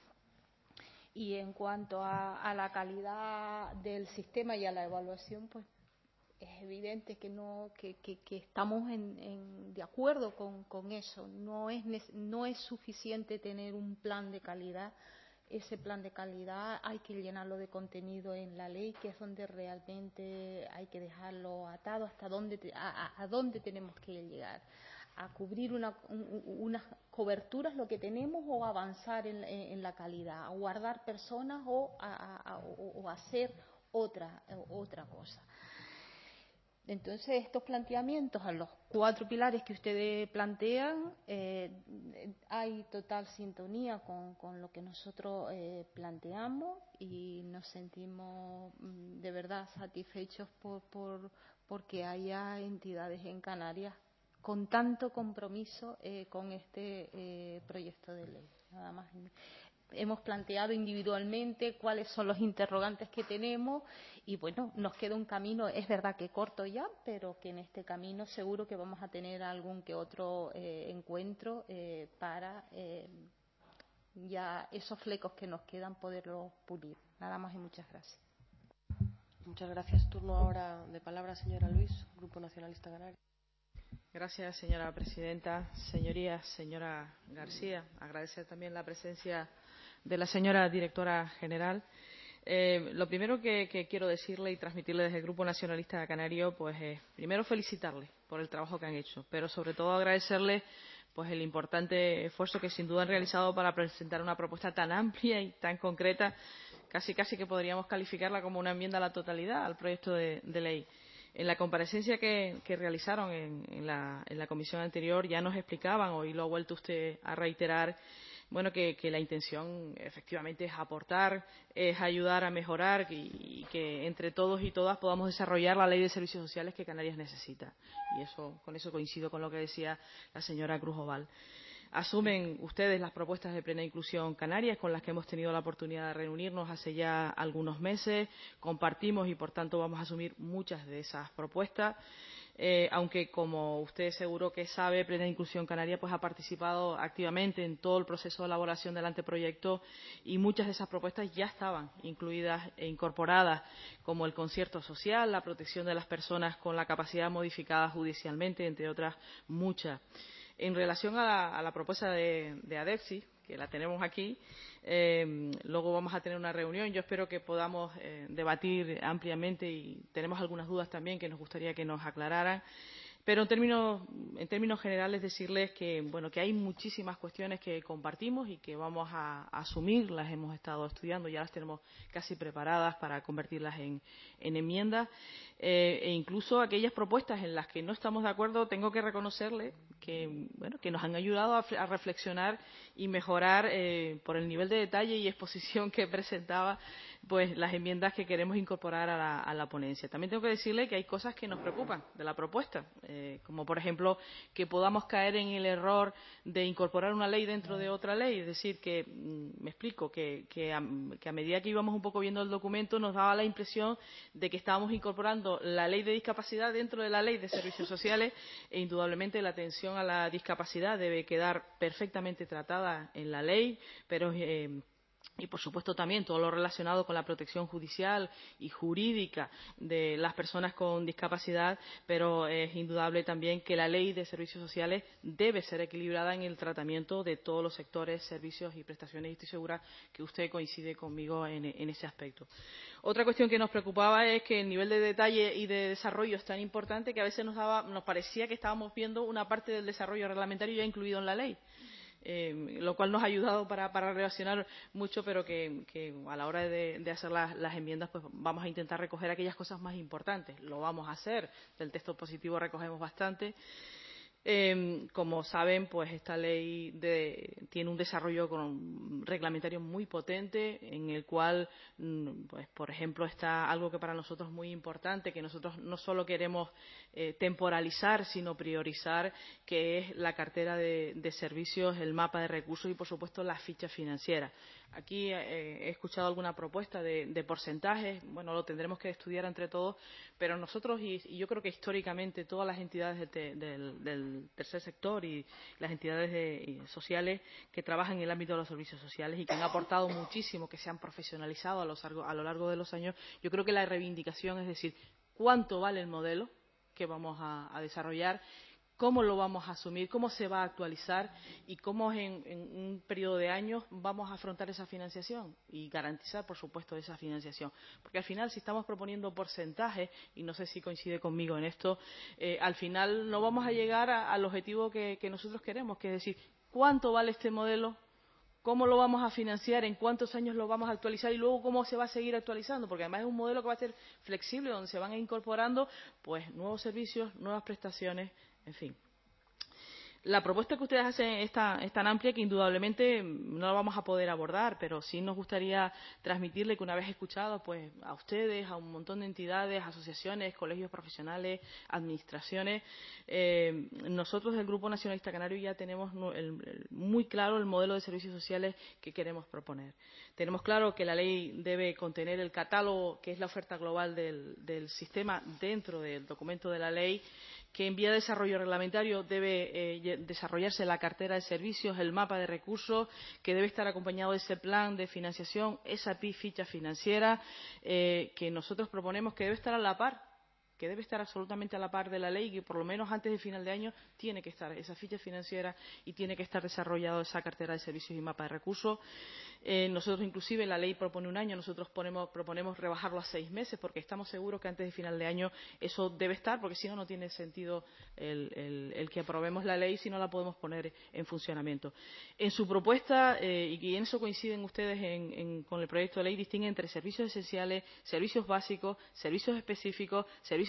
Y en cuanto a, a la calidad del sistema y a la evaluación, pues es evidente que no que, que, que estamos en, en, de acuerdo con, con eso. No es, no es suficiente tener un plan de calidad. Ese plan de calidad hay que llenarlo de contenido en la ley, que es donde realmente hay que dejarlo atado hasta dónde te, a, a dónde tenemos que llegar. A cubrir una, un, unas coberturas, lo que tenemos, o avanzar en, en, en la calidad, a guardar personas o a, a, o, o hacer otra, otra cosa. Entonces, estos planteamientos, a los cuatro pilares que ustedes plantean, eh, hay total sintonía con, con lo que nosotros eh, planteamos y nos sentimos de verdad satisfechos por, por, porque haya entidades en Canarias con tanto compromiso eh, con este eh, proyecto de ley. Nada más. Hemos planteado individualmente cuáles son los interrogantes que tenemos y, bueno, nos queda un camino, es verdad que corto ya, pero que en este camino seguro que vamos a tener algún que otro eh, encuentro eh, para eh, ya esos flecos que nos quedan poderlos pulir. Nada más y muchas gracias. Muchas gracias. Turno ahora de palabra, señora Luis, Grupo Nacionalista Canario. Gracias, señora presidenta. Señorías, señora García, agradecer también la presencia de la señora directora general. Eh, lo primero que, que quiero decirle y transmitirle desde el Grupo Nacionalista Canario, pues es, eh, primero felicitarle por el trabajo que han hecho, pero sobre todo agradecerle pues el importante esfuerzo que sin duda han realizado para presentar una propuesta tan amplia y tan concreta, casi casi que podríamos calificarla como una enmienda a la totalidad al proyecto de, de ley. En la comparecencia que, que realizaron en, en, la, en la comisión anterior ya nos explicaban, hoy lo ha vuelto usted a reiterar, bueno, que, que la intención efectivamente es aportar, es ayudar a mejorar y, y que entre todos y todas podamos desarrollar la ley de servicios sociales que Canarias necesita. Y eso, con eso coincido con lo que decía la señora Cruz Oval. Asumen ustedes las propuestas de plena inclusión Canarias con las que hemos tenido la oportunidad de reunirnos hace ya algunos meses. Compartimos y, por tanto, vamos a asumir muchas de esas propuestas. Eh, aunque, como usted seguro que sabe, Plena Inclusión Canaria pues, ha participado activamente en todo el proceso de elaboración del anteproyecto y muchas de esas propuestas ya estaban incluidas e incorporadas, como el concierto social, la protección de las personas con la capacidad modificada judicialmente, entre otras muchas. En relación a la, a la propuesta de, de ADEPSI, que la tenemos aquí, eh, luego vamos a tener una reunión. Yo espero que podamos eh, debatir ampliamente y tenemos algunas dudas también que nos gustaría que nos aclararan. Pero en términos, en términos generales decirles que, bueno, que hay muchísimas cuestiones que compartimos y que vamos a, a asumir, las hemos estado estudiando, ya las tenemos casi preparadas para convertirlas en, en enmiendas. Eh, e incluso aquellas propuestas en las que no estamos de acuerdo, tengo que reconocerle que, bueno, que nos han ayudado a, a reflexionar y mejorar eh, por el nivel de detalle y exposición que presentaba pues las enmiendas que queremos incorporar a la, a la ponencia. También tengo que decirle que hay cosas que nos preocupan de la propuesta, eh, como por ejemplo que podamos caer en el error de incorporar una ley dentro de otra ley, es decir, que, me explico, que, que, a, que a medida que íbamos un poco viendo el documento nos daba la impresión de que estábamos incorporando la ley de discapacidad dentro de la ley de servicios sociales e indudablemente la atención a la discapacidad debe quedar perfectamente tratada en la ley, pero eh, y, por supuesto, también todo lo relacionado con la protección judicial y jurídica de las personas con discapacidad, pero es indudable también que la ley de servicios sociales debe ser equilibrada en el tratamiento de todos los sectores, servicios y prestaciones, y estoy segura que usted coincide conmigo en, en ese aspecto. Otra cuestión que nos preocupaba es que el nivel de detalle y de desarrollo es tan importante que a veces nos, daba, nos parecía que estábamos viendo una parte del desarrollo reglamentario ya incluido en la ley. Eh, lo cual nos ha ayudado para, para relacionar mucho, pero que, que a la hora de, de hacer las, las enmiendas pues vamos a intentar recoger aquellas cosas más importantes. Lo vamos a hacer. Del texto positivo recogemos bastante. Eh, como saben, pues esta ley de, tiene un desarrollo con, reglamentario muy potente, en el cual, pues, por ejemplo, está algo que para nosotros es muy importante, que nosotros no solo queremos eh, temporalizar, sino priorizar, que es la cartera de, de servicios, el mapa de recursos y, por supuesto, las fichas financieras. Aquí eh, he escuchado alguna propuesta de, de porcentajes, bueno, lo tendremos que estudiar entre todos, pero nosotros, y, y yo creo que históricamente todas las entidades de, del, del tercer sector y las entidades de, sociales que trabajan en el ámbito de los servicios sociales y que han aportado muchísimo, que se han profesionalizado a, los, a lo largo de los años, yo creo que la reivindicación es decir, ¿cuánto vale el modelo que vamos a, a desarrollar? ¿Cómo lo vamos a asumir? ¿Cómo se va a actualizar? ¿Y cómo en, en un periodo de años vamos a afrontar esa financiación? Y garantizar, por supuesto, esa financiación. Porque al final, si estamos proponiendo porcentajes, y no sé si coincide conmigo en esto, eh, al final no vamos a llegar a, al objetivo que, que nosotros queremos, que es decir, ¿cuánto vale este modelo? ¿Cómo lo vamos a financiar? ¿En cuántos años lo vamos a actualizar? Y luego, ¿cómo se va a seguir actualizando? Porque además es un modelo que va a ser flexible, donde se van a ir incorporando pues, nuevos servicios, nuevas prestaciones, en fin. La propuesta que ustedes hacen es tan, es tan amplia que indudablemente no la vamos a poder abordar, pero sí nos gustaría transmitirle que una vez escuchado pues, a ustedes, a un montón de entidades, asociaciones, colegios profesionales, administraciones, eh, nosotros del Grupo Nacionalista Canario ya tenemos el, el, muy claro el modelo de servicios sociales que queremos proponer. Tenemos claro que la ley debe contener el catálogo, que es la oferta global del, del sistema dentro del documento de la ley, que en vía de desarrollo reglamentario debe eh, desarrollarse la cartera de servicios, el mapa de recursos, que debe estar acompañado de ese plan de financiación, esa ficha financiera, eh, que nosotros proponemos que debe estar a la par, que debe estar absolutamente a la par de la ley y que por lo menos antes de final de año tiene que estar esa ficha financiera y tiene que estar desarrollada esa cartera de servicios y mapa de recursos. Eh, nosotros inclusive la ley propone un año, nosotros ponemos, proponemos rebajarlo a seis meses porque estamos seguros que antes de final de año eso debe estar, porque si no, no tiene sentido el, el, el que aprobemos la ley si no la podemos poner en funcionamiento. En su propuesta, eh, y en eso coinciden ustedes en, en, con el proyecto de ley, distinguen entre servicios esenciales, servicios básicos, servicios específicos, servicios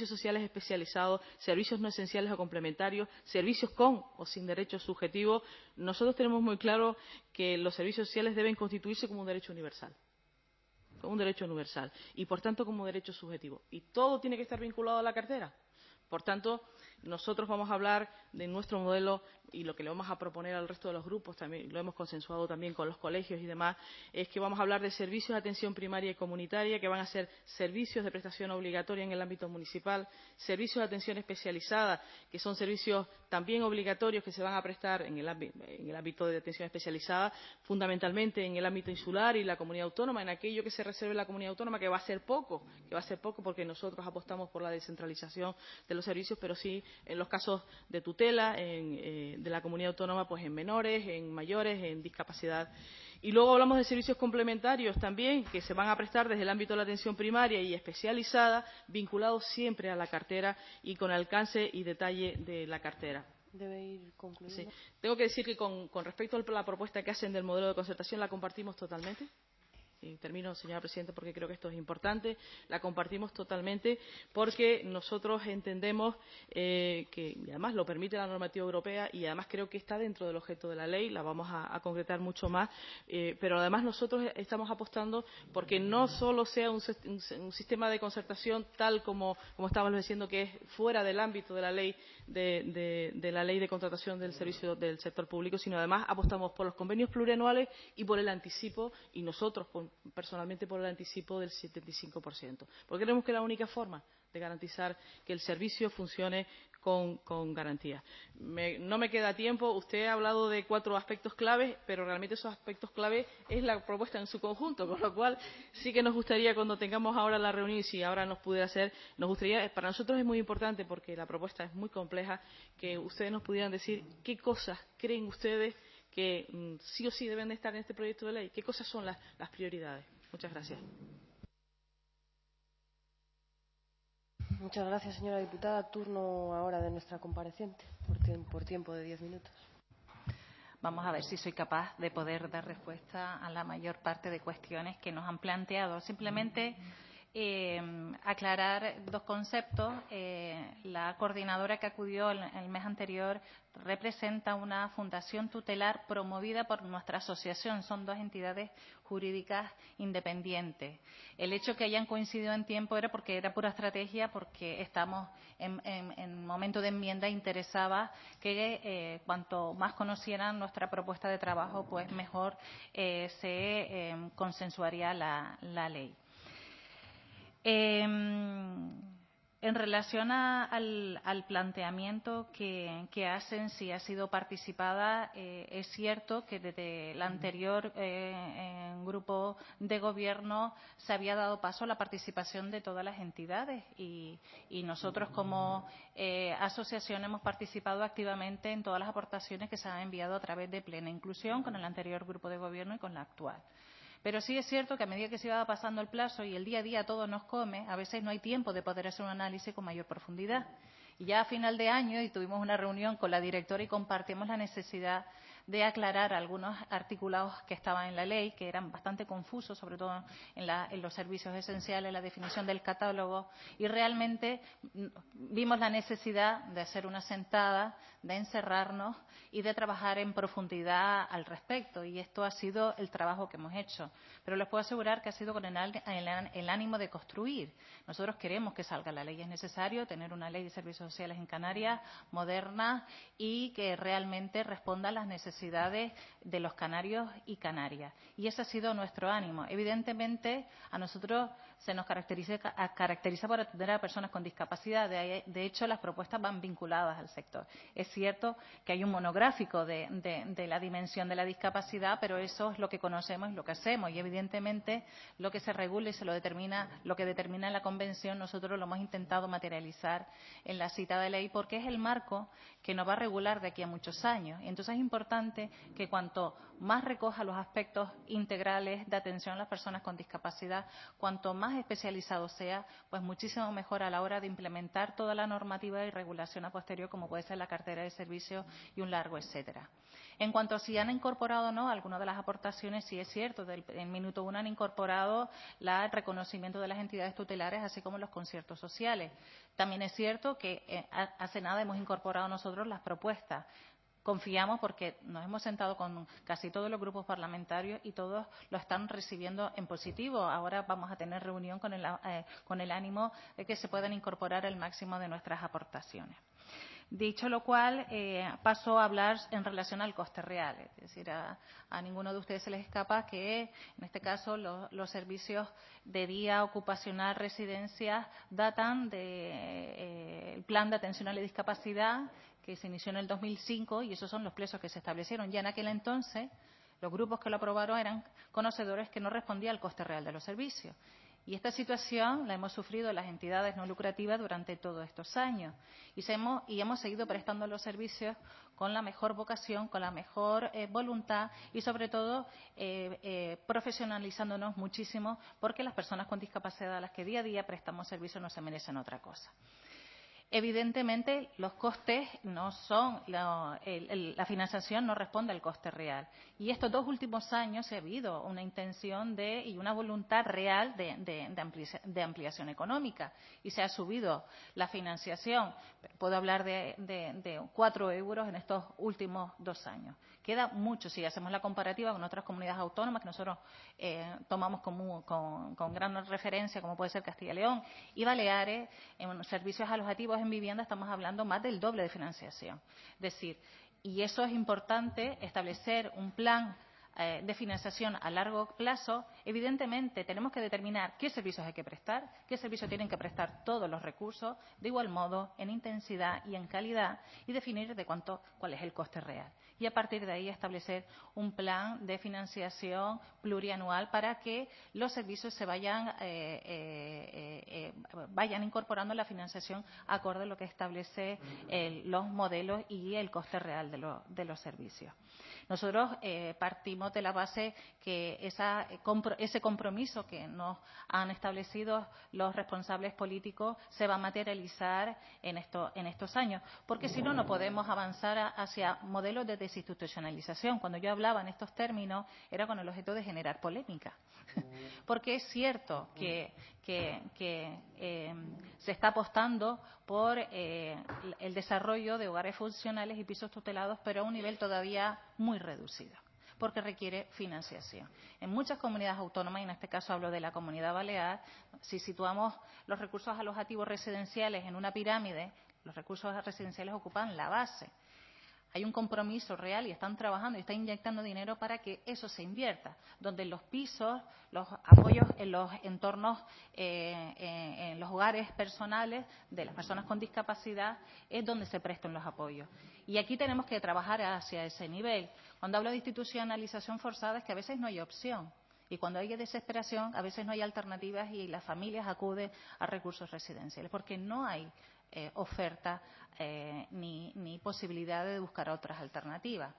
servicios sociales especializados, servicios no esenciales o complementarios, servicios con o sin derecho subjetivo. Nosotros tenemos muy claro que los servicios sociales deben constituirse como un derecho universal, como un derecho universal y, por tanto, como derecho subjetivo. Y todo tiene que estar vinculado a la cartera. Por tanto, nosotros vamos a hablar de nuestro modelo y lo que le vamos a proponer al resto de los grupos, también lo hemos consensuado también con los colegios y demás, es que vamos a hablar de servicios de atención primaria y comunitaria, que van a ser servicios de prestación obligatoria en el ámbito municipal, servicios de atención especializada, que son servicios también obligatorios que se van a prestar en el ámbito, en el ámbito de atención especializada, fundamentalmente en el ámbito insular y la comunidad autónoma, en aquello que se reserve la comunidad autónoma, que va a ser poco, que va a ser poco porque nosotros apostamos por la descentralización de los servicios, pero sí en los casos de tutela en, eh, de la comunidad autónoma, pues en menores, en mayores, en discapacidad. Y luego hablamos de servicios complementarios también, que se van a prestar desde el ámbito de la atención primaria y especializada, vinculados siempre a la cartera y con alcance y detalle de la cartera. Debe ir concluyendo. Sí. Tengo que decir que con, con respecto a la propuesta que hacen del modelo de concertación, la compartimos totalmente. Y termino, señora presidenta, porque creo que esto es importante. La compartimos totalmente porque nosotros entendemos eh, que, y además lo permite la normativa europea, y además creo que está dentro del objeto de la ley, la vamos a, a concretar mucho más, eh, pero además nosotros estamos apostando porque no solo sea un, un, un sistema de concertación tal como, como estábamos diciendo, que es fuera del ámbito de la ley de, de, de la ley de contratación del servicio del sector público, sino además apostamos por los convenios plurianuales y por el anticipo, y nosotros con personalmente por el anticipo del setenta y cinco por ciento, porque creemos que es la única forma de garantizar que el servicio funcione con, con garantía. Me, no me queda tiempo. Usted ha hablado de cuatro aspectos claves, pero realmente esos aspectos clave es la propuesta en su conjunto, con lo cual sí que nos gustaría, cuando tengamos ahora la reunión, y si ahora nos pudiera hacer, nos gustaría, para nosotros es muy importante porque la propuesta es muy compleja, que ustedes nos pudieran decir qué cosas creen ustedes que mm, sí o sí deben de estar en este proyecto de ley, qué cosas son las, las prioridades. Muchas gracias. Muchas gracias, señora diputada. Turno ahora de nuestra compareciente, por tiempo, por tiempo de diez minutos. Vamos a ver si soy capaz de poder dar respuesta a la mayor parte de cuestiones que nos han planteado. Simplemente eh, aclarar dos conceptos. Eh, la coordinadora que acudió el, el mes anterior representa una fundación tutelar promovida por nuestra asociación. Son dos entidades jurídicas independientes. El hecho que hayan coincidido en tiempo era porque era pura estrategia, porque estamos en, en, en momento de enmienda, interesaba que eh, cuanto más conocieran nuestra propuesta de trabajo, pues mejor eh, se eh, consensuaría la, la ley. Eh, en relación a, al, al planteamiento que, que hacen, si ha sido participada, eh, es cierto que desde el anterior eh, grupo de gobierno se había dado paso a la participación de todas las entidades y, y nosotros como eh, asociación hemos participado activamente en todas las aportaciones que se han enviado a través de Plena Inclusión con el anterior grupo de gobierno y con la actual. Pero sí es cierto que a medida que se va pasando el plazo y el día a día todo nos come, a veces no hay tiempo de poder hacer un análisis con mayor profundidad. Y ya a final de año, y tuvimos una reunión con la directora y compartimos la necesidad de aclarar algunos articulados que estaban en la ley, que eran bastante confusos, sobre todo en, la, en los servicios esenciales, la definición del catálogo, y realmente vimos la necesidad de hacer una sentada, de encerrarnos y de trabajar en profundidad al respecto, y esto ha sido el trabajo que hemos hecho. Pero les puedo asegurar que ha sido con el, el, el ánimo de construir. Nosotros queremos que salga la ley. Es necesario tener una ley de servicios sociales en Canarias moderna y que realmente responda a las necesidades de los canarios y canarias. Y ese ha sido nuestro ánimo. Evidentemente, a nosotros se nos caracteriza, caracteriza por atender a personas con discapacidad. De, de hecho, las propuestas van vinculadas al sector. Es cierto que hay un monográfico de, de, de la dimensión de la discapacidad, pero eso es lo que conocemos y lo que hacemos. Y evidentemente, lo que se regula y se lo determina, lo que determina en la Convención, nosotros lo hemos intentado materializar en la cita de ley, porque es el marco que nos va a regular de aquí a muchos años. Y entonces es importante importante que cuanto más recoja los aspectos integrales de atención a las personas con discapacidad, cuanto más especializado sea, pues muchísimo mejor a la hora de implementar toda la normativa y regulación a posterior, como puede ser la cartera de servicios y un largo etcétera. En cuanto a si han incorporado o no algunas de las aportaciones, sí es cierto, del, en minuto uno han incorporado la, el reconocimiento de las entidades tutelares, así como los conciertos sociales. También es cierto que eh, hace nada hemos incorporado nosotros las propuestas. Confiamos porque nos hemos sentado con casi todos los grupos parlamentarios y todos lo están recibiendo en positivo. Ahora vamos a tener reunión con el, eh, con el ánimo de que se puedan incorporar el máximo de nuestras aportaciones. Dicho lo cual, eh, paso a hablar en relación al coste real. Es decir, a, a ninguno de ustedes se les escapa que, en este caso, lo, los servicios de día ocupacional residencia datan del de, eh, plan de atención a la discapacidad que se inició en el dos mil cinco y esos son los plazos que se establecieron. Ya en aquel entonces, los grupos que lo aprobaron eran conocedores que no respondían al coste real de los servicios. Y esta situación la hemos sufrido las entidades no lucrativas durante todos estos años y, se hemos, y hemos seguido prestando los servicios con la mejor vocación, con la mejor eh, voluntad y, sobre todo, eh, eh, profesionalizándonos muchísimo porque las personas con discapacidad a las que día a día prestamos servicios no se merecen otra cosa. Evidentemente, los costes no son, la, el, el, la financiación no responde al coste real. Y estos dos últimos años ha habido una intención de, y una voluntad real de, de, de, ampliación, de ampliación económica. Y se ha subido la financiación, puedo hablar de, de, de cuatro euros en estos últimos dos años. Queda mucho si hacemos la comparativa con otras comunidades autónomas que nosotros eh, tomamos como, con, con gran referencia, como puede ser Castilla y León y Baleares, en servicios alojativos en vivienda estamos hablando más del doble de financiación. Es decir, y eso es importante, establecer un plan eh, de financiación a largo plazo. Evidentemente, tenemos que determinar qué servicios hay que prestar, qué servicios tienen que prestar todos los recursos, de igual modo, en intensidad y en calidad, y definir de cuánto, cuál es el coste real. Y a partir de ahí establecer un plan de financiación plurianual para que los servicios se vayan, eh, eh, eh, vayan incorporando la financiación acorde a lo que establece el, los modelos y el coste real de, lo, de los servicios. Nosotros eh, partimos de la base que esa, ese compromiso que nos han establecido los responsables políticos se va a materializar en, esto, en estos años, porque si no, no podemos avanzar hacia modelos de desinstitucionalización. Cuando yo hablaba en estos términos era con el objeto de generar polémica, porque es cierto que, que, que eh, se está apostando por eh, el desarrollo de hogares funcionales y pisos tutelados, pero a un nivel todavía muy reducido, porque requiere financiación. En muchas comunidades autónomas, y en este caso hablo de la Comunidad Balear, si situamos los recursos alojativos residenciales en una pirámide, los recursos residenciales ocupan la base. Hay un compromiso real y están trabajando y están inyectando dinero para que eso se invierta, donde los pisos, los apoyos en los entornos, eh, eh, en los hogares personales de las personas con discapacidad es donde se prestan los apoyos. Y aquí tenemos que trabajar hacia ese nivel. Cuando hablo de institucionalización forzada es que a veces no hay opción. Y cuando hay desesperación, a veces no hay alternativas y las familias acuden a recursos residenciales, porque no hay eh, oferta eh, ni, ni posibilidad de buscar otras alternativas.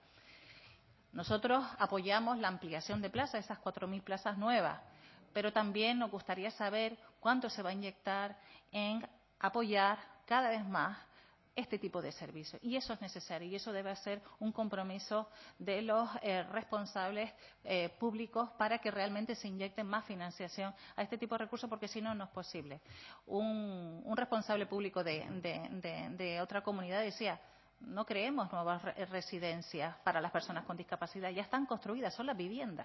Nosotros apoyamos la ampliación de plazas, esas cuatro mil plazas nuevas, pero también nos gustaría saber cuánto se va a inyectar en apoyar cada vez más este tipo de servicios. Y eso es necesario y eso debe ser un compromiso de los eh, responsables eh, públicos para que realmente se inyecte más financiación a este tipo de recursos, porque si no, no es posible. Un, un responsable público de, de, de, de otra comunidad decía: no creemos nuevas re residencias para las personas con discapacidad, ya están construidas, son las viviendas.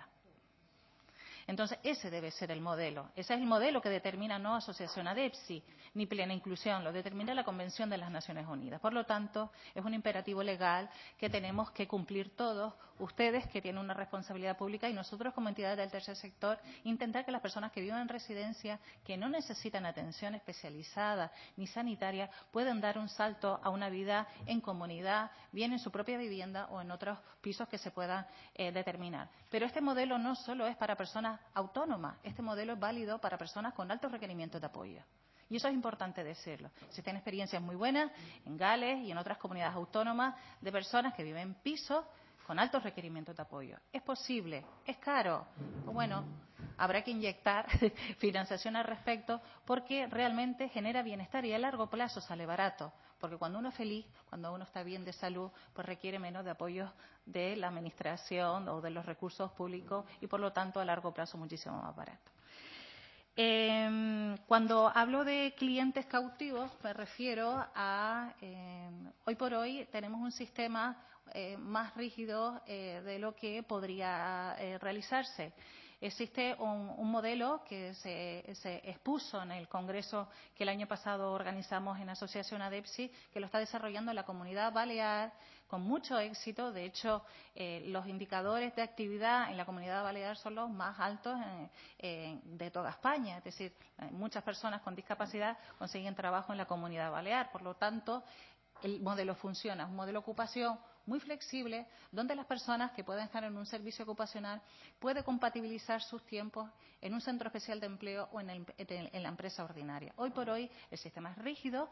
Entonces, ese debe ser el modelo. Ese es el modelo que determina no asociación ADEPSI ni plena inclusión, lo determina la Convención de las Naciones Unidas. Por lo tanto, es un imperativo legal que tenemos que cumplir todos, ustedes que tienen una responsabilidad pública y nosotros como entidades del tercer sector, intentar que las personas que viven en residencia, que no necesitan atención especializada ni sanitaria, puedan dar un salto a una vida en comunidad, bien en su propia vivienda o en otros pisos que se puedan eh, determinar. Pero este modelo no solo es para personas autónomas, este modelo es válido para personas con altos requerimientos de apoyo. Y eso es importante decirlo. Existen experiencias muy buenas en Gales y en otras comunidades autónomas de personas que viven en pisos con altos requerimientos de apoyo. ¿Es posible? ¿Es caro? Pues bueno, habrá que inyectar financiación al respecto porque realmente genera bienestar y a largo plazo sale barato. Porque cuando uno es feliz, cuando uno está bien de salud, pues requiere menos de apoyos de la administración o de los recursos públicos y por lo tanto a largo plazo muchísimo más barato. Eh, cuando hablo de clientes cautivos me refiero a, eh, hoy por hoy tenemos un sistema eh, más rígido eh, de lo que podría eh, realizarse. Existe un, un modelo que se, se expuso en el congreso que el año pasado organizamos en Asociación ADEPSI, que lo está desarrollando la Comunidad Balear con mucho éxito. De hecho, eh, los indicadores de actividad en la Comunidad Balear son los más altos en, en, de toda España. Es decir, muchas personas con discapacidad consiguen trabajo en la Comunidad Balear. Por lo tanto, el modelo funciona. Es un modelo de ocupación muy flexible, donde las personas que pueden estar en un servicio ocupacional pueden compatibilizar sus tiempos en un centro especial de empleo o en, el, en la empresa ordinaria. Hoy por hoy el sistema es rígido,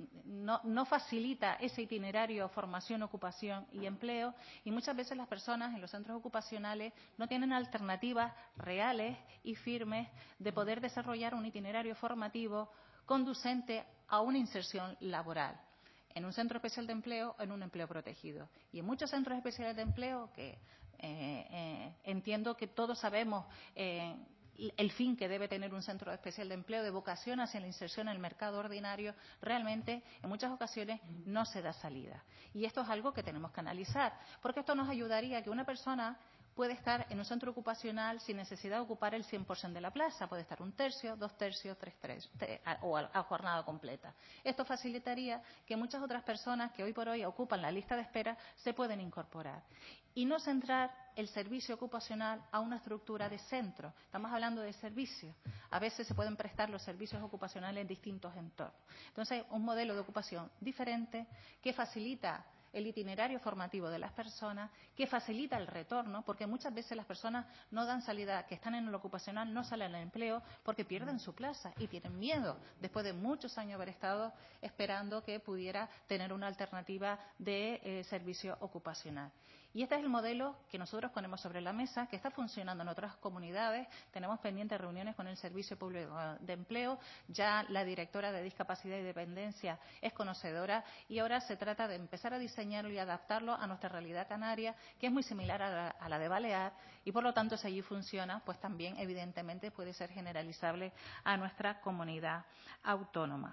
no, no facilita ese itinerario formación, ocupación y empleo, y muchas veces las personas en los centros ocupacionales no tienen alternativas reales y firmes de poder desarrollar un itinerario formativo conducente a una inserción laboral en un centro especial de empleo o en un empleo protegido. Y en muchos centros especiales de empleo, que eh, eh, entiendo que todos sabemos eh, el fin que debe tener un centro especial de empleo, de vocación hacia la inserción en el mercado ordinario, realmente en muchas ocasiones no se da salida. Y esto es algo que tenemos que analizar, porque esto nos ayudaría a que una persona puede estar en un centro ocupacional sin necesidad de ocupar el cien por ciento de la plaza. Puede estar un tercio, dos tercios, tres tercios o a, a jornada completa. Esto facilitaría que muchas otras personas que hoy por hoy ocupan la lista de espera se pueden incorporar. Y no centrar el servicio ocupacional a una estructura de centro. Estamos hablando de servicios. A veces se pueden prestar los servicios ocupacionales en distintos entornos. Entonces, un modelo de ocupación diferente que facilita el itinerario formativo de las personas, que facilita el retorno, porque muchas veces las personas no dan salida, que están en el ocupacional, no salen al empleo porque pierden su plaza y tienen miedo, después de muchos años haber estado esperando que pudiera tener una alternativa de eh, servicio ocupacional. Y este es el modelo que nosotros ponemos sobre la mesa, que está funcionando en otras comunidades. Tenemos pendientes reuniones con el Servicio Público de Empleo. Ya la directora de Discapacidad y Dependencia es conocedora y ahora se trata de empezar a diseñarlo y adaptarlo a nuestra realidad canaria, que es muy similar a la, a la de Balear, y por lo tanto, si allí funciona, pues también evidentemente puede ser generalizable a nuestra comunidad autónoma.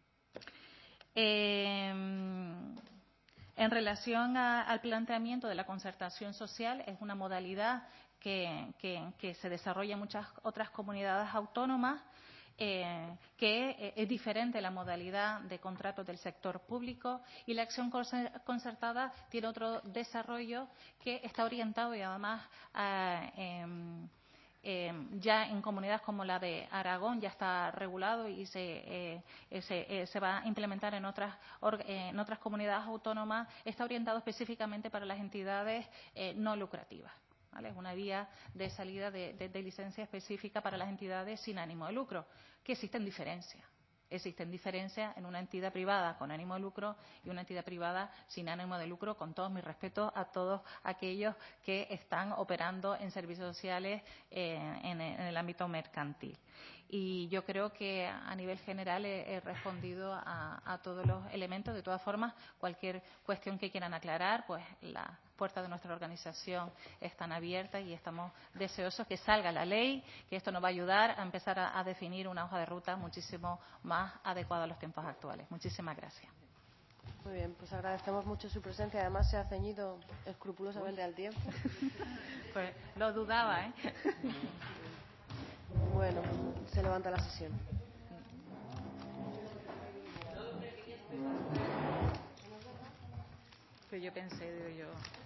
Eh, En relación a, al planteamiento de la concertación social, es una modalidad que, que, que se desarrolla en muchas otras comunidades autónomas, eh, que es diferente a la modalidad de contratos del sector público, y la acción concertada tiene otro desarrollo que está orientado y además a eh, Eh, ya en comunidades como la de Aragón ya está regulado y se, eh, se, eh, se va a implementar en otras, eh, en otras comunidades autónomas. Está orientado específicamente para las entidades eh, no lucrativas, ¿vale? Es una vía de salida de, de, de licencia específica para las entidades sin ánimo de lucro, que existen diferencias. Existen diferencias en una entidad privada con ánimo de lucro y una entidad privada sin ánimo de lucro, con todos mis respetos a todos aquellos que están operando en servicios sociales eh, en, en el ámbito mercantil. Y yo creo que a nivel general he, he respondido a, a todos los elementos. De todas formas, cualquier cuestión que quieran aclarar, pues la puertas de nuestra organización están abiertas y estamos deseosos que salga la ley, que esto nos va a ayudar a empezar a, a definir una hoja de ruta muchísimo más adecuada a los tiempos actuales. Muchísimas gracias. Muy bien, pues agradecemos mucho su presencia. Además, se ha ceñido escrupulosamente al tiempo. Pues lo dudaba, ¿eh? Bueno, se levanta la sesión. Pero yo pensé, digo yo...